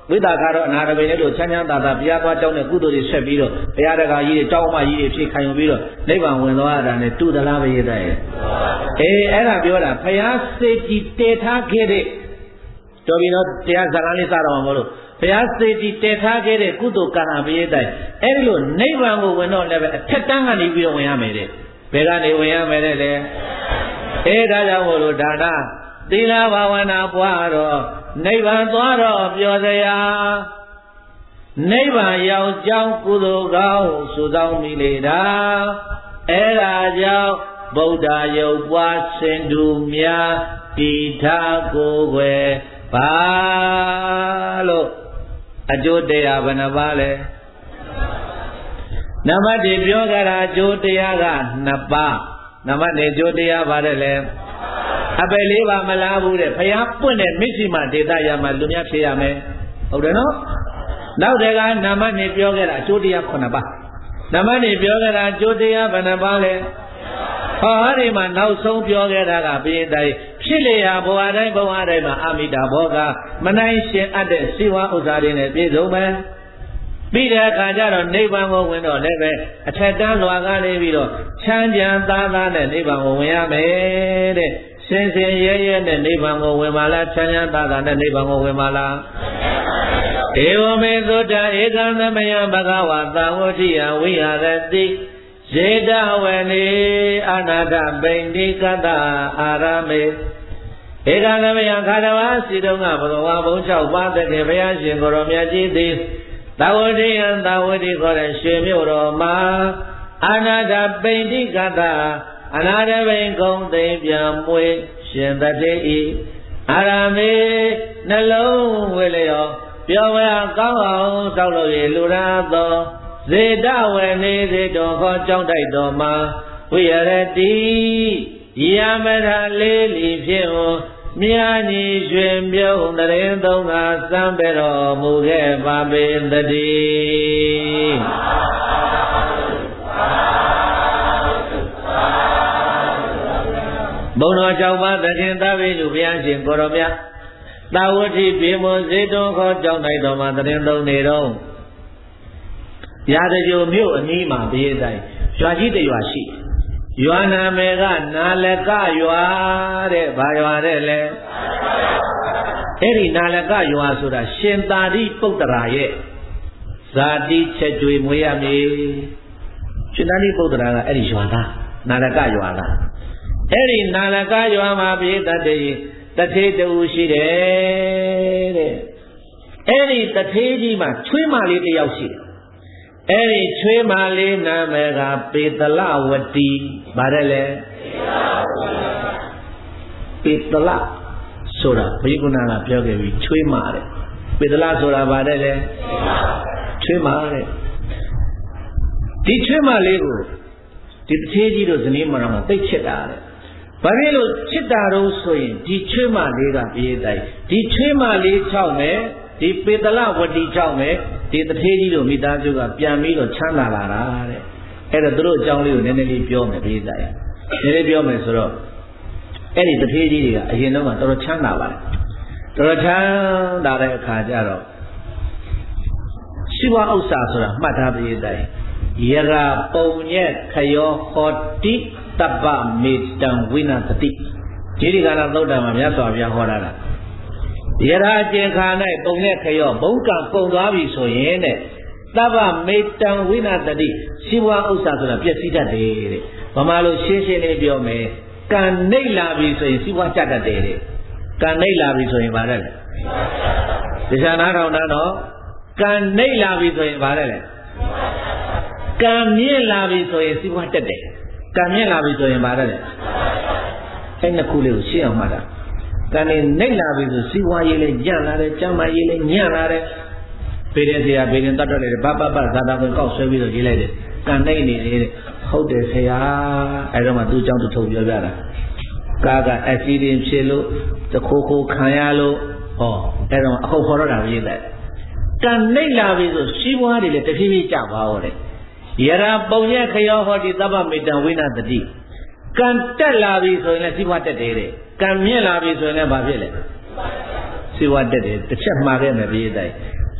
ဝိသကာတော့အနာတပိန်နဲ့တို့ချမ်းချမ်းသာသာဘုရားသွားကြောင်းတဲ့ကုသိုလ်တွေဆက်ပြီးတော့ဘုရားတကာကြီးတွေတောင်းမှကြီးတွေဖြစ်ခံယူပြီးတော့နိဗ္ဗာန်ဝင်သွားတာနဲ့တူသလားပဲရတဲ့အေးအဲ့ဒါပြောတာဘုရားစေတီတည်ထားခဲ့တဲ့တော်ပြီနော်တရားစကားလေးစတော့မလို့ဘုရားစေတီတည်ထားခဲ့တဲ့ကုသိုလ်ကံဟာဘုရားတိုင်းအဲ့ဒီလိုနိဗ္ဗာန်ကိုဝင်တော့လည်းပဲအထက်တန်းကနေပြီးတော့ဝင်ရမယ်တဲ့ဘယ်ကနေဝင်ရမယ်တဲ့လေအဲဒါကြောင့်မို့လို့ဒါနသီလဘာဝနာပွားတော့နိဗ္ဗာန်သွားတော့ပြောစရာနိဗ္ဗာန်ရောက်ကြောင်းကုသိုလ်ကောင်းစုဆောင်မိလေတာအဲဒါကြောင့်ဗုဒ္ဓယုတ်ပွားစင်တူများတိထာကိုယ်ွယ်ဘာလို့အကျိုးတရားဘယ်နှပါလဲနမတိပြောကြတာအကျိုးတရားကနှစ်ပါးနမတိအကျိုးတရားပါတယ်လေအပယ်လေးပါမလားဘူးတဲ့ဘုရားပွင့်တဲ့မစ္စည်းမဒေသရမှာလူများဖြေရမယ်ဟုတ်တယ်နော်နောက်တကနမတိပြောကြတာအကျိုးတရားခုနှစ်ပါးနမတိပြောကြတာအကျိုးတရားဘယ်နှပါလဲဟောဒီမှာနောက်ဆုံးပြောခဲ့တာကဘိတိုင်းဖြစ်လျာဘဝတိုင်းဘဝတိုင်းမှာအမိတာဘောကမနိုင်ရှင်အပ်တဲ့စီဝါဥစ္စာတွေနဲ့ပြည့်စုံမယ်ပြီးတဲ့အခါကျတော့နိဗ္ဗာန်ကိုဝင်တော့လည်းပဲအထက်တန်းလွာကနေပြီးတော့ချမ်းကြံသားသားနဲ့နိဗ္ဗာန်ကိုဝင်ရမယ်တဲ့စင်စင်ရဲရဲနဲ့နိဗ္ဗာန်ကိုဝင်ပါလားချမ်းချမ်းသာသာနဲ့နိဗ္ဗာန်ကိုဝင်ပါလားဧဝမေသုတ္တဧကံသမယဘဂဝါသံဝတိယဝိဟာရတိဇေတဝနေအနာထပိန္တိကတအာရမေဧကံသမယခါတဝါစီတုံးကဘဂဝါဘုံ၆ပါးတကယ်ဘုရားရှင်ကိုရောမြတ်ကြီးသည်သဝတိယံသဝတိခေါ်တဲ့ရွှေမြို့တော်မှာအနာထပိန္တိကတအနာထပိန်ကုံသိမ့်ပြန်မွေရှင်တတိဤအာရမေနှလုံးဝေလျောပြောဝဲကောင်းအောင်တောက်လို့ရလူရသောဇေတဝေနေဇေတောခေါ်ကြောင်းတိုက်တော်မှာဝိရတိယမထလေးလီဖြင့်မြာညီရွှင်ပြုံးတရင်သုံးကစံပေတော်မူခဲ့ပါပေတည်းဘုံတော်ကြောင့်ပါသခင်သာဝိလူဘုရားရှင်ကိုရောမြတ်သာဝတိပြေမွန်ဇေတုံခေါ်ကြောင်းတိုက်တော်မှာတရင်သုံးနေတော့ရာဇဂိုမြို့အနီးမှာဘေးတိုင်းရွာကြီးတရွာရှိရွာနာမည်ကနာလကရွာတဲ့ဘာရွာတဲ့လဲအဲ့ဒီနာလကရွာဆိုတာရှင်သာရိပုတ္တရာရဲ့ဇာတိချက်ကြွေမွေးရမည်ရှင်သာရိပုတ္တရာကအဲ့ဒီရွာသားနာလကရွာသားအဲ့ဒီနာလကရွာမှာပြေတတ်တဲ့တထေးတူရှိတယ်တဲ့အဲ့ဒီတထေးကြီးမှာချွေးမလေးတစ်ယောက်ရှိတယ်အဲ့ဒီချွေးမလေးနာမည်ကပေတလဝတီဗါတယ်လေပေတလဆိုတာဘိက္ခုနာကပြောခဲ့ပြီးချွေးမတဲ့ပေတလဆိုတာဗါတယ်လေချွေးမတဲ့ဒီချွေးမလေးကိုဒီတထေးကြီးတို့ဇနီးမောင်နှံသိချစ်တာတဲ့ဘာဖြစ်လို့ချစ်တာတော့ဆိုရင်ဒီချွေးမလေးကပြေးတိုင်းဒီချွေးမလေးချောက်မယ်ဒီပေတလဝတီချောက်မယ်ဒီတထေးကြီးတို့မိသားစုကပြန်ပြီးတော့ချမ်းသာလာတာတဲ့အဲ့တော့သူတို့အကြောင်းလေးကိုနည်းနည်းလေးပြောမယ်ပြေးတိုင်းနည်းနည်းပြောမယ်ဆိုတော့အဲ့ဒီတထေးကြီးတွေကအရင်တော့ကတော်တော်ချမ်းသာပါတယ်တော်တော်ချမ်းသာတဲ့အခါကျတော့ရှိဝဥစ္စာဆိုတာမှတ်ထားပြေးတိုင်းယရာပုံညက်ခယောဟောတိတပ္ပမေတံဝိနသတိဒီဒီကလာသုတ်တံမှာမြတ်စွာဘုရားဟောတာယရာကျင်ခါ၌ပုံနဲ့ခရောဘုံကပုံသွားပြီဆိုရင်တဲ့တပ္ပမေတံဝိနသတိရှိဝဥစ္စာဆိုတာပျက်စီးတတ်တယ်တဲ့ဗမာလိုရှင်းရှင်းလေးပြောမယ်ကံနှိပ်လာပြီဆိုရင်ရှိဝကြတတ်တယ်တဲ့ကံနှိပ်လာပြီဆိုရင်ဗါတယ်လေတရားနာတော်တော့ကံနှိပ်လာပြီဆိုရင်ဗါတယ်လေကံမြင့်လာပြီဆိုရင်ရှိဝတက်တယ်ကံမြင့်လာပြီဆိုရင်ဗါတယ်လေအဲ့နှစ်ခုလေးကိုရှင်းအောင်မှတ်တာကံနေနှိပ်လာပြီဆိုစီဝါရေးလေးညံ့လာတယ်ကျမ်းမာရေးလေးညံ့လာတယ်ပေတဲ့ဆရာပေတဲ့တတ်တော့လေဘဘဘဇာတာကိုကောက်ဆွဲပြီးတော့ရေးလိုက်တယ်ကံနှိပ်နေတယ်ဟုတ်တယ်ဆရာအဲ့တော့မှသူ့เจ้าသူထုတ်ပြောပြတာကာကအက်ဆီဒင်ဖြစ်လို့တခိုးခိုးခံရလို့ဟောအဲ့တော့အခုခေါ်တော့တာရေးတယ်ကံနှိပ်လာပြီဆိုစီဝါတွေလည်းတဖြည်းဖြည်းကျသွားဟောတယ်ယရာပုံရက်ခရောဟောဒီသဗ္ဗမေတ္တဝိနသတိကံတက်လာပြီဆိုရင်လည်းစီဝါတက်တယ်တဲ့ကံမြင့်လာပြီဆိုရင်လည်းဘာဖြစ်လဲစီဝါတက်တယ်တစ်ချက်မှားခဲ့မယ်ပြေးတိုင်း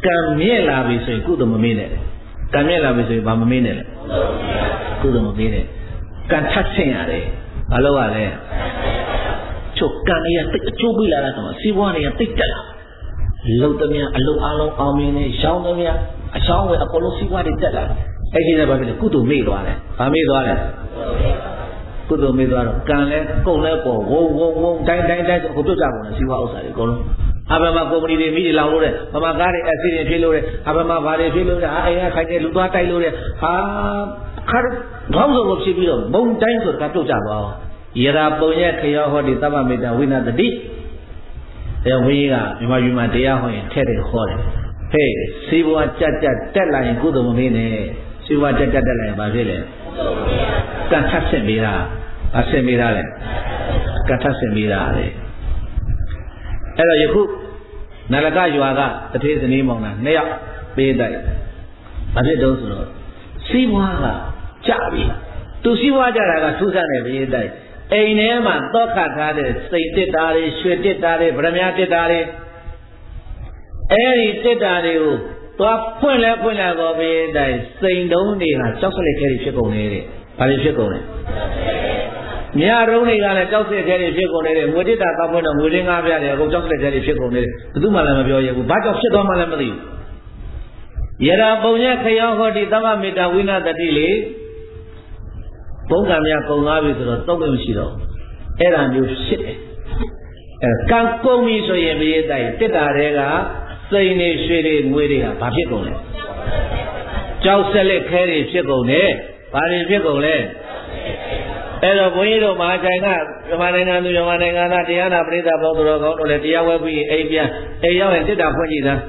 ကံမြင့်လာပြီဆိုရင်ကုသိုလ်မမေ့နဲ့ကံမြင့်လာပြီဆိုရင်ဘာမမေ့နဲ့လဲကုသိုလ်မမေ့နဲ့ကံထပ်ဆင့်ရတယ်ဘာလို့ ရလဲချုပ်ကံရတိတ်အကျိုးပေးလာတာဆိုတော့စီးပွားတွေကတိတ်တက်လာလုံသမျှအလုံအလုံးအောင်မြင်နေရှောင်းသမျှအရှောင်းဝယ်အကုန်လုံးစီးပွားတွေတက်လာအဲ့ဒီလည်းဘာဖြစ်လဲကုသိုလ်မေ့သွားတယ်ဘာမေ့သွားလဲကုသိုလ်မေ့သွားတော့ကံလဲကုန်လဲပေါ်ဝုံဝုံဝုံတိုင်းတိုင်းတိုင်းဆိုအခုပြုတ်ကြကုန်တယ်စီးပွားဥစ္စာတွေအကုန်လုံးအဘမကုမ္ပဏီတွေမိတွေလောင်လို့တဲ့ဗမာကားတွေအက်ဆီဒင့်ဖြစ်လို့တဲ့အဘမဘာတွေဖြစ်လို့တဲ့အာအိမ်ကခိုက်တဲ့လူသွားတိုက်လို့တဲ့ဟာခါဘောင်းစုံကိုဖြစ်ပြီးတော့ဘုံတိုင်းဆိုတကပြုတ်ကြသွားအောင်ယရာပုံရဲ့ခရောဟောဒီသဗ္ဗမေတ္တဝိနတတိအဲဝိကြီးကမြန်မာပြည်မှာတရားဟောရင်ထဲ့တယ်ဟောတယ်ဟေးစီဘွားကြက်ကြက်တက်လာရင်ကုသိုလ်မမေ့နဲ့စီဘွားကြက်ကြက်တက်လာရင်ဘာဖြစ်လဲကံထပ်ဆင့်ပေးတာဘာဆင့်ပေးတာလဲကံထပ်ဆင့်ပေးတာလေအဲ့တော့ယခုနရကရွာကတထေးဇနီးမောင်နှံနှစ်ယောက်ပေးတိုက်ဘာဖြစ်တော့ဆိုတော့စီဘွားကကြပြီသူစီဘွားကြတာကထူးဆန်းတယ်ပေးတိုက်အိမ်ထဲမှာသောခတ်ထားတဲ့စိတ်တစ်တာတွေရွှေတစ်တာတွေဗရမ ्या တစ်တာတွေအဲ့ဒီတစ်တာတွေကိုသွားဖွင့်လဲဖွင့်လာတော့ဘေးတိုင်းစိန်တုံးတွေကကြောက်စလက်ခဲတွေဖြစ်ကုန်နေတဲ့ဘာတွေဖြစ်ကုန်လဲမြားတုံးတွေကလည်းကြောက်စလက်ခဲတွေဖြစ်ကုန်နေတဲ့ငွေတစ်တာကောက်ဖွင့်တော့ငွေရင်းငါးပြားတွေအကုန်ကြောက်စလက်ခဲတွေဖြစ်ကုန်နေတယ်ဘယ်သူမှလည်းမပြောရဘူးဘာကြောင့်ဖြစ်သွားမှလည်းမသိဘူးယရာပုံညခယောဟောတိသမ္မမေတ္တာဝိနတတိလေဘုံကံများကုန်သွားပြီဆိုတော့တော့မရှိတော့အဲ့ဒါမျိုးဖြစ်တယ်အဲကံကုန်ပြီဆိုရင်ဘေးတိုင်းတစ်တာတွေကစိန်နေရွှေတွေငွေတွေကဘာဖြစ်ကုန်လဲကြောက်ဆက်လက်ခဲတွေဖြစ်ကုန်တယ်ဘာတွေဖြစ်ကုန်လဲအဲ့တော့ဘုန်းကြီးတို့မဟာချိုင်ကမြန်မာနိုင်ငံသူမြန်မာနိုင်ငံသားတရားနာပရိသတ်ပေါင်းတော်ကောင်းတို့လည်းတရားဝဲပြီးအိမ်ပြန်အိမ်ရောက်ရင်တစ်တာဖွင့်ကြည့်သား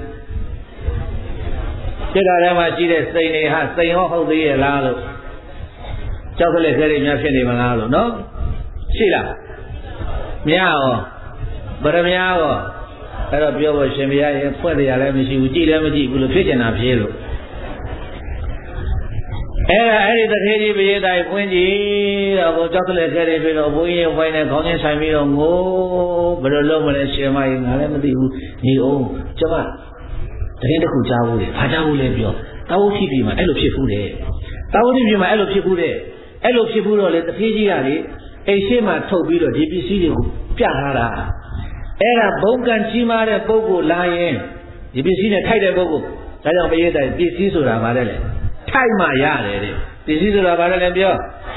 တစ်တာထဲမှာရှိတဲ့စိန်တွေဟာစိန်ဟောဟုတ်သေးရဲ့လားလို့ကြောက်ကြလက်ခဲတွေများဖြစ်နေမလားလို့နော်ရှိလားမြားရောဗရမ ्या ရောအဲ့တော့ပြောဖို့ရှင်ဘုရားရဲ့ဖွက်တရားလည်းမရှိဘူးကြည်လည်းမကြည့်ဘူးလို့ဖြစ်ကျင်တာဖြစ်လို့အဲ့ဒါအဲ့ဒီတထေးကြီးဘုရားတိုင်ဖွင့်ကြည့်တော့ကိုကြောက်ကြလက်ခဲတွေပြီးတော့ဘုန်းကြီးဝိုင်းနဲ့ခေါင်းချင်းဆိုင်ပြီးတော့ငိုဘယ်လိုလုပ်မလဲရှင်မကြီးငါလည်းမသိဘူးညီအောင်ကျွန်မတရင်တစ်ခုကြားဘူးလေဘာကြားဘူးလဲပြောတာဝတိပြည်မှာအဲ့လိုဖြစ်ဘူးတယ်တာဝတိပြည်မှာအဲ့လိုဖြစ်ဘူးတယ်အဲ့လိုဖြစ်ဘူးတော့လေတထေးကြီးကလေအိမ်ရှိမှထုတ်ပြီးတော့ဒီပစ္စည်းတွေကိုပြထားတာအဲ့ဒါဘုံကံကြီးမားတဲ့ပုဂ္ဂိုလ်လာရင်ဒီပစ္စည်းနဲ့ထိုက်တဲ့ပုဂ္ဂိုလ်ဒါကြောင့်ပရိသတ်ပစ္စည်းဆိုတာဗါတယ်လေထိုက်မှရတယ်တဲ့ပစ္စည်းဆိုတာဗါတယ်လေပြော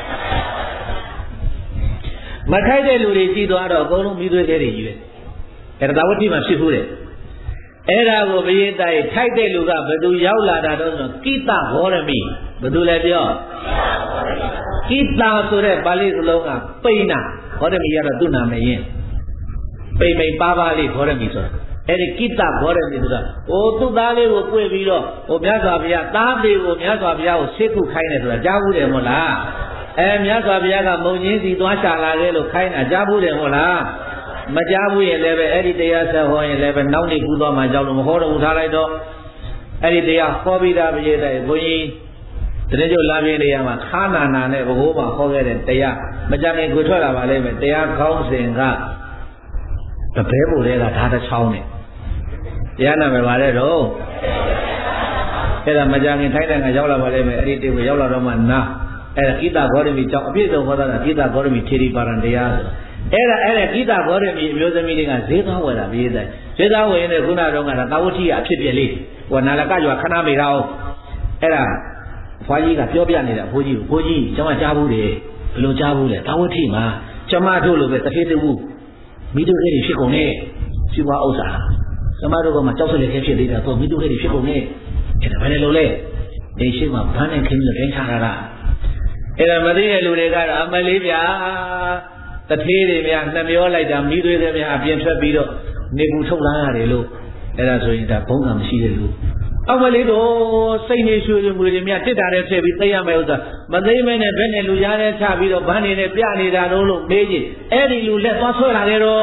မထိုက်တဲ့လူတွေကြီးသွားတော့အကုန်လုံးမိသွေးခဲတွေကြီးပဲအဲ့ဒါသာဝတိမှာဖြစ်ဘူးတဲ့အဲ့ဒါကိုပရိသတ်ထိုက်တဲ့လူကဘယ်သူရောက်လာတာတော့ဆိုကိတဟောရမိဘယ်သူလဲပြောကိတာဆိုတဲ့ပါဠိစလုံးကပိဏဟောရမိရတော့သူ့နာမည်ရင်ပိမ့်ပိမ့်ပါးပါးလေးဟောရမိဆိုတာအဲ့ဒီကိတဟောရမိဆိုတာဟိုသူ့သားလေးကိုတွေ့ပြီးတော့ဟိုမြတ်စွာဘုရားသားလေးကိုမြတ်စွာဘုရားကိုဆေးခုခိုင်းတယ်ဆိုတာကြားဘူးတယ်မဟုတ်လားအဲမြတ်စွာဘုရားကမုံကြီးစီသွားရှာလာခဲ့လို့ခိုင်းတာကြားဘူးတယ်မဟုတ်လားမကြားဘူးရင်လည်းပဲအဲ့ဒီတရားဆက်ဟောရင်လည်းပဲနောက်နေ့ကူးသွားမှကြောက်လို့မဟောတော့ဘူးထားလိုက်တော့အဲ့ဒီတရားဟောပြီးသားပြည့်တဲ့ဘုန်းကြီးတရင်ကျုပ်လာပြင်းနေရမှာခါနာနာနဲ့ဘဘိုးမှာဟောခဲ့တဲ့တရားမကြခင်ကိုထွက်လာပါလိမ့်မယ်တရားကောင်းစဉ်ကတပည့်ဖို့တွေကဓာတ်တစ်ချောင်းနဲ့တရားနာမယ်ပါလေတော့အဲ့ဒါမကြခင်ထိုက်တဲ့ကရောက်လာပါလိမ့်မယ်အဲ့ဒီတေကိုရောက်လာတော့မှနာအဲ့ဒါကိတဂေါရမီကြောင့်အပြည့်စုံဟောတာကကိတဂေါရမီထေရီပါရံတရားဆိုအဲ့ဒါအဲ့ဒါကိတဂေါရမီအမျိုးသမီးတွေကဈေးသွားဝယ်တာပြီးတဲ့ဈေးသွားဝယ်ရင်ခုနကတော့ကသာဝတိကအဖြစ်ပြက်လေးဟိုနာလကရွာခဏမေတာအောင်အဲ့ဒါဘွားကြီးကပြောပြနေတာဘိုးကြီးဘိုးကြီးကျွန်မကြားဘူးတယ်ဘယ်လိုကြားဘူးလဲသာဝတိမှာကျွန်မတို့လိုပဲတဖေးတူမိတို့အဲ့ဒီဖြစ်ကုန်နေစီဝါဥစ္စာကျွန်မတို့ကမှကြောက်စလက်ခဲဖြစ်သေးတာတော့မိတို့အဲ့ဒီဖြစ်ကုန်နေအဲ့ဒါဘယ်လိုလဲအိမ်ရှိမှဘာနဲ့ခင်းလို့တိုင်းချတာလားအဲ့ဒါမသိတဲ့လူတွေကတော့အမလေးဗျာတထေးတွေများနှမျောလိုက်တာမိသွေးတွေများအပြင်ထွက်ပြီးတော့နေပူထုတ်လာရတယ်လို့အဲ့ဒါဆိုရင်ဒါဘုံကမရှိတဲ့လူအမလေးတို့စိတ်နေရွှေတွေငွေတွေများတစ်တာတဲ့ထည့်ပြီးသိရမယ်ဥစ္စာမသိမဲနဲ့ဘယ်နဲ့လူရားတဲ့ချပြီးတော့ဗန်းနေနဲ့ပြနေတာတော့လို့မေးကြည့်အဲ့ဒီလူလက်သွားဆွဲလာခဲ့တော့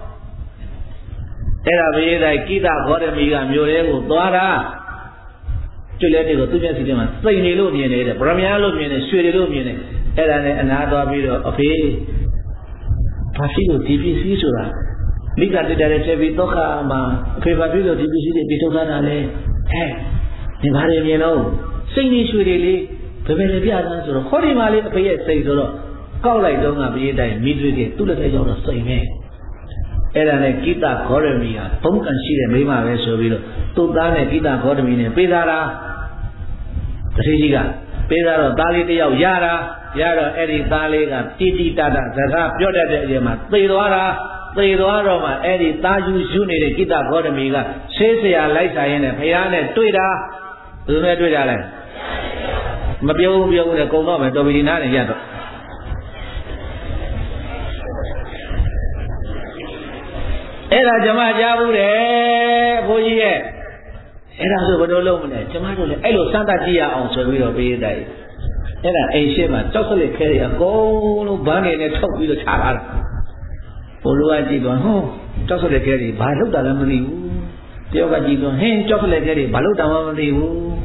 အဲ့ဒါဘေးတိုင်းကိတဂေါရမီကမြို့ရဲကိုသွားတာကျွတ်လက်တွေကိုသူ့မျက်စိထဲမှာစိတ်နေလို့မြင်နေတဲ့ဗရမ ्या လို့မြင်နေရွှေတွေလို့မြင်နေအဲ့ဒါနဲ့အနာသွားပြီးတော့အဖေဘာဖြစ်လို့ဒီပစ္စည်းဆိုတာမိကတည်းကတည်းကပြီးတော့ခါမှာအဖေဘာဖြစ်လို့ဒီပစ္စည်းတွေပြထုတ်ထားတာလဲ
Hey, you got him, you know. Sing this with you, the very piazza, so holy mali, a pay say so. Call like don't have a day, midway, two little of the same man. Erane kita koremia, tongkan sile mema veso vilo, tu dane kita koremine, pedara, rijiga, pedaro dali de yau yara, yara eri dali ga titi tada, zaga pyoda de yema, pedora, pedora ma eri taju june de kita koremiga, sese ya laisa yene, payane tuida, tume tuida le. Mabiyo biyo ne kono me to bidina ne yato. Era jama jabu de boji ye era so bodo lo mne jama do le ai lo santa ji ya aung so bi do pe dai era ai shin ma chok slit khe ri a kon lo ban ne ne thok bi lo cha la bo lo a ji do ho chok slit khe ri ba luk ta la ma ni bu tyo ka ji do hin chok slit khe ri ba luk ta ma ma ni bu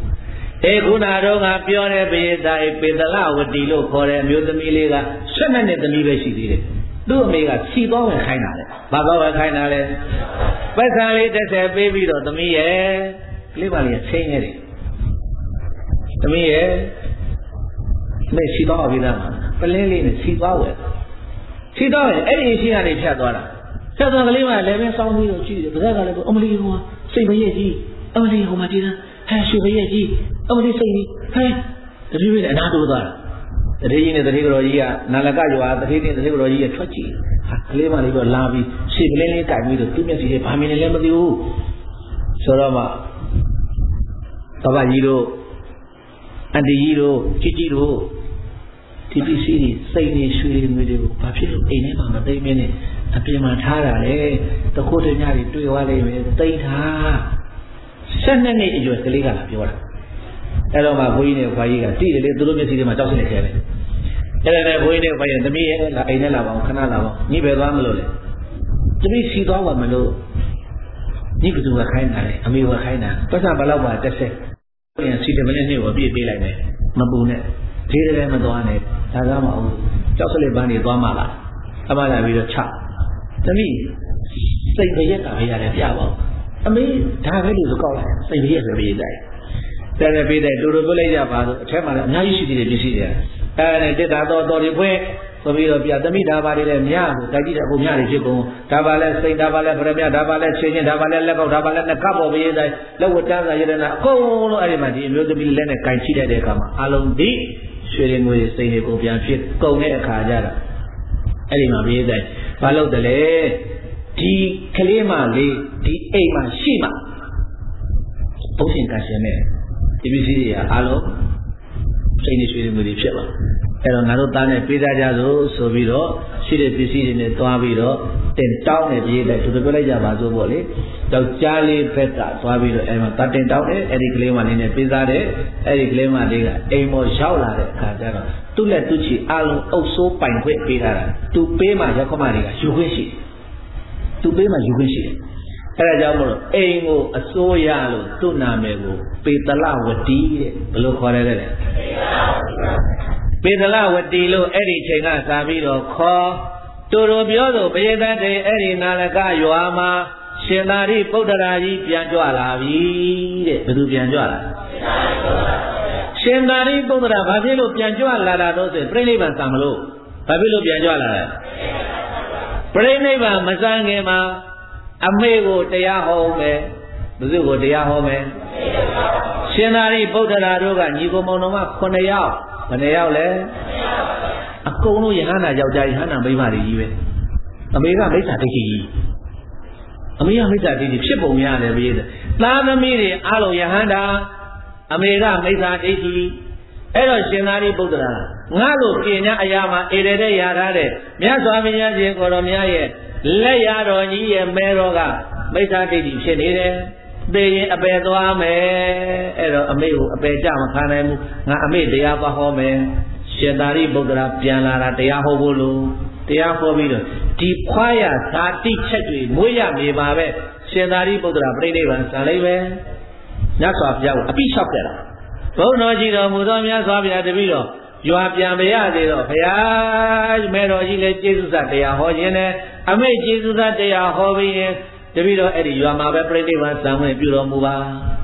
e kuna do nga pyo de pe dai pe dala wati lo kho de myo thami le ka sevenနှစ်သမီးပဲရှိသေးတယ်သူ့အမေကခြီသွားဝင်ခိုင်းတာလေဘာသွားဝင်ခိုင်းတာလဲပတ်စံလေးတစ်ဆက်ပေးပြီးတော့သမီးရဲ့ကလေးပါလေးဆင်းရဲတယ်သမီးရဲ့မေခြီသွားပြီးသားမှာပလင်းလေးနဲ့ခြီသွားဝင်ခြီသွားဝင်အဲ့ဒီရှိကနေဖြတ်သွားတာဖြတ်သွားကလေးကလည်းပဲစောင်းပြီးတော့ကြည့်တယ်ဗဇက်ကလည်းအမလီဟိုစိတ်မရဲ့ကြီးအမလီဟိုမှာကြည့်တာဟဲ့ရှူမရဲ့ကြီးအမလီစိတ်ကြီးဟဲ့တတိယနဲ့အနာတိုးသွားတာတတိယနဲ့တတိယတော်ကြီးကနာလကရွာတတိယနဲ့တတိယတော်ကြီးကထွက်ကြည့်ဟာကလေးမလေးတော့လာပြီးရှေ့ကလေးလေးကြိုင်ပြီးတော့သူ့မျက်စိလေးဘာမြင်နေလဲမသိဘူးဆိုတော့မှတပည့်ကြီးတို့အန်တီကြီးတို့ជីជីတို့ဒီပစ္စည်းတွေစိတ်နေရွှေတွေငွေတွေကိုဘာဖြစ်လို့အိမ်ထဲမှာမသိမင်းနဲ့အပြင်မှာထားတာလေတခုတည်းညတွေတွေ့သွားလိမ့်မယ်သိထားဆက်နှစ်နှစ်အရွယ်ကလေးကလာပြောတာအဲ့တော့မှဘုန်းကြီးနဲ့ဘွားကြီးကတိတယ်လေသူတို့မျက်စိတွေမှာကြောက်စနေခဲ့တယ်အဲ့ဒါနဲ့ဘုန်းကြီးနဲ့ဘွားကြီးသမီးရဲ့လာအိမ်နဲ့လာပါအောင်ခဏလာပါညီပဲသွားမလို့လေသမီးစီသွားပါမလို့ညီကသူကခိုင်းတာလေအမေကခိုင်းတာပတ်စံဘလောက်ပါတက်ဆက်ပြန်စီတယ်မနဲ့နေ့ကိုပြည့်ပေးလိုက်မယ်မပူနဲ့သေးတယ်မသွားနဲ့ဒါကမအောင်ကြောက်စလေပန်းနေသွားမှလားအမလာပြီးတော့ချသမီးစိတ်ရရက်ကပဲရတယ်ပြပါဦးအမေဒါပဲလို့ကောက်လိုက်စိတ်ရရက်ဆိုပြီးတိုင်းတဲ့တဲ့ပေးတဲ့တူတူပြလိုက်ကြပါဆိုအထက်မှာလည်းအများကြီးရှိသေးတယ်ပြည့်ရှိတယ်အဲ့ဒါနဲ့တက်တာတော်တော်ဒီဖွင့်ဆိုပြီးတော့ပြသမီးဒါပါလေးလည်းမြကိုတိုက်ကြည့်တဲ့အခုမြတွေဖြစ်ကုန်ဒါပါလဲစိတ်ဒါပါလဲပရမဒါပါလဲချင်းချင်းဒါပါလဲလက်ကောက်ဒါပါလဲနှကပ်ပေါ်ပေးတိုင်းလက်ဝတ်တန်းစာရတနာအကုန်လုံးအဲ့ဒီမှာဒီအမျိုးသမီးလက်နဲ့ကင်ချိတဲ့အခါမှာအလုံးဒီရွှေရငွေစိတ်တွေကိုပြန်ဖြစ်ကုန်တဲ့အခါကျတော့အဲ့ဒီမှာပေးတိုင်းဘာလို့တလဲဒီကလေးမလေးဒီအိမ်မှာရှိမှဘုရှင်ကရှင်နဲ့ဒီပစ္စည်းတွေအားလုံးစိတ်နဲ့ရွှေငွေတွေဖြစ်ပါအဲ့တော့ငါတို့သားနဲ့ပေးစားကြစို့ဆိုပြီးတော့ရှိတဲ့ပစ္စည်းတွေနဲ့တွားပြီးတော့တင်တောင်းနေပြေးတယ်သူတို့ပြောလိုက်ကြပါစို့ပေါ့လေယောက်ျားလေးဘက်ကတွားပြီးတော့အဲ့မှာတတင်တောင်းတယ်အဲ့ဒီကလေးမလေးနဲ့ပေးစားတယ်အဲ့ဒီကလေးမလေးကအိမ်ပေါ်ရောက်လာတဲ့အခါကျတော့သူ့လက်သူ့ချီအားလုံးအုပ်ဆိုးပိုင်ခွင့်ပေးထားတာသူပေးမှရောက်ခမတွေကယူခွင့်ရှိသူပေးမှယူခွင့်ရှိတယ်အဲ့ဒါကြောင့်မို့လို့အိမ်ကိုအစိုးရလို့သူ့နာမည်ကိုပေတလဝတီတဲ့ဘယ်လိုခေါ်ရလဲလဲပေတလဝတီလို့အဲ့ဒီချိန်ကစာပြီးတော့ခေါ်တူတူပြောလို့ပရိသတ်တွေအဲ့ဒီနာလကရွာမှာရှင်သာရိပုတ္တရာကြီးပြန်ကြွလာပြီတဲ့ဘယ်သူပြန်ကြွလာရှင်သာရိပုတ္တရာဘာဖြစ်လို့ပြန်ကြွလာတာတော့ဆိုပြိဋိဘံစံမလို့ဘာဖြစ်လို့ပြန်ကြွလာလဲပြိဋိဘံမစံခင်မှာအမေကိုတရားဟောမယ်ဘုသူကိုတရားဟောမယ်ရှင်သာရိပုတ္တရာတို့ကညီကိုမောင်တော်မခုနှစ်ယောက်ဘယ်နှယောက်လဲအကုန်လုံးယဟန္တာယောက်ျားယဟန္တာမိန်းမတွေကြီးပဲအမေကမိစ္ဆာဒိဋ္ဌိကြီးအမေကမိစ္ဆာဒိဋ္ဌိဖြစ်ပုံရတယ်ပြေးတယ်သားသမီးတွေအားလုံးယဟန္တာအမေကမိစ္ဆာဒိဋ္ဌိအဲ့တော့ရှင်သာရိပုတ္တရာငါတို့ပြင်냐အရာမှာဧရတဲ့ရာထားတဲ့မြတ်စွာဘုရားရှင်ကိုတော်များရဲ့လက်ရတော်ကြီးရဲ့မဲတော်ကမိစ္ဆာဒိဋ္ဌိဖြစ်နေတယ်သိရင်အပယ်သွားမယ်အဲ့တော့အမေကိုအပယ်ကြမခံနိုင်ဘူးငါအမေတရားပါဟောမယ်ရှင်သာရိပုတ္တရာပြန်လာတာတရားဟောဖို့လို့တရားဟောပြီးတော့ဒီခွာရဇာတိချက်တွေမွေးရမေပါပဲရှင်သာရိပုတ္တရာပြိဋိဘံစံလိုက်ပဲမြတ်စွာဘုရားကိုအပိလျှောက်ခဲ့တာဘုန်းတော်ကြီးတော်မူသောမြတ်စွာဘုရားတပည့်တော်ရွာပြန်မရသေးတော့ဘုရားမဲတော်ကြီးလည်းကျေးဇူးစတရားဟောခြင်းနဲ့အမေကျေးဇူးစတရားဟောပြီးရင်တပည့်တော်အဲ့ဒီရွာမှာပဲပြိဋိဘံစံဝင်ပြုတော်မူပါ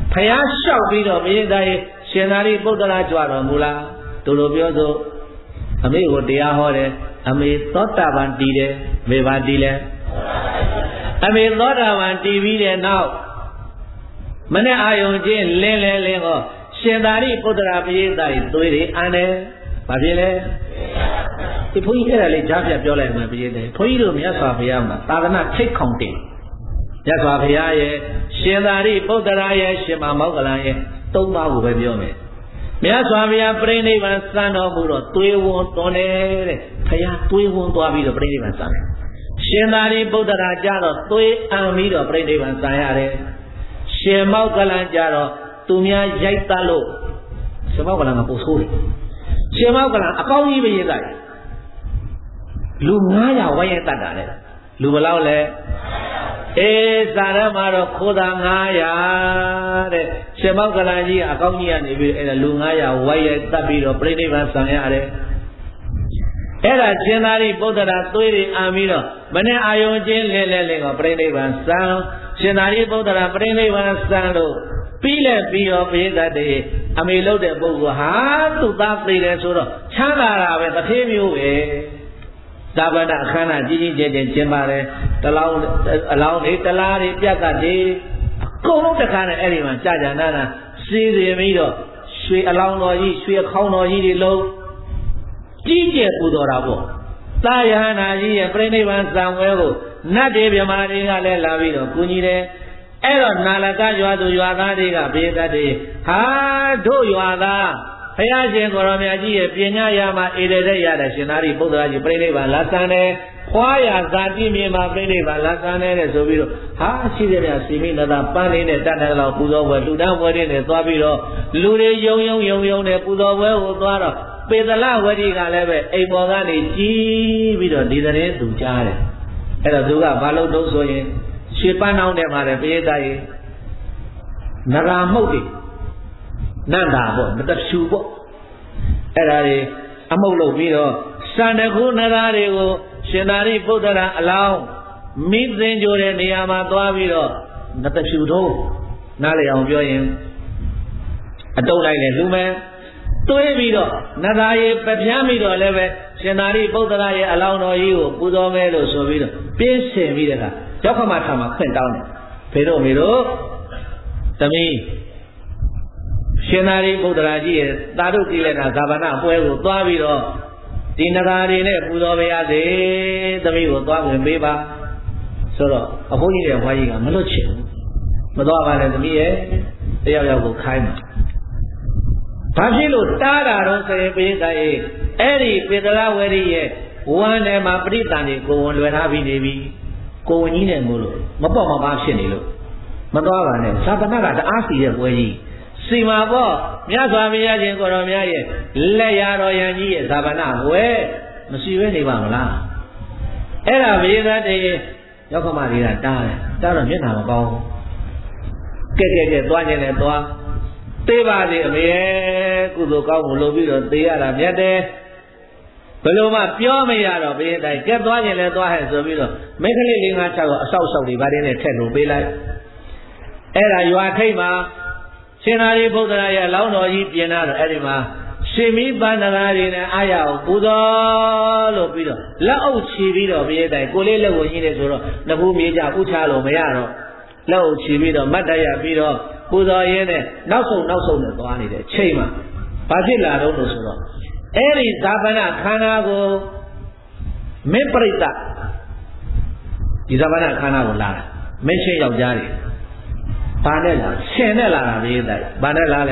ဖယားလျှောက်ပြီးတော့ဘုရားသားရဲ့ရှင်သာရိပုတ္တရာကြွတော်မူလားတို့လိုပြောဆိုအမေကိုတရားဟောတယ်အမေသောတာပန်တည်တယ်မေဘာတည်လဲအမေသောတာပန်တည်ပြီးတဲ့နောက်မနဲ့အာယုံချင်းလင်းလဲလင်းဟောရှင်သာရိပုတ္တရာဘုရားသားရဲ့သွေးတွေအန်တယ်ဘာဖြစ်လဲဒီဘုန်းကြီးအဲ့ဒါလေးကြားပြပြောလိုက်မှဘုရားသားဘုန်းကြီးတို့မြတ်စွာဘုရားမှာသာသနာထိတ်ခေါင်တယ်မြတ်စွာဘုရားရဲ့ရှင်သာရိပုတ္တရာရဲ့ရှင်မမောက္ကလံရဲ့သုံးပါးကိုပဲပြောမယ်မြတ်စွာဘုရားပြိဋိဘံစံတော်မူတော့သွေးဝန်တွန်တယ်တဲ့ဘုရားသွေးဝန်သွားပြီးတော့ပြိဋိဘံစံတယ်ရှင်သာရိပုတ္တရာကြတော့သွေးအံပြီးတော့ပြိဋိဘံစံရတယ်ရှင်မောက္ကလံကြတော့သူများရိုက်တတ်လို့ရှင်မောက္ကလံကပို့ဆိုးတယ်ရှင်မောက္ကလံအကောင်းကြီးပဲရေးလိုက်လူငါးရာဝိုင်းရတတ်တာလေလူဘယ်လောက်လဲအေးဇာရမတော့ခိုးတာငါးရာတဲ့ရှင်မောက္ကလံကြီးအကောင်းကြီးကနေပြီးအဲ့ဒါလူငါးရာဝိုင်းရတတ်ပြီးတော့ပြိဋိဘံစံရတယ်အဲ့ဒါရှင်သာရိပုတ္တရာသွေးတွေအာပြီးတော့မနဲ့အာယုံချင်းလဲလဲလဲကပြိဋိဘံစံရှင်သာရိပုတ္တရာပြိဋိဘံစံလို့ပြီးလဲပြီးတော့ဘိသတ်တွေအမေလို့တဲ့ပုဂ္ဂိုလ်ဟာသူ့သားသိတယ်ဆိုတော့ချမ်းသာတာပဲတစ်သေးမျိုးပဲသာဗဒအခမ်းအနားကြီးကြီးကျယ်ကျယ်ကျင်းပါတယ်တလောင်းအလောင်းတွေတလားတွေပြတ်ကတ်တွေအကုန်လုံးတစ်ခါနဲ့အဲ့ဒီမှာကြာကြာနာနာစီးစီပြီးတော့ရွှေအလောင်းတော်ကြီးရွှေအခေါင်းတော်ကြီးတွေလုံးကြီးကျယ်ပူတော်တာပေါ့သာယဟနာကြီးရဲ့ပြိဋိဘံစံဝဲကိုနတ်တွေမြမာတွေကလည်းလာပြီးတော့ကူညီတယ်အဲ့တော့နာလကရွာသူရွာသားတွေကဘေးသက်တွေဟာတို့ရွာသားဘုရားရှင်ကိုရောမြတ်ကြီးရဲ့ပညာရမှာဧရတဲ့ရတဲ့ရှင်သာရိပုတ္တရာကြီးပြိဋိဘံလာစံတယ်ခွာရဇာတိမြေမှာပြိဋိဘံလာစံတယ်တဲ့ဆိုပြီးတော့ဟာရှိတဲ့ပြစီမိနသာပန်းလေးနဲ့တတ်တယ်လို့ပူဇော်ပွဲလူတန်းပွဲတွေနဲ့သွားပြီးတော့လူတွေယုံယုံယုံယုံနဲ့ပူဇော်ပွဲကိုသွားတော့ပေသလဝတိကလည်းပဲအိမ်ပေါ်ကနေကြီးပြီးတော့ဒီသတင်းသူကြားတယ်အဲ့တော့သူကဘာလို့တော့ဆိုရင်ရွှေပန်းအောင်တယ်မှာတယ်ပိဋကရေနဂါမှုတ်တွေနန္တာပေါ့မတဖြူပေါ့အဲ့ဒါတွေအမှုတ်လုပ်ပြီးတော့စံတကူနဂါတွေကိုရှင်သာရိပုတ္တရာအလောင်းမိသင်ကြိုတဲ့နေရာမှာသွားပြီးတော့မတဖြူတော့နားလည်အောင်ပြောရင်အတုပ်လိုက်လေလူမယ်တွေးပြီးတော့နဂါရေပပြမ်းပြီးတော့လည်းပဲရှင်သာရိပုတ္တရာရဲ့အလောင်းတော်ကြီးကိုပူဇော်မယ်လို့ဆိုပြီးတော့ပြင်းစင်ပြီးတဲ့အခါရောက်ခမထာမှာခွင့်တောင်းတယ်ဖေတို့မေတို့သမီးရှင်သာရိပုတ္တရာကြီးရဲ့သာဓုကိလေသာဇာဗနာပွဲကိုသွားပြီးတော့ဒီနဂါတွေနဲ့ပူဇော်ပါရစေသမီးကိုသွားဝင်ပေးပါဆိုတော့အဖိုးကြီးတဲ့ဘွားကြီးကမလွတ်ချင်ဘူးမသွားပါနဲ့သမီးရဲ့တယောက်ယောက်ကိုခိုင်းမှာဘာဖြစ်လို့တားတာတော့ဆိုရင်ပိဋကရေအဲ့ဒီပေတလဝရီရဲ့ဝမ်းထဲမှာပရိသန်တွေကိုဝင်လွယ်ထားပြီးနေပြီကိုဝင်ကြီးနဲ့မို့လို့မပေါ့မပါဖြစ်နေလို့မသွားပါနဲ့သာသနာကတအားစီတဲ့ပွဲကြီးစီမာပေါ့မြတ်စွာဘုရားရှင်ကိုတော်များရဲ့လက်ရတော်ယံကြီးရဲ့ဇာဗနာဝဲမရှိဘဲနေပါမလားအဲ့ဒါဘေးသားတည်းရောက်ခမတွေကတားတယ်တားတော့မျက်နှာမကောင်းကဲကဲကဲသွားခြင်းနဲ့သွားသေးပါစေအမေကုသိုလ်ကောင်းမှုလုပ်ပြီးတော့သေရတာမြတ်တယ်ဘယ်လိုမှပြောမရတော့ဘေးအတိုင်းကဲသွားခြင်းလည်းသွားဟဲ့ဆိုပြီးတော့မိခလေးလေးငါးခြောက်တော့အဆောက်အအုံတွေဗားတင်းနဲ့ထက်လို့ပေးလိုက်အဲ့ဒါရွာထိပ်မှာရှင်သာရိပုတ္တရာရဲ့လောင်းတော်ကြီးပြင်လာတော့အဲ့ဒီမှာရှင်မိပန္နရာတွေနဲ့အာရအောင်ပူဇော်လို့ပြီးတော့လက်အုပ်ချီပြီးတော့ဘေးအတိုင်းကိုလေးလက်ကိုရင်းနေဆိုတော့နဘူးမြေကြဥချလို့မရတော့လက်အုပ်ချီပြီးတော့မတ်တရပြီးတော့ပူဇော်ရင်းနဲ့နောက်ဆုံးနောက်ဆုံးနဲ့သွားနေတယ်ချိန်မှာဘာဖြစ်လာတော့လို့ဆိုတော့အဲ့ဒီဇာပနခန္ဓာကိုမေပရိတ္တဒီဇာပနခန္ဓာကိုလာတာမင်းချင်းယောက်ျားတွေဘာနဲ့လာရှင်နဲ့လာတာဘေးတိုက်ဘာနဲ့လာလဲ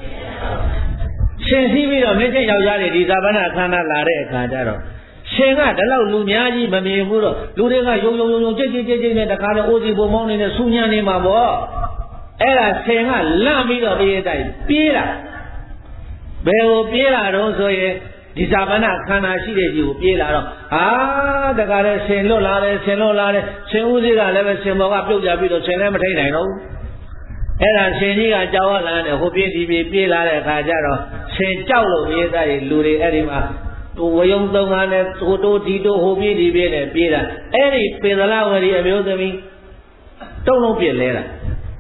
ရှင်စီးပြီးတော့မင်းချင်းယောက်ျားတွေဒီဇာပနခန္ဓာလာတဲ့အခါကျတော့ရှင်ကဒီလောက်လူများကြီးမမြင်ဘူးတော့လူတွေကယုံယုံယုံယုံကြိတ်ကြိတ်ကြိတ်ကြိတ်နဲ့တခါတော့အိုးစီပုံမောင်းနေတဲ့ဆူညံနေမှာပေါ့အဲ့ဒါဆင်ကလန့်ပြီးတော့ဘေးတိုက်ပြေးတာဘယ်ကိုပြေးလာတော့ဆိုရင်ဒီဇာပနခန္ဓာရှိတဲ့ကြီးကိုပြေးလာတော့ဟာတခါလဲဆင်လွတ်လာတယ်ဆင်လွတ်လာတယ်ဆင်ဦးစီးကလည်းပဲဆင်ဘောကပြုတ်ကြပြီးတော့ဆင်လည်းမထိန်နိုင်တော့ဘူးအဲ့ဒါဆင်ကြီးကကြောက်လာတယ်ဟိုပြေးဒီပြေးပြေးလာတဲ့အခါကျတော့ဆင်ကြောက်လို့ဘေးတိုက်လူတွေအဲ့ဒီမှာသူဝယုံသုံးကားနဲ့ဟိုတိုးဒီတိုးဟိုပြေးဒီပြေးနဲ့ပြေးတာအဲ့ဒီပေသလဝရီအမျိုးသမီးတုံးလုံးပြစ်လဲတာ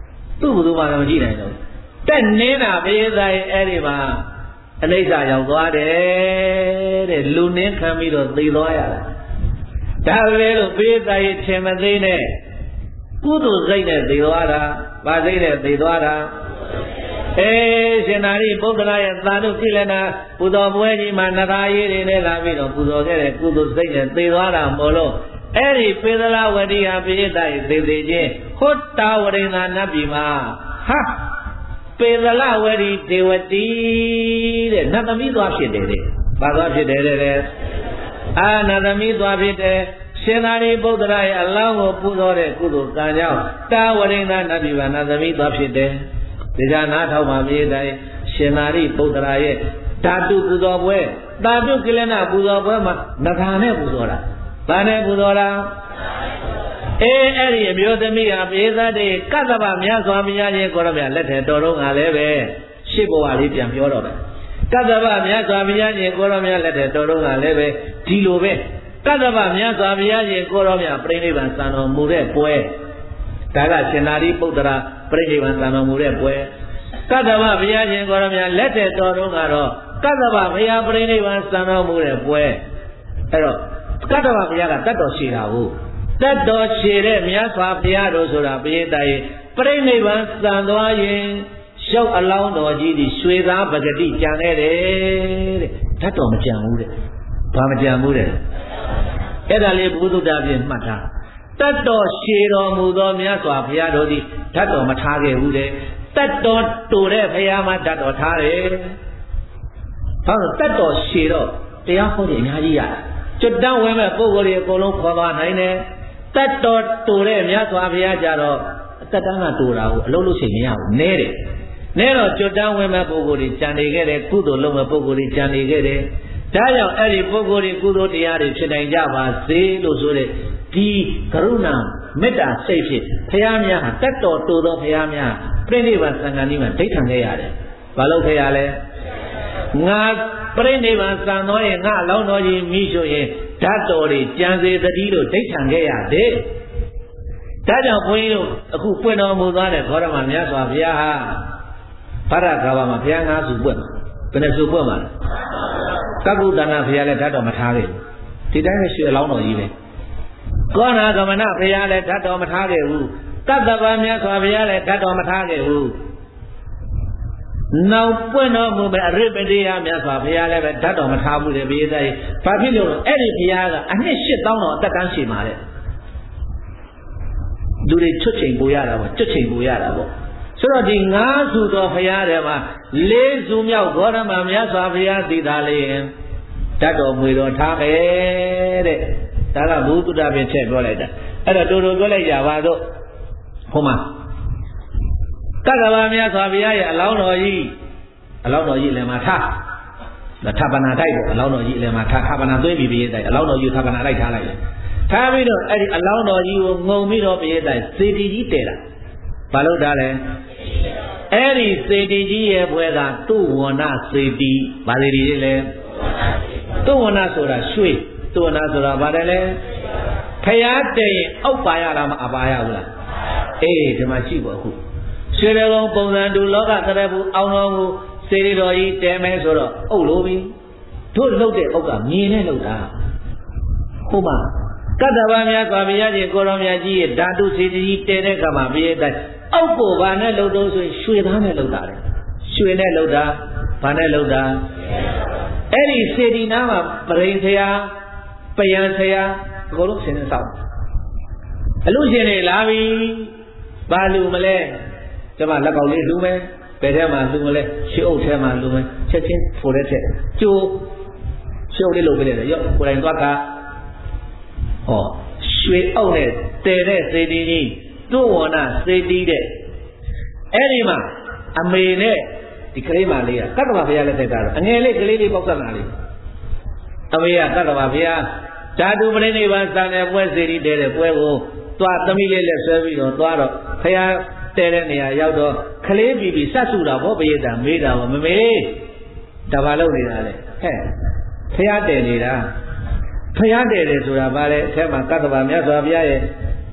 သူ့ဘုသူမှလည်းမကြည့်နိုင်တော့တက်နင်းတာပိဿာရဲ့အဲ့ဒီမှာအနိစ္စရောက်သွားတယ်တဲ့လူနင်းခံပြီးတော့သိသွားရတာဒါပဲလို့ပိဿာရဲ့ထင်မသိနဲ့ကုသိုလ်စိတ်နဲ့သိသွားတာဗာစိတ်နဲ့သိသွားတာအေးရှင်သာရိပုတ္တရာရဲ့သာဓုကိလနာပူဇော်ပွဲကြီးမှာနဂါရည်တွေနဲ့လာပြီးတော့ပူဇော်ခဲ့တဲ့ကုသိုလ်စိတ်နဲ့သိသွားတာမို့လို့အဲ့ဒီပေသလဝတိဟာပိဋကရဲ့သိသိချင်းဟောတာဝရိန္ဒာနတ်ပြည်မှာဟာပေသလဝတိဒေဝတိတဲ့နတ်သမီးသွားဖြစ်တယ်တဲ့ဘာသွားဖြစ်တယ်တဲ့အာနတ်သမီးသွားဖြစ်တယ်ရှင်သာရိပုတ္တရာရဲ့အလောင်းကိုပူဇော်တဲ့ကုသိုလ်ကံကြောင့်တာဝရိန္ဒာနတ်ပြည်မှာနတ်သမီးသွားဖြစ်တယ်ဒီကနားထောက်ပါပြေးတိုင်းရှင်သာရိပုတ္တရာရဲ့ဓာတုပူဇော်ပွဲဓာတုကိလနာပူဇော်ပွဲမှာနဂါနဲ့ပူဇော်တာဘာနဲ့ပူဇော်တာအေးအဲ့ဒီအမျိုးသမီးဟာပြေးသားတဲ့ကတ္တဗမြတ်စွာဘုရားရဲ့ကိုရမြလက်ထဲတော်တော့ငါလည်းပဲရှစ်ဘဝလေးပြန်ပြောတော့တယ်ကတ္တဗမြတ်စွာဘုရားရဲ့ကိုရမြလက်ထဲတော်တော့ငါလည်းပဲဒီလိုပဲကတ္တဗမြတ်စွာဘုရားရဲ့ကိုရမြပြိဋိဘံစံတော်မူတဲ့ပွဲဒါကရှင်သာရိပုတ္တရာပြိဋိဘံစံတော်မူတဲ့ပွဲကတ္တဗဘုရားရှင်ကိုရမြလက်ထဲတော်တော့ကတော့ကတ္တဗဘုရားပြိဋိဘံစံတော်မူတဲ့ပွဲအဲ့တော့ကတ္တဗဘုရားကတတ်တော်ရှိတာကိုတတ်တော်ရှိတဲ့မြတ်စွာဘုရားတို့ဆိုတာပိဋကရဲ့ပြိဋိဘံစံသွားရင်ရှောက်အလောင်းတော်ကြီးဒီရွှေသားပဂတိကြံခဲ့တယ်တဲ့တတ်တော်မကြံဘူးတဲ့ဘာမကြံဘူးတဲ့အဲ့ဒါလေးဘုဒ္ဓတာပြင်မှတ်ထားတတ်တော်ရှိတော်မူသောမြတ်စွာဘုရားတို့ဒီတတ်တော်မထားခဲ့ဘူးတဲ့တတ်တော်တူတဲ့ဘုရားမှာတတ်တော်ထားတယ်ဘာလို့တတ်တော်ရှိတော့တရားဟောတယ်အများကြီးရတယ်ကျွတ်တန်းဝင်မဲ့ပုဂ္ဂိုလ်တွေအကုန်လုံးခေါ်သွားနိုင်တယ်တတ်တော်တူတဲ့မြတ်စွာဘုရားကြတော့တတ်တန်းကတူတာကိုအလုံးလို့ရှိရင်မရဘူးနဲတယ်နဲတော့ကျွတ်တန်းဝင်မဲ့ပုဂ္ဂိုလ်တွေကြံနေခဲ့တယ်ကုသိုလ်လုပ်မဲ့ပုဂ္ဂိုလ်တွေကြံနေခဲ့တယ်ဒါကြောင့်အဲ့ဒီပုဂ္ဂိုလ်တွေကုသိုလ်တရားတွေဖြစ်နိုင်ကြပါစေလို့ဆိုတဲ့ဒီကရုဏာမေတ္တာစိတ်ဖြင့်ဘုရားများဟာတတ်တော်တူသောဘုရားများပြိဋိဘံသံဃာနည်းမှာဒိဋ္ဌံခဲ့ရတယ်ဘာလို့ခဲ့ရလဲငါပြိဋိဘံစံတော်ရဲ့ငါအလောင်းတော်ကြီးမိရှုရင်ဓာတ်တော်တွေကြံစေတတိလို့ဒိဋ္ဌံခဲ့ရတယ်ဒါကြောင့်ဘုန်းကြီးတို့အခုပွင့်တော်မူသွားတဲ့ဘောရမမြတ်စွာဘုရားဟာဗရဂါဘမှာဘုရားငါးစုပွင့်ဘယ်နဲ့စုပွင့်မှာလဲကကုတနာဘုရားလည်းဓာတ်တော်မထားခဲ့ဘူးဒီတိုင်းပဲရွှေအလောင်းတော်ကြီးပဲကောနာကမနဘုရားလည်းဓာတ်တော်မထားခဲ့ဘူးတတ္တဗမြတ်စွာဘုရားလည်းဓာတ်တော်မထားခဲ့ဘူးနောက်ပွင့်တော်မူမဲ့အရိပတိယမြတ်စွာဘုရားလည်းပဲဓာတ်တော်မထားဘူးလေဘိယတိုင်းဘာဖြစ်လို့လဲအဲ့ဒီဘုရားကအနှစ်ရှစ်သောင်းတော်အသက်တန်းရှိမှာတဲ့လူတွေချွတ်ချိန်ပူရတာပေါ့ကျွတ်ချိန်ပူရတာပေါ့ဆိုတော့ဒီငါးစုတော်ဘုရားတွေမှာလေးစုမြောက်ဂေါရမမြတ်စွာဘုရားသိတာလေဓာတ်တော်မွေတော်ထားခဲ့တဲ့ဒါကဘုဒ္ဓတာပင်ထည့်ပြောလိုက်တာအဲ့တော့တူတူပြောလိုက်ကြပါတော့ဟိုမှာတက္ကဗမြတ်စွာဘုရားရဲ့အလောင်းတော်ကြီးအလောင်းတော်ကြီးလည်းမှာထားထပ်ပနာတိုက်ပေါ့အလောင်းတော်ကြီးလည်းမှာထားထပ်ပနာသွင်းပြီးပြေးတိုက်အလောင်းတော်ကြီးထပ်ပနာလိုက်ထားလိုက်ထားပြီးတော့အဲ့ဒီအလောင်းတော်ကြီးကိုငုံပြီးတော့ပြေးတိုက်စေတီကြီးတည်တာဘာလို့တာလဲအဲ့ဒီစေတီကြီးရဲ့ဘွဲကသူ့ဝဏစေတီဘာစေတီကြီးလဲသူ့ဝဏဆိုတာရွှေသူ့ဝဏဆိုတာဘာတယ်လဲဖျားတည်ရင်အောက်ပါရလားမအပါရဘူးလားအေးဒီမှာရှိပါအခုရွှေရကုံပုံစံတူလောကသရဘူးအောင်တော်မူစေတီတော်ကြီးတဲမဲဆိုတော့အုပ်လို့ပြီတို့လှုပ်တဲ့အုပ်ကမြင်နဲ့လှုပ်တာဟုတ်ပါကတ္တဗမြတ်စွာဘုရားကြီးကိုရောင်မြတ်ကြီးရဲ့ဓာတုစေတီကြီးတဲတဲ့ကမှာပြည့်တဲ့အောက်ကိုဘာနဲ့လှုပ်တော့ဆိုရွှေသားနဲ့လှုပ်တာလေရွှေနဲ့လှုပ်တာဘာနဲ့လှုပ်တာအဲ့ဒီစေတီနားမှာပရိန်ဆရာပယံဆရာအကုန်လုံးဆင်းနေဆောင်အလူရှင်တွေလာပြီဘာလူမလဲကျမလက်ကောက်လေးလူမယ်ဘယ်ထဲမှာလူမလဲရှေးအုပ်ထဲမှာလူမယ်ချက်ချင်းဖိုတဲ့ချက်ကျိုးရှေးအုပ်လေးလုပ်ပြလိုက်တယ်ရော့ကိုယ်တိုင်သွားကဟောရွှေအုပ်နဲ့တဲတဲ့စေတီကြီးတို့ဝဏစေတီတဲ့အဲ့ဒီမှာအမေနဲ့ဒီကလေးမလေးကကတ္တဗဘုရားလက်ထက်ကတော့အငယ်လေးကလေးလေးပေါက်သက်လာလေးအမေကကတ္တဗဘုရားဓာတုပရိနိဗ္ဗာန်စံတဲ့ပွဲစေတီတဲတဲ့ပွဲကိုသွားသမီးလေးလက်ဆွဲပြီးတော့သွားတော့ဘုရားတဲတဲ့နေရာရောက်တော့ကလေးပြီးပြီးစတ်စုတာဘောပရိသတ်မေးတာဘောမမေတဘာလို့နေတာလဲဟဲ့ဘုရားတဲနေတာဘုရားတဲတယ်ဆိုတာဘာလဲအဲမှာကတ္တဗမြတ်စွာဘုရားရဲ့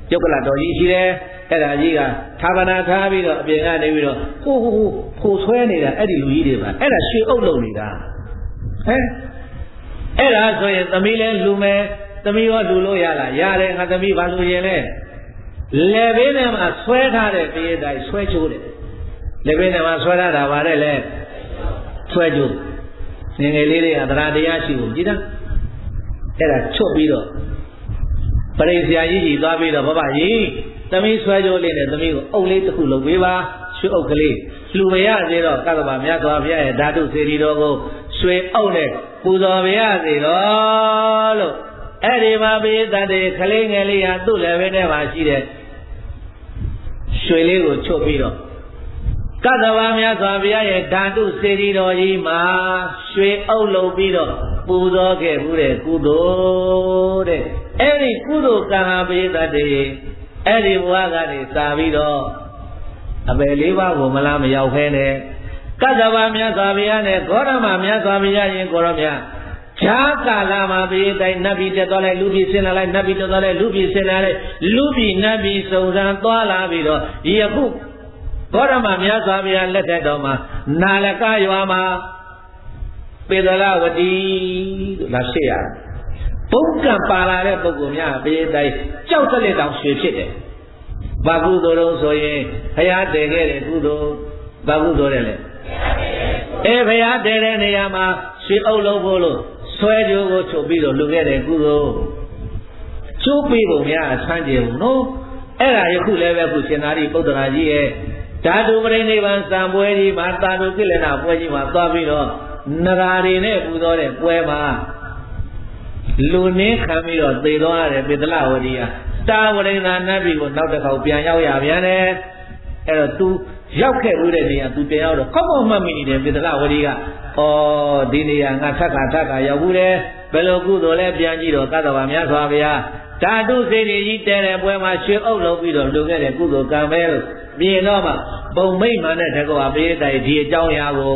ယုတ်ကလတော်ကြီးရှိတယ်အဲ့ဒါကြီးကသာဗနာထားပြီးတော့အပြင်ကနေပြီးတော့ဟိုးဟိုးဖိုဆွဲနေတာအဲ့ဒီလူကြီးတွေပါအဲ့ဒါရွှေအုပ်လုံနေတာဟဲ့အဲ့ဒါဆိုရင်သမီးလဲလူမယ်သမီးရောလူလို့ရလားရတယ်ငါသမီးဘာလို့ရင်လဲလေဘေးထဲမှာဆွဲထားတဲ့ပြေးတိုင်းဆွဲချိုးတယ်လေဘေးထဲမှာဆွဲထားတာပါတယ်လေဆွဲချိုးငယ်ငယ်လေးတွေကသရတရားရှိဖို့ကြည်တာအဲ့ဒါချွတ်ပြီးတော့ပရိဆရာကြီးကြီးသွားပြီးတော့ဘဘကြီးသမီးဆွဲချိုးလေးနဲ့သမီးကိုအုပ်လေးတစ်ခုလုပ်ပေးပါရွှေအုပ်ကလေးလှူမရသေးတော့ကတ္တဗမြတ်စွာဘုရားရဲ့ဓာတုစေတီတော်ကိုရွှေအုပ်နဲ့ပူဇော်ပါရစေတော့လို့အဲ့ဒီမှာပိဋကတေခလေးငယ်လေးဟာသူ့လည်းပဲထဲမှာရှိတဲ့ရွှေလေးကိုချွတ်ပြီးတော့ကတ္တဗမြတ်စွာဘုရားရဲ့ဓာတုစေတီတော်ကြီးမှာရွှေအုပ်လုပ်ပြီးတော့ပူဇော်ခဲ့မှုတဲ့ကုသိုလ်တဲ့အဲ့ဒီကုသိုလ်ကံဟာပိဋကတေအဲ့ဒီဘဝကနေစာပြီးတော့အပယ်လေးပါးကိုမလားမရောက်ခဲနဲ့ကတ္တဗမြတ်စွာဘုရားနဲ့ဂေါရမမြတ်စွာဘုရားရင်ကိုရောမြတ်ဈာကာလမှာဘေးတိုင်းနတ်ပြည်တက်သွားလိုက်လူပြည်ဆင်းလာလိုက်နတ်ပြည်တက်သွားလိုက်လူပြည်ဆင်းလာလိုက်လူပြည်နတ်ပြည်စုံစမ်းသွားလာပြီးတော့ယခုဂေါရမမြတ်စွာဘုရားလက်ထက်တော်မှာနာလကရွာမှာပေဒလဝတီလို့လာရှိရဘုံကံပါလာတဲ့ပုဂ္ဂိုလ်များဘေးတိုင်းကြောက်စလက်တောင်ရွှေဖြစ်တယ်ဘာကုသိုလ်တော့ဆိုရင်ဘုရားတည်ခဲ့တဲ့ကုသိုလ်ဘာကုသိုလ်လဲလေအဲဘုရားတည်တဲ့နေရာမှာရွှေအုပ်လုံးဖို့လို့ဆွဲကြိုးကိုချုပ်ပြီးတော့လူခဲ့တဲ့ကုသိုလ်ကျိုးပြီးပုံများအဆန်းကျင်ဘူးနော်အဲ့ဒါယခုလည်းပဲခုရှင်သာရိပုတ္တရာကြီးရဲ့ဓာတုပရိနိဗ္ဗာန်စံပွဲကြီးမှာတာတုကိလေသာပွဲကြီးမှာသွားပြီးတော့နဂါတွေနဲ့ပူဇော်တဲ့ပွဲမှာလူနင်းခံပြီးတော့သေသွားတဲ့ပေတလဝတိဟာတာဝရိန္ဒာနတ်ပြည်ကိုနောက်တစ်ခေါက်ပြန်ရောက်ရပြန်တယ်အဲ့တော့ तू ရောက်ခဲ့ဦးတဲ့နေရာ तू ပြန်ရောက်တော့ကောက်ကောက်မှတ်မိနေတဲ့ပေတလဝတိကဩဒီနေရာငါထပ်ခါထပ်ခါရောက်ဘူးတယ်ဘယ်လိုကုသိုလ်လဲပြန်ကြည့်တော့ကတ္တဗမြတ်စွာဘုရားဓာတုစေတီကြီးတဲတဲ့ပွဲမှာရွှေအုပ်လုပ်ပြီးတော့လူခဲ့တဲ့ကုသိုလ်ကံပဲလို့မြင်တော့မှပုံမိတ်မှန်တဲ့တကောပရိသတ်ဒီအကြောင်းအရာကို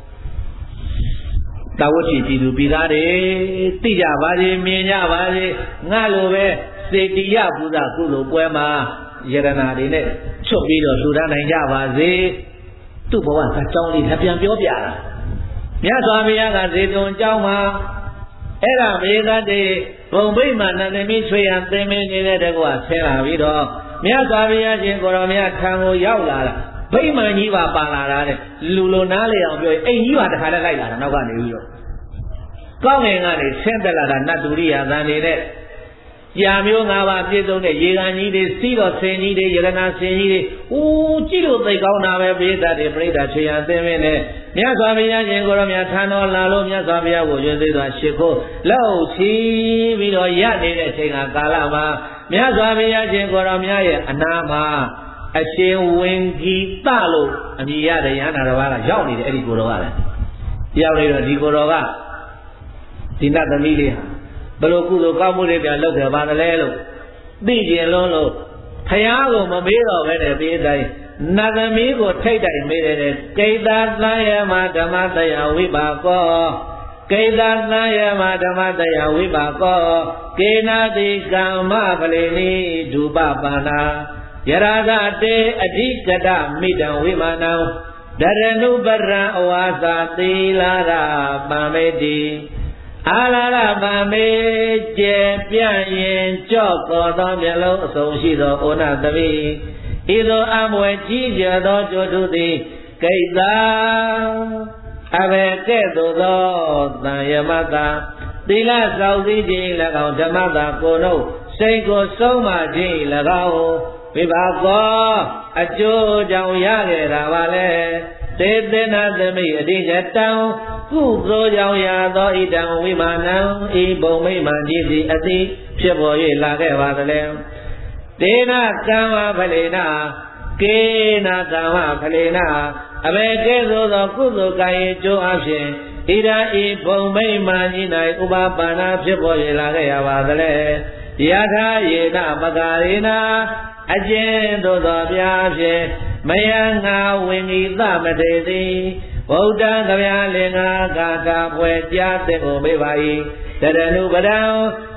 တာဝတိကြည်သူပြည်သားတွေသိကြပါစေမြင်ကြပါစေငါလိုပဲစေတီယပူဇာကုသိုလ်ပွဲမှာယရနာတွေနဲ့ချွတ်ပြီးတော့လှူဒါန်းနိုင်ကြပါစေသူ့ဘဝကကြောင်းလေးထပြန်ပြောပြတာမြတ်စွာဘုရားကဇေတုံကျောင်းမှာအဲ့ဒါမေသတေဘုံဗိမာန်နန္ဒမီဆွေရန်သင်္မင်းနေတဲ့တကွာဆဲလာပြီးတော့မြတ်စွာဘုရားရှင်ကိုရောမြတ်ထံကိုရောက်လာတာဗိမာန်ကြီးပါပါလာတာတဲ့လူလိုနားလေအောင်ပြောအိမ်ကြီးပါတခါတည်းလိုက်လာတာနောက်ကနေပြီးတော့ကောင်းငင်ကနေဆင်းသက်လာတာနတ်တူရိယာသံနေတဲ့ကြာမျိုး၅ပါးပြည့်စုံတဲ့ရေကန်ကြီးတွေစီးတော်ဆင်ကြီးတွေရတနာဆင်ကြီးတွေဦးကြည့်လို့သိကောင်းတာပဲပိဋကတ်တွေပြိဋ္ဌာချေရန်သင်မင်းနဲ့မြတ်စွာဘုရားရှင်ကိုရောမြတ်ထံတော်လာလို့မြတ်စွာဘုရားကိုရွှေသေးစွာရှ िख ိုးလောက်ချီပြီးတော့ရနေတဲ့အချိန်ကကာလမှာမြတ်စွာဘုရားရှင်ကိုရောမြတ်ရဲ့အနာမှာအရှင်ဝင်ကြီးတလို့အမည်ရတဲ့ရဟန္တာတော်ကရောက်နေတယ်အဲ့ဒီကိုတော်ကလည်းရောက်နေတော့ဒီကိုတော်ကဒီနတ်သမီးလေးဟာဘလို့ကုသိုလ်ကောင်းမှုတွေပြန်လုပ်တယ်ပါလဲလို့သိကျင်လုံးလို့ဖယားကိုမမေးတော့ပဲနဲ့ပြီးတိုင်းနတ်သမီးကိုထိတ်တိုက်မေးတယ်ကိတ္တသံယမဓမ္မတယဝိပါကောကိတ္တသံယမဓမ္မတယဝိပါကောကေနာတိကမ္မဖလေနိဒုပပါဏာယရာသတေအဓိကတမိတံဝိမာနံဒရဏုပရံအဝါစာသီလာရပံမေတိအာလာရပံမေကျေပြန့်ရင်ကြော့ကော်သောမျက်လုံးအစုံရှိသောဩနသမီးဤသို့အမွယ်ကြီးကျယ်သောကျိုးထုသည်ကိတ္တာအဘေကဲ့သို့သောသံယမတာသီလစောင့်စည်းခြင်း၎င်းဓမ္မတာကိုယ်တို့စိတ်ကိုဆုံးမခြင်း၎င်းမိဘကောအကျိုးကြောင့်ရခဲ့တာပါလေသေသေနာသမိအတိကျတံကုသိုလ်ကြောင့်ရသောဣဒံဝိမာနံဤဘုံမိမှန်ကြီးသည်အတိဖြစ်ပေါ်၍လာခဲ့ပါသလဲဒေနကမ္မဖလေနာကေနာကမ္မဖလေနာအဘေကဲ့သို့သောကုသိုလ်ကံ၏ကျိုးအဖြစ်ဣဒံဤဘုံမိမှန်ကြီး၌ဥပပါဏဖြစ်ပေါ်၍လာခဲ့ရပါသလဲယထာယေနမဂရေနာအကျဉ်သို့သောပြာဖြင့်မယံငါဝိနိသမတေသည်ဗုဒ္ဓံကဗျာလင်္ကာဂါထာပွဲကြားတဲ့ကိုမေးပါ၏တရဏုပဒံ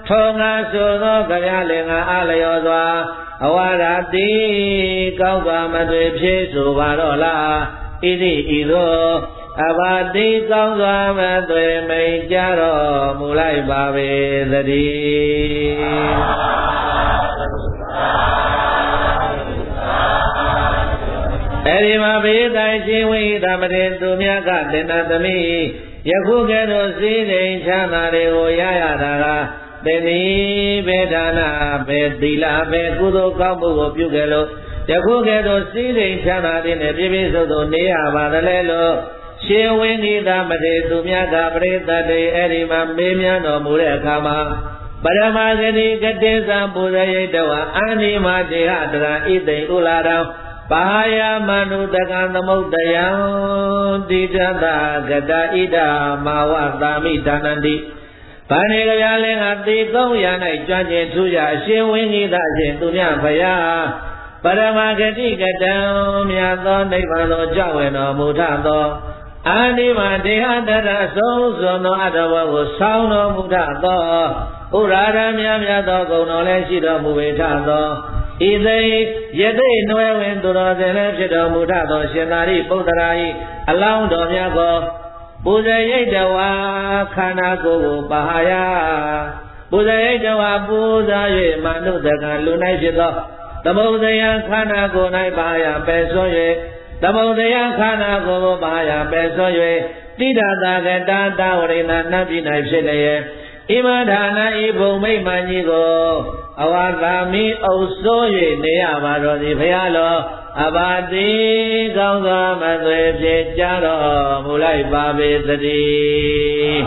ထောငါဆိုသောကြရလင်္ကာအားလျော်စွာအဝါဒတိကောင်းစွာမသွေဖြစ်ဆိုပါတော့လားဣတိဤသို့အဘာတိကောင်းစွာမသွေမိန်ကြတော်မူလိုက်ပါပေသတည်းအဲဒီမှာဘေးတိုင်ရှင်ဝိသမတေသူများကတင်နာသမီးယခုကဲ့သို့စည်းစိမ်ချမ်းသာတွေကိုရရတာကသင်သည်ဘေဒါနာဘေသီလဘေကုသိုလ်ကောင်းမှုကိုပြုခဲ့လို့ယခုကဲ့သို့စည်းစိမ်ချမ်းသာတဲ့နဲ့ပြည့်ပြည့်စုံစုံနေရပါတယ်လေလို့ရှင်ဝိနိသမတေသူများကပရိသတ်တွေအဲ့ဒီမှာမေးမြန်းတော်မူတဲ့အခါမှာပရမဂတိကတိသံပူဇေယိတဝအာနိမတေဟတရဣသိဥလာရံပါယမနုတကံသမုဒ္ဒယံတိတတဂတဣဒမဝသာမိဒါနန္တိဘာနေကြရလဲငါသေကောင်းရ၌ကြွကျင်ထူးရအရှင်ဝိနိသရှင်သူမြဖယားပရမဂတိကတံမြတ်သောနိဗ္ဗာန်တော်ကြောင့်ဝင်တော်မူထသောအာနိမတေဟတရဆုံးစွန်သောအတ္တဝကိုဆောင်းတော်မူထသောဥရာရမြတ်မြတ်သောဂုဏ်တော်လည်းရှိတော်မူပေထသောဣသိယသိနွယ်ဝင်သူတော်စင်လည်းဖြစ်တော်မူထသောရှင်သာရိပုတ္တရာ၏အလောင်းတော်မြတ်ကိုပူဇေယိတဝါခန္ဓာကိုယ်ကိုပါဟာယပူဇေယိတဝါပူဇာ၍မနုဿကံလူ၌ဖြစ်သောသမုဒ္ဒယခန္ဓာကိုယ်၌ပါဟာယပယ်ဆွ၍သမုဒ္ဒယခန္ဓာကိုယ်ကိုပါဟာယပယ်ဆွ၍တိဒတာကတာတဝရိဏနတ်ပြည်၌ဖြစ်လျက်ဣမဌာနဤဘုံမိမ္မာကြီးကိုအဝါသာမိအုပ်စိုး၍နေရပါတော်သည်ဘုရားလောအဘာတိကောင်းစွာမသွေဖြစ်ကြတော်မူလိုက်ပါပေသတည်း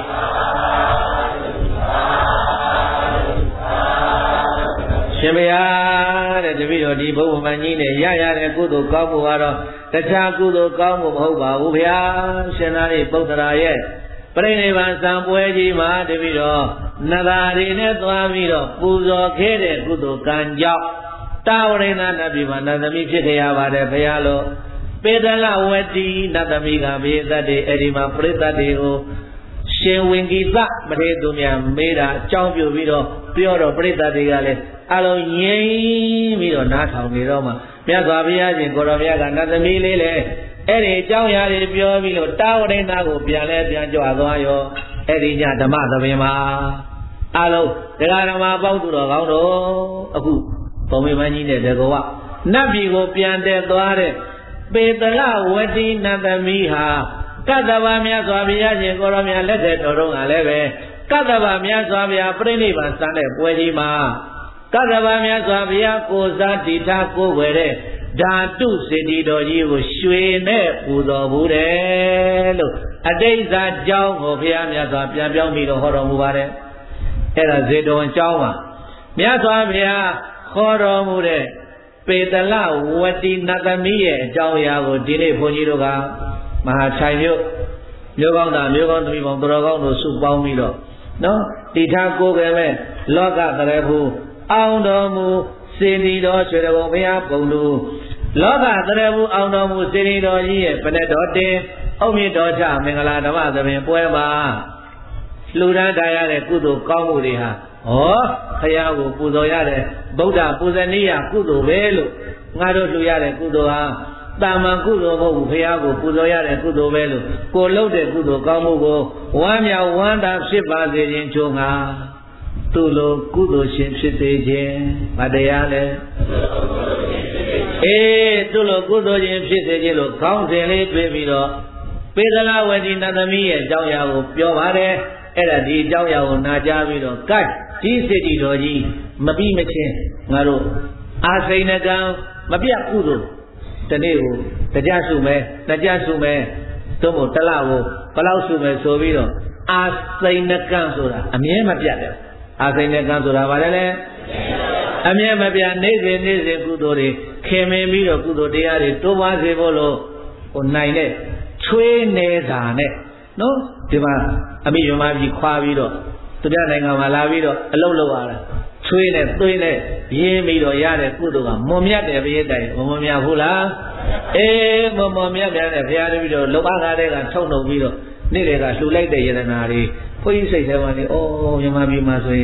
ရှင်ဘုရားတဲ့တပည့်တော်ဒီဘုံမိမ္မာကြီးနဲ့ရရတဲ့ကုသိုလ်ကောင်းမှုကတော့တခြားကုသိုလ်ကောင်းမှုမဟုတ်ပါဘူးဘုရားရှင်သာရိပုတ္တရာရဲ့ပြိဋိဘံစံပွဲကြီးမှာတပည့်တော်နဂါရီနဲ့သွားပြီးတော့ပူဇော်ခဲ့တဲ့ကုသိုလ်ကံကြောင့်တာဝရိဏနတ်ပြည်မှာနတ်သမီးဖြစ်ခဲ့ရပါတယ်ဘုရားလို့ပေတလဝတိနတ်သမီးကဘေးသက်တွေအဲ့ဒီမှာပြိဿတ်တွေကိုရှင်ဝင်ကိသမထေသူများမေးတာအကြောင်းပြုပြီးတော့ပြောတော့ပြိဿတ်တွေကလည်းအလုံးငြိမ်ပြီးတော့နားထောင်နေတော့မှမြတ်စွာဘုရားရှင်ကိုရောမြတ်ကနတ်သမီးလေးလည်းအဲ့ဒီအကြောင်းအရာတွေပြောပြီးလို့တာဝရိဏကိုပြန်လဲပြန်ကြွသွားရောအဲ့ဒီညဓမ္မသဘင်မှာအလုံးတရားဓမ္မပေါင်းသူတော်ကောင်းတို့အခုဘုံမိမကြီးနဲ့တကောကနတ်ပြည်ကိုပြန်တက်သွားတဲ့ပေတလဝတိနတ်သမီးဟာကတ္တဗမြတ်စွာဘုရားရှင်ကိုရောမြတ်လက်ထက်တော်တော်ကလည်းပဲကတ္တဗမြတ်စွာဘုရားပြိဋိဘံစံတဲ့ပွဲကြီးမှာကတ္တဗမြတ်စွာဘုရားကိုစားတည်ထားကိုယ်ွယ်တဲ့ဓာတုစေတီတော်ကြီးကိုရွှေနဲ့ပူဇော်ဘူးတယ်လို့အတိတ်သာကြောင်းကိုဘုရားမြတ်စွာပြန်ပြောင်းပြီးတော့ဟောတော်မူပါတယ်အဲ့ဒါဇေတဝန်ကျောင်းမှာမြတ်စွာဘုရားခေါ်တော်မူတဲ့ပေတလဝတိနတ်သမီးရဲ့အကြောင်းအရာကိုဒီနေ့ဘုန်းကြီးတို့ကမဟာချိုင်မြို့မြို့ကောင်းတာမြို့ကောင်းသမီးပေါင်းတော်ကောင်းတို့စုပေါင်းပြီးတော့နော်တိထားကိုယ်ကမဲ့လောကတရေဘူးအောင်တော်မူစေတီတော်ရွှေတော်ဘုရားပုံတို့လောကတရေဘူးအောင်တော်မူစေတီတော်ကြီးရဲ့ပဏ္ဍတော်တင်အုတ်မြင့်တော်ချမင်္ဂလာဓမ္မသဘင်ပွဲမှာလှူဒန်းထားရတဲ့ကုသိုလ်ကောင်းမှုတွေဟာဩဘုရားကိုပူဇော်ရတဲ့ဗုဒ္ဓပူဇနီယကုသိုလ်ပဲလို့ငါတို့လှူရတဲ့ကုသိုလ်ဟာတာမန်ကုသိုလ်မဟုတ်ဘူးဘုရားကိုပူဇော်ရတဲ့ကုသိုလ်ပဲလို့ကိုလှုပ်တဲ့ကုသိုလ်ကောင်းမှုကိုဝမ်းမြောက်ဝမ်းသာဖြစ်ပါစေခြင်းချိုးငါသူ့လိုကုသိုလ်ရှင်ဖြစ်စေခြင်းမတရားလဲအေးသူ့လိုကုသိုလ်ရှင်ဖြစ်စေခြင်းလို့ခေါင်းစဉ်လေးတွေ့ပြီးတော့ပေဒလဝတိနတ်သမီးရဲ့အကြောင်းအရာကိုပြောပါတယ်အဲ့ဒါဒီအကြောင်းအရာကိုနာကြားပြီးတော့ကတ်ဒီစေတီတော်ကြီးမပြီးမချင်းငါတို့အာစိဏကံမပြတ်ကုသိုလ်ဒီနေ့ကိုတကြစုမယ်တကြစုမယ်သို့မဟုတ်တလကိုဘလောက်စုမယ်ဆိုပြီးတော့အာစိဏကံဆိုတာအမြဲမပြတ်တယ်အာစိဏကံဆိုတာဘာလဲလဲအမြဲမပြတ်နေစဉ်နေစဉ်ကုသိုလ်တွေခင်မင်ပြီးတော့ကုသိုလ်တရားတွေတိုးပွားစေဖို့လို့ဟိုနိုင်တဲ့ချွေးနေတာနဲ့နော်ဒီမှာအမိယမကြီးခွာပြီးတော့သူပြနိုင်ငံမှာလာပြီးတော့အလုပ်လုပ်ရတာချွေးနဲ့သွေးနဲ့ရင်းပြီးတော့ရတဲ့ကုသိုလ်ကမွန်မြတ်တယ်ဘုရားတိုင်မွန်မြတ်ဘူးလားအေးမွန်မွန်မြတ်မြတ်တဲ့ဘုရားတပည့်တော်လုံအားကားတဲ့ကထုတ်နှုတ်ပြီးတော့နေ့လေကလှူလိုက်တဲ့ယတနာတွေဘုန်းကြီးစိတ်ထဲမှာနေဩယမပြည်မှာဆိုရင်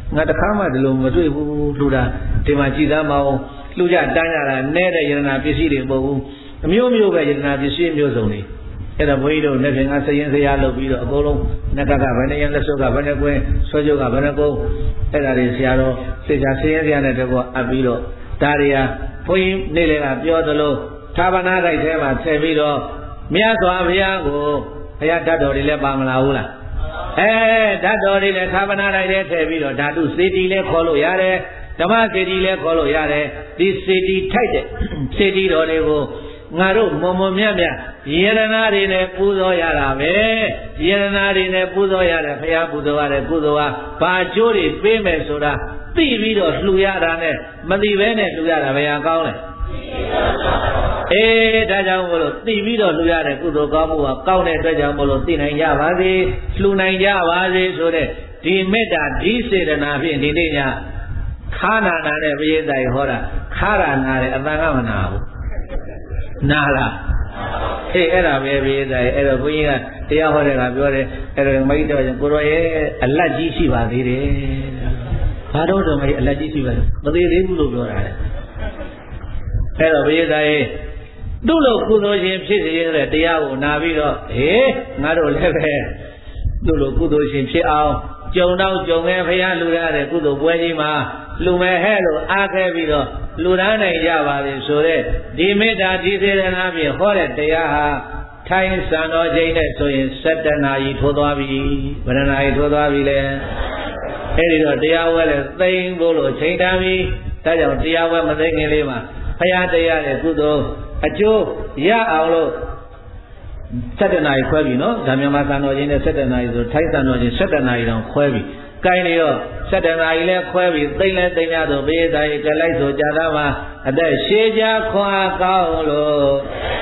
ငါတခါမှဒီလိုမတွေ့ဘူးလှူတာဒီမှာကြည်သားမအောင်လှူကြတန်းကြတာနဲ့တဲ့ယရနာပစ္စည်းတွေမဟုတ်ဘူးအမျိုးမျိုးပဲယရနာပစ္စည်းမျိုးစုံတွေအဲ့တော့ဘုန်းကြီးတို့လက်ဖြင့်ငါစရင်စရာလုပ်ပြီးတော့အကုန်လုံးနက်ကကဘယ်နဲ့ရလက်စုပ်ကဘယ်နဲ့ကွင်းဆွဲကြုတ်ကဘယ်နဲ့ကုန်းအဲ့ဒါတွေဆရာတော်စေချာစရင်စရာနဲ့တကောအပ်ပြီးတော့ဒါတွေကဘုန်းကြီးနေ့လေကပြောသလိုသာဝနာတိုက်ထဲမှာထည့်ပြီးတော့မြတ်စွာဘုရားကိုဘုရားဓာတ်တော်တွေလည်းပါမလာဘူးလားအဲဓာတ်တော်တွေလည်းသာဝနာတိုက်ထဲထည့်ပြီးတော့ဓာတုစေတီလည်းခေါ်လို့ရတယ်ဓမ္မစေတီလည်းခေါ်လို့ရတယ်ဒီစေတီထိုက်တဲ့စေတီတော်တွေကိုငါတို့မုံမမြတ်မြတ်ယေရနာတွေနဲ့ပူဇော်ရတာပဲယေရနာတွေနဲ့ပူဇော်ရတယ်ဘုရားပူဇော်ရတယ်ကုသိုလ်ဟာဘာကျိုးတွေပေးမယ်ဆိုတာသိပြီးတော့လှူရတာနဲ့မသိဘဲနဲ့လှူရတာဘယ်ဟာကောင်းလဲအေးဒါကြောင့်မို့လို့သိပြီးတော့လှူရတဲ့ကုသိုလ်ကောင်းမှုကကောင်းတဲ့အတွက်ကြောင့်မို့လို့သိနိုင်ကြပါစေလှူနိုင်ကြပါစေဆိုတဲ့ဒီမေတ္တာဒီစေတနာဖြင့်ဒီနေ့ညခါနာနာနဲ့ပရိသတ်ဟောတာခါရနာတယ်အတန်ကမနာဘူးနာလားအေးအဲ့ဒါပဲပြေးတယ်အဲ့တော့ဘုန်းကြီးကတရားဟောတဲ့ကပြောတယ်အဲ့တော့မိတ်တော်ကိုရောရဲ့အလတ်ကြီးရှိပါသေးတယ်ဘာတော့တော့မိတ်အလတ်ကြီးရှိပါမသေးသေးဘူးလို့ပြောတာလေအဲ့တော့ပြေးတယ်သူ့လိုကုသိုလ်ရှင်ဖြစ်စေတဲ့တရားကိုနာပြီးတော့ဟေးငါတို့လည်းပဲသူ့လိုကုသိုလ်ရှင်ဖြစ်အောင်ကြုံတော့ကြုံခဲ့ဖရားလူရတဲ့ကုသိုလ်ပွဲကြီးမှာလူမဲ့ဟဲ့လို့အားခဲ့ပြီးတော့လူရမ်းနိုင်ကြပါလေဆိုတဲ့ဒီမေတ္တာဒီစေတနာဖြင့်ဟောတဲ့တရားဟာထိုင်းစံတော်ချိန်နဲ့ဆိုရင်စက်တနာကြီးထိုးသွားပြီဗရဏာကြီးထိုးသွားပြီလေအဲ့ဒီတော့တရားဝဲလဲသိမ့်ဖို့လို့ချိန်တန်းပြီဒါကြောင့်တရားဝဲမသိခင်လေးမှာဖရားတရားတဲ့ကုသိုလ်အကျိုးရအောင်လို့စက်တနာကြီးခွဲပြီနော်ဒါမြန်မာစံတော်ချိန်နဲ့စက်တနာကြီးဆိုထိုင်းစံတော်ချိန်စက်တနာကြီးတောင်ခွဲပြီကိုင်းနေတော့စက်တနာကြီးလည်းခွဲပြီးသိမ့်လဲသိမ့်ရတော့ဘေးသားကြီးကြလိုက်ဆိုကြတာမှာအသက်ရှည်ကြခွာကောင်းလို့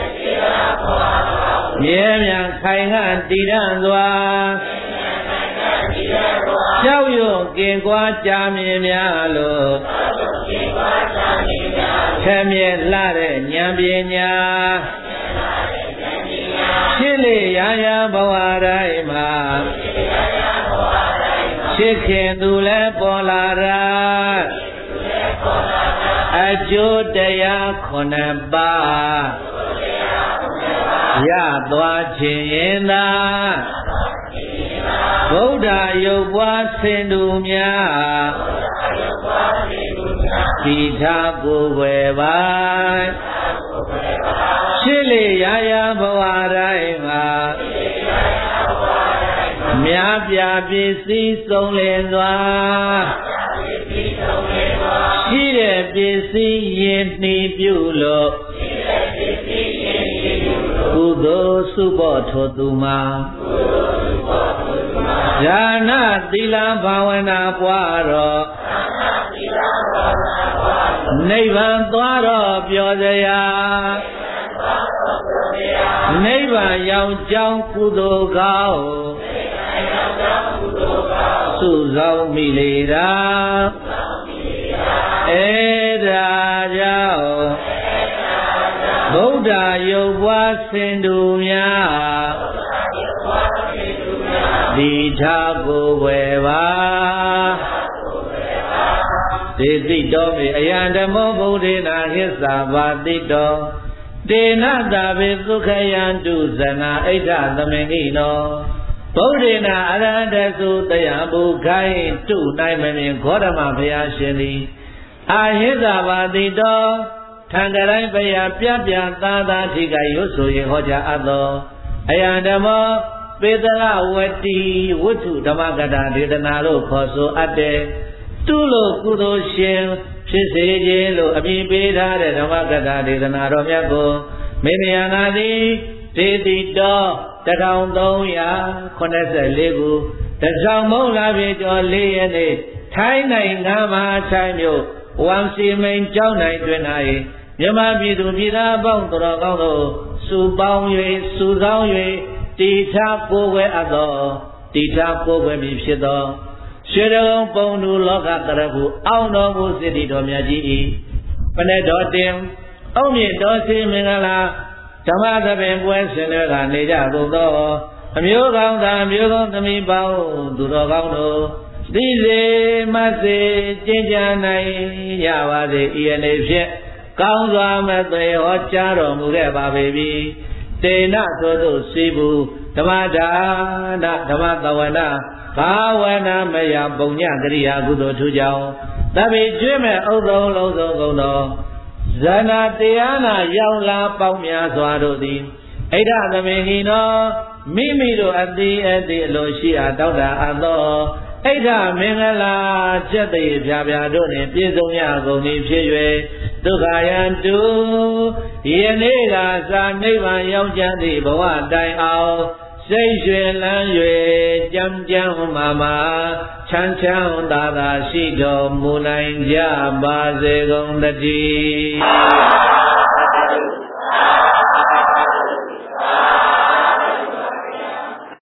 မြဲမြံခိုင်ခန့်တည်ရန်စွာကြောက်ရွံ့ကင်ကွာကြာမြင်များလို့ခဲမြဲလှတဲ့ဉာဏ်ပညာရှင်းလေရာရာဘဝတိုင်းမှာရှစ်ခင်သူလည်းပေါ်လာတာအကျိုးတရားခုနှစ်ပါးရသွားခြင်းရင်သာဗုဒ္ဓရုပ်ပွားဆင်တူများဒီသာကိုယ်ွယ်ပါရှင်းလေရာရာဘဝတိုင်းမှာမြားပြပစ္စည်းဆုံးလင်စွာရှိတဲ့ပစ္စည်းရင်နှီးပြုလို့ကုသိုလ်စုဖို့ထိုသူမှာဉာဏသီလဘာဝနာပွားတော့နိဗ္ဗာန်သွားတော့ပြောစရာနိဗ္ဗာန်ရောက်ကြောင်းကုသိုလ်ကောင်းစုဆောင်မိလေတာအဲ့ဒါကြောင့်ဗုဒ္ဓရုပ်ပွားဆင်တူများဒီသာကိုယ်ွယ်ပါဒေသိတော်မေအယံဓမ္မောဗုဒ္ဓေနာဟစ္စာပါတိတော်တေနတာဘေသုခယံတုဇနာဣဋ္ဌသမင်္ဂိနောဗုဒ္ဓေနာအရဟတသုတယံဘုခိုင်းတုနိုင်မမြင်ဂေါတမဘုရားရှင်သည်အာဟိသဘာတိတော်ထံကတိုင်းပယပြပြသာသာထိကရွတ်ဆိုရင်ဟောကြားအပ်သောအယံဓမ္မောပေတရဝတိဝတ္ထုဓမ္မကတာဒေသနာလို့ခေါ်ဆိုအပ်တဲ့သူလိုကုသိုလ်ရှင်ဖြစ်စေခြင်းလို့အမည်ပေးထားတဲ့ဓမ္မကတာဒေသနာတော်မြတ်ကိုမေမယနာသည်ဒေတိတော်တထောင်သုံးရာခုနှစ်ဆယ်လေးခုတထောင်မုံလာပြီကျော်လေးရက်နေ့ထိုင်းနိုင်ငံမှာထိုင်းမြို့ဝမ်စီမိန်ကျောင်းနိုင်တွင်၌မြန်မာပြည်သူပြည်သားပေါင်းတော်ကောင်းတို့စုပေါင်း၍စုဆောင်၍တိထာကိုယ်ွယ်အပ်သောတိထာကိုယ်ွယ်မည်ဖြစ်သောရွှေတော်ပုံသူလောကတရဟုအောင်းတော်မူစိတ္တိတော်မြတ်ကြီး၏ပနေတော်တင်အုံးမြင့်တော်စီမင်္ဂလာဓမ္မသဘင်ပွဲရှင်တွေကနေကြကုန်သောအမျိုးကောင်းသားအမျိုးကောင်းသမီးပေါင်းသူတော်ကောင်းတို့
သိစေမစေကျင့်ကြံနိုင်ရပါစေဤအနေဖြင့်ကောင်းစွာမသွေဟောကြားတော်မူခဲ့ပါပေပြီတေနသို့သို့စီဘူးဓမ္မဒါနဓမ္မသဝနာဘာဝနာမယပုံညကရိယာကုသိုလ်ထူကြောင့်တပိကျွေးမဲ့ဥဒ္ဓံလုံးစုံကုန်သောဇာနာတရားနာရောက်လာပေါင်းများစွာတို့သည်ဣဒ္ဓသမင်ဟိနောမိမိတို့အတိအတိအလိုရှိအားတောက်တာအပ်သောဣဒ္ဓမင်္ဂလာကျက်သေးဖြာဖြာတို့နှင့်ပြည့်စုံရကုန်၏ဖြစ်၍ဒုက္ခယံတုယနေ့ကသာနိဗ္ဗာန်ရောက်ကြသည့်ဘဝတိုင်အောင်စိတ်ရွှင်လန်း၍ကြမ်းကြမ်းမာမာချမ်းချမ်းသာသာရှိတော်မူနိုင်ကြပါစေကုန်သတည်း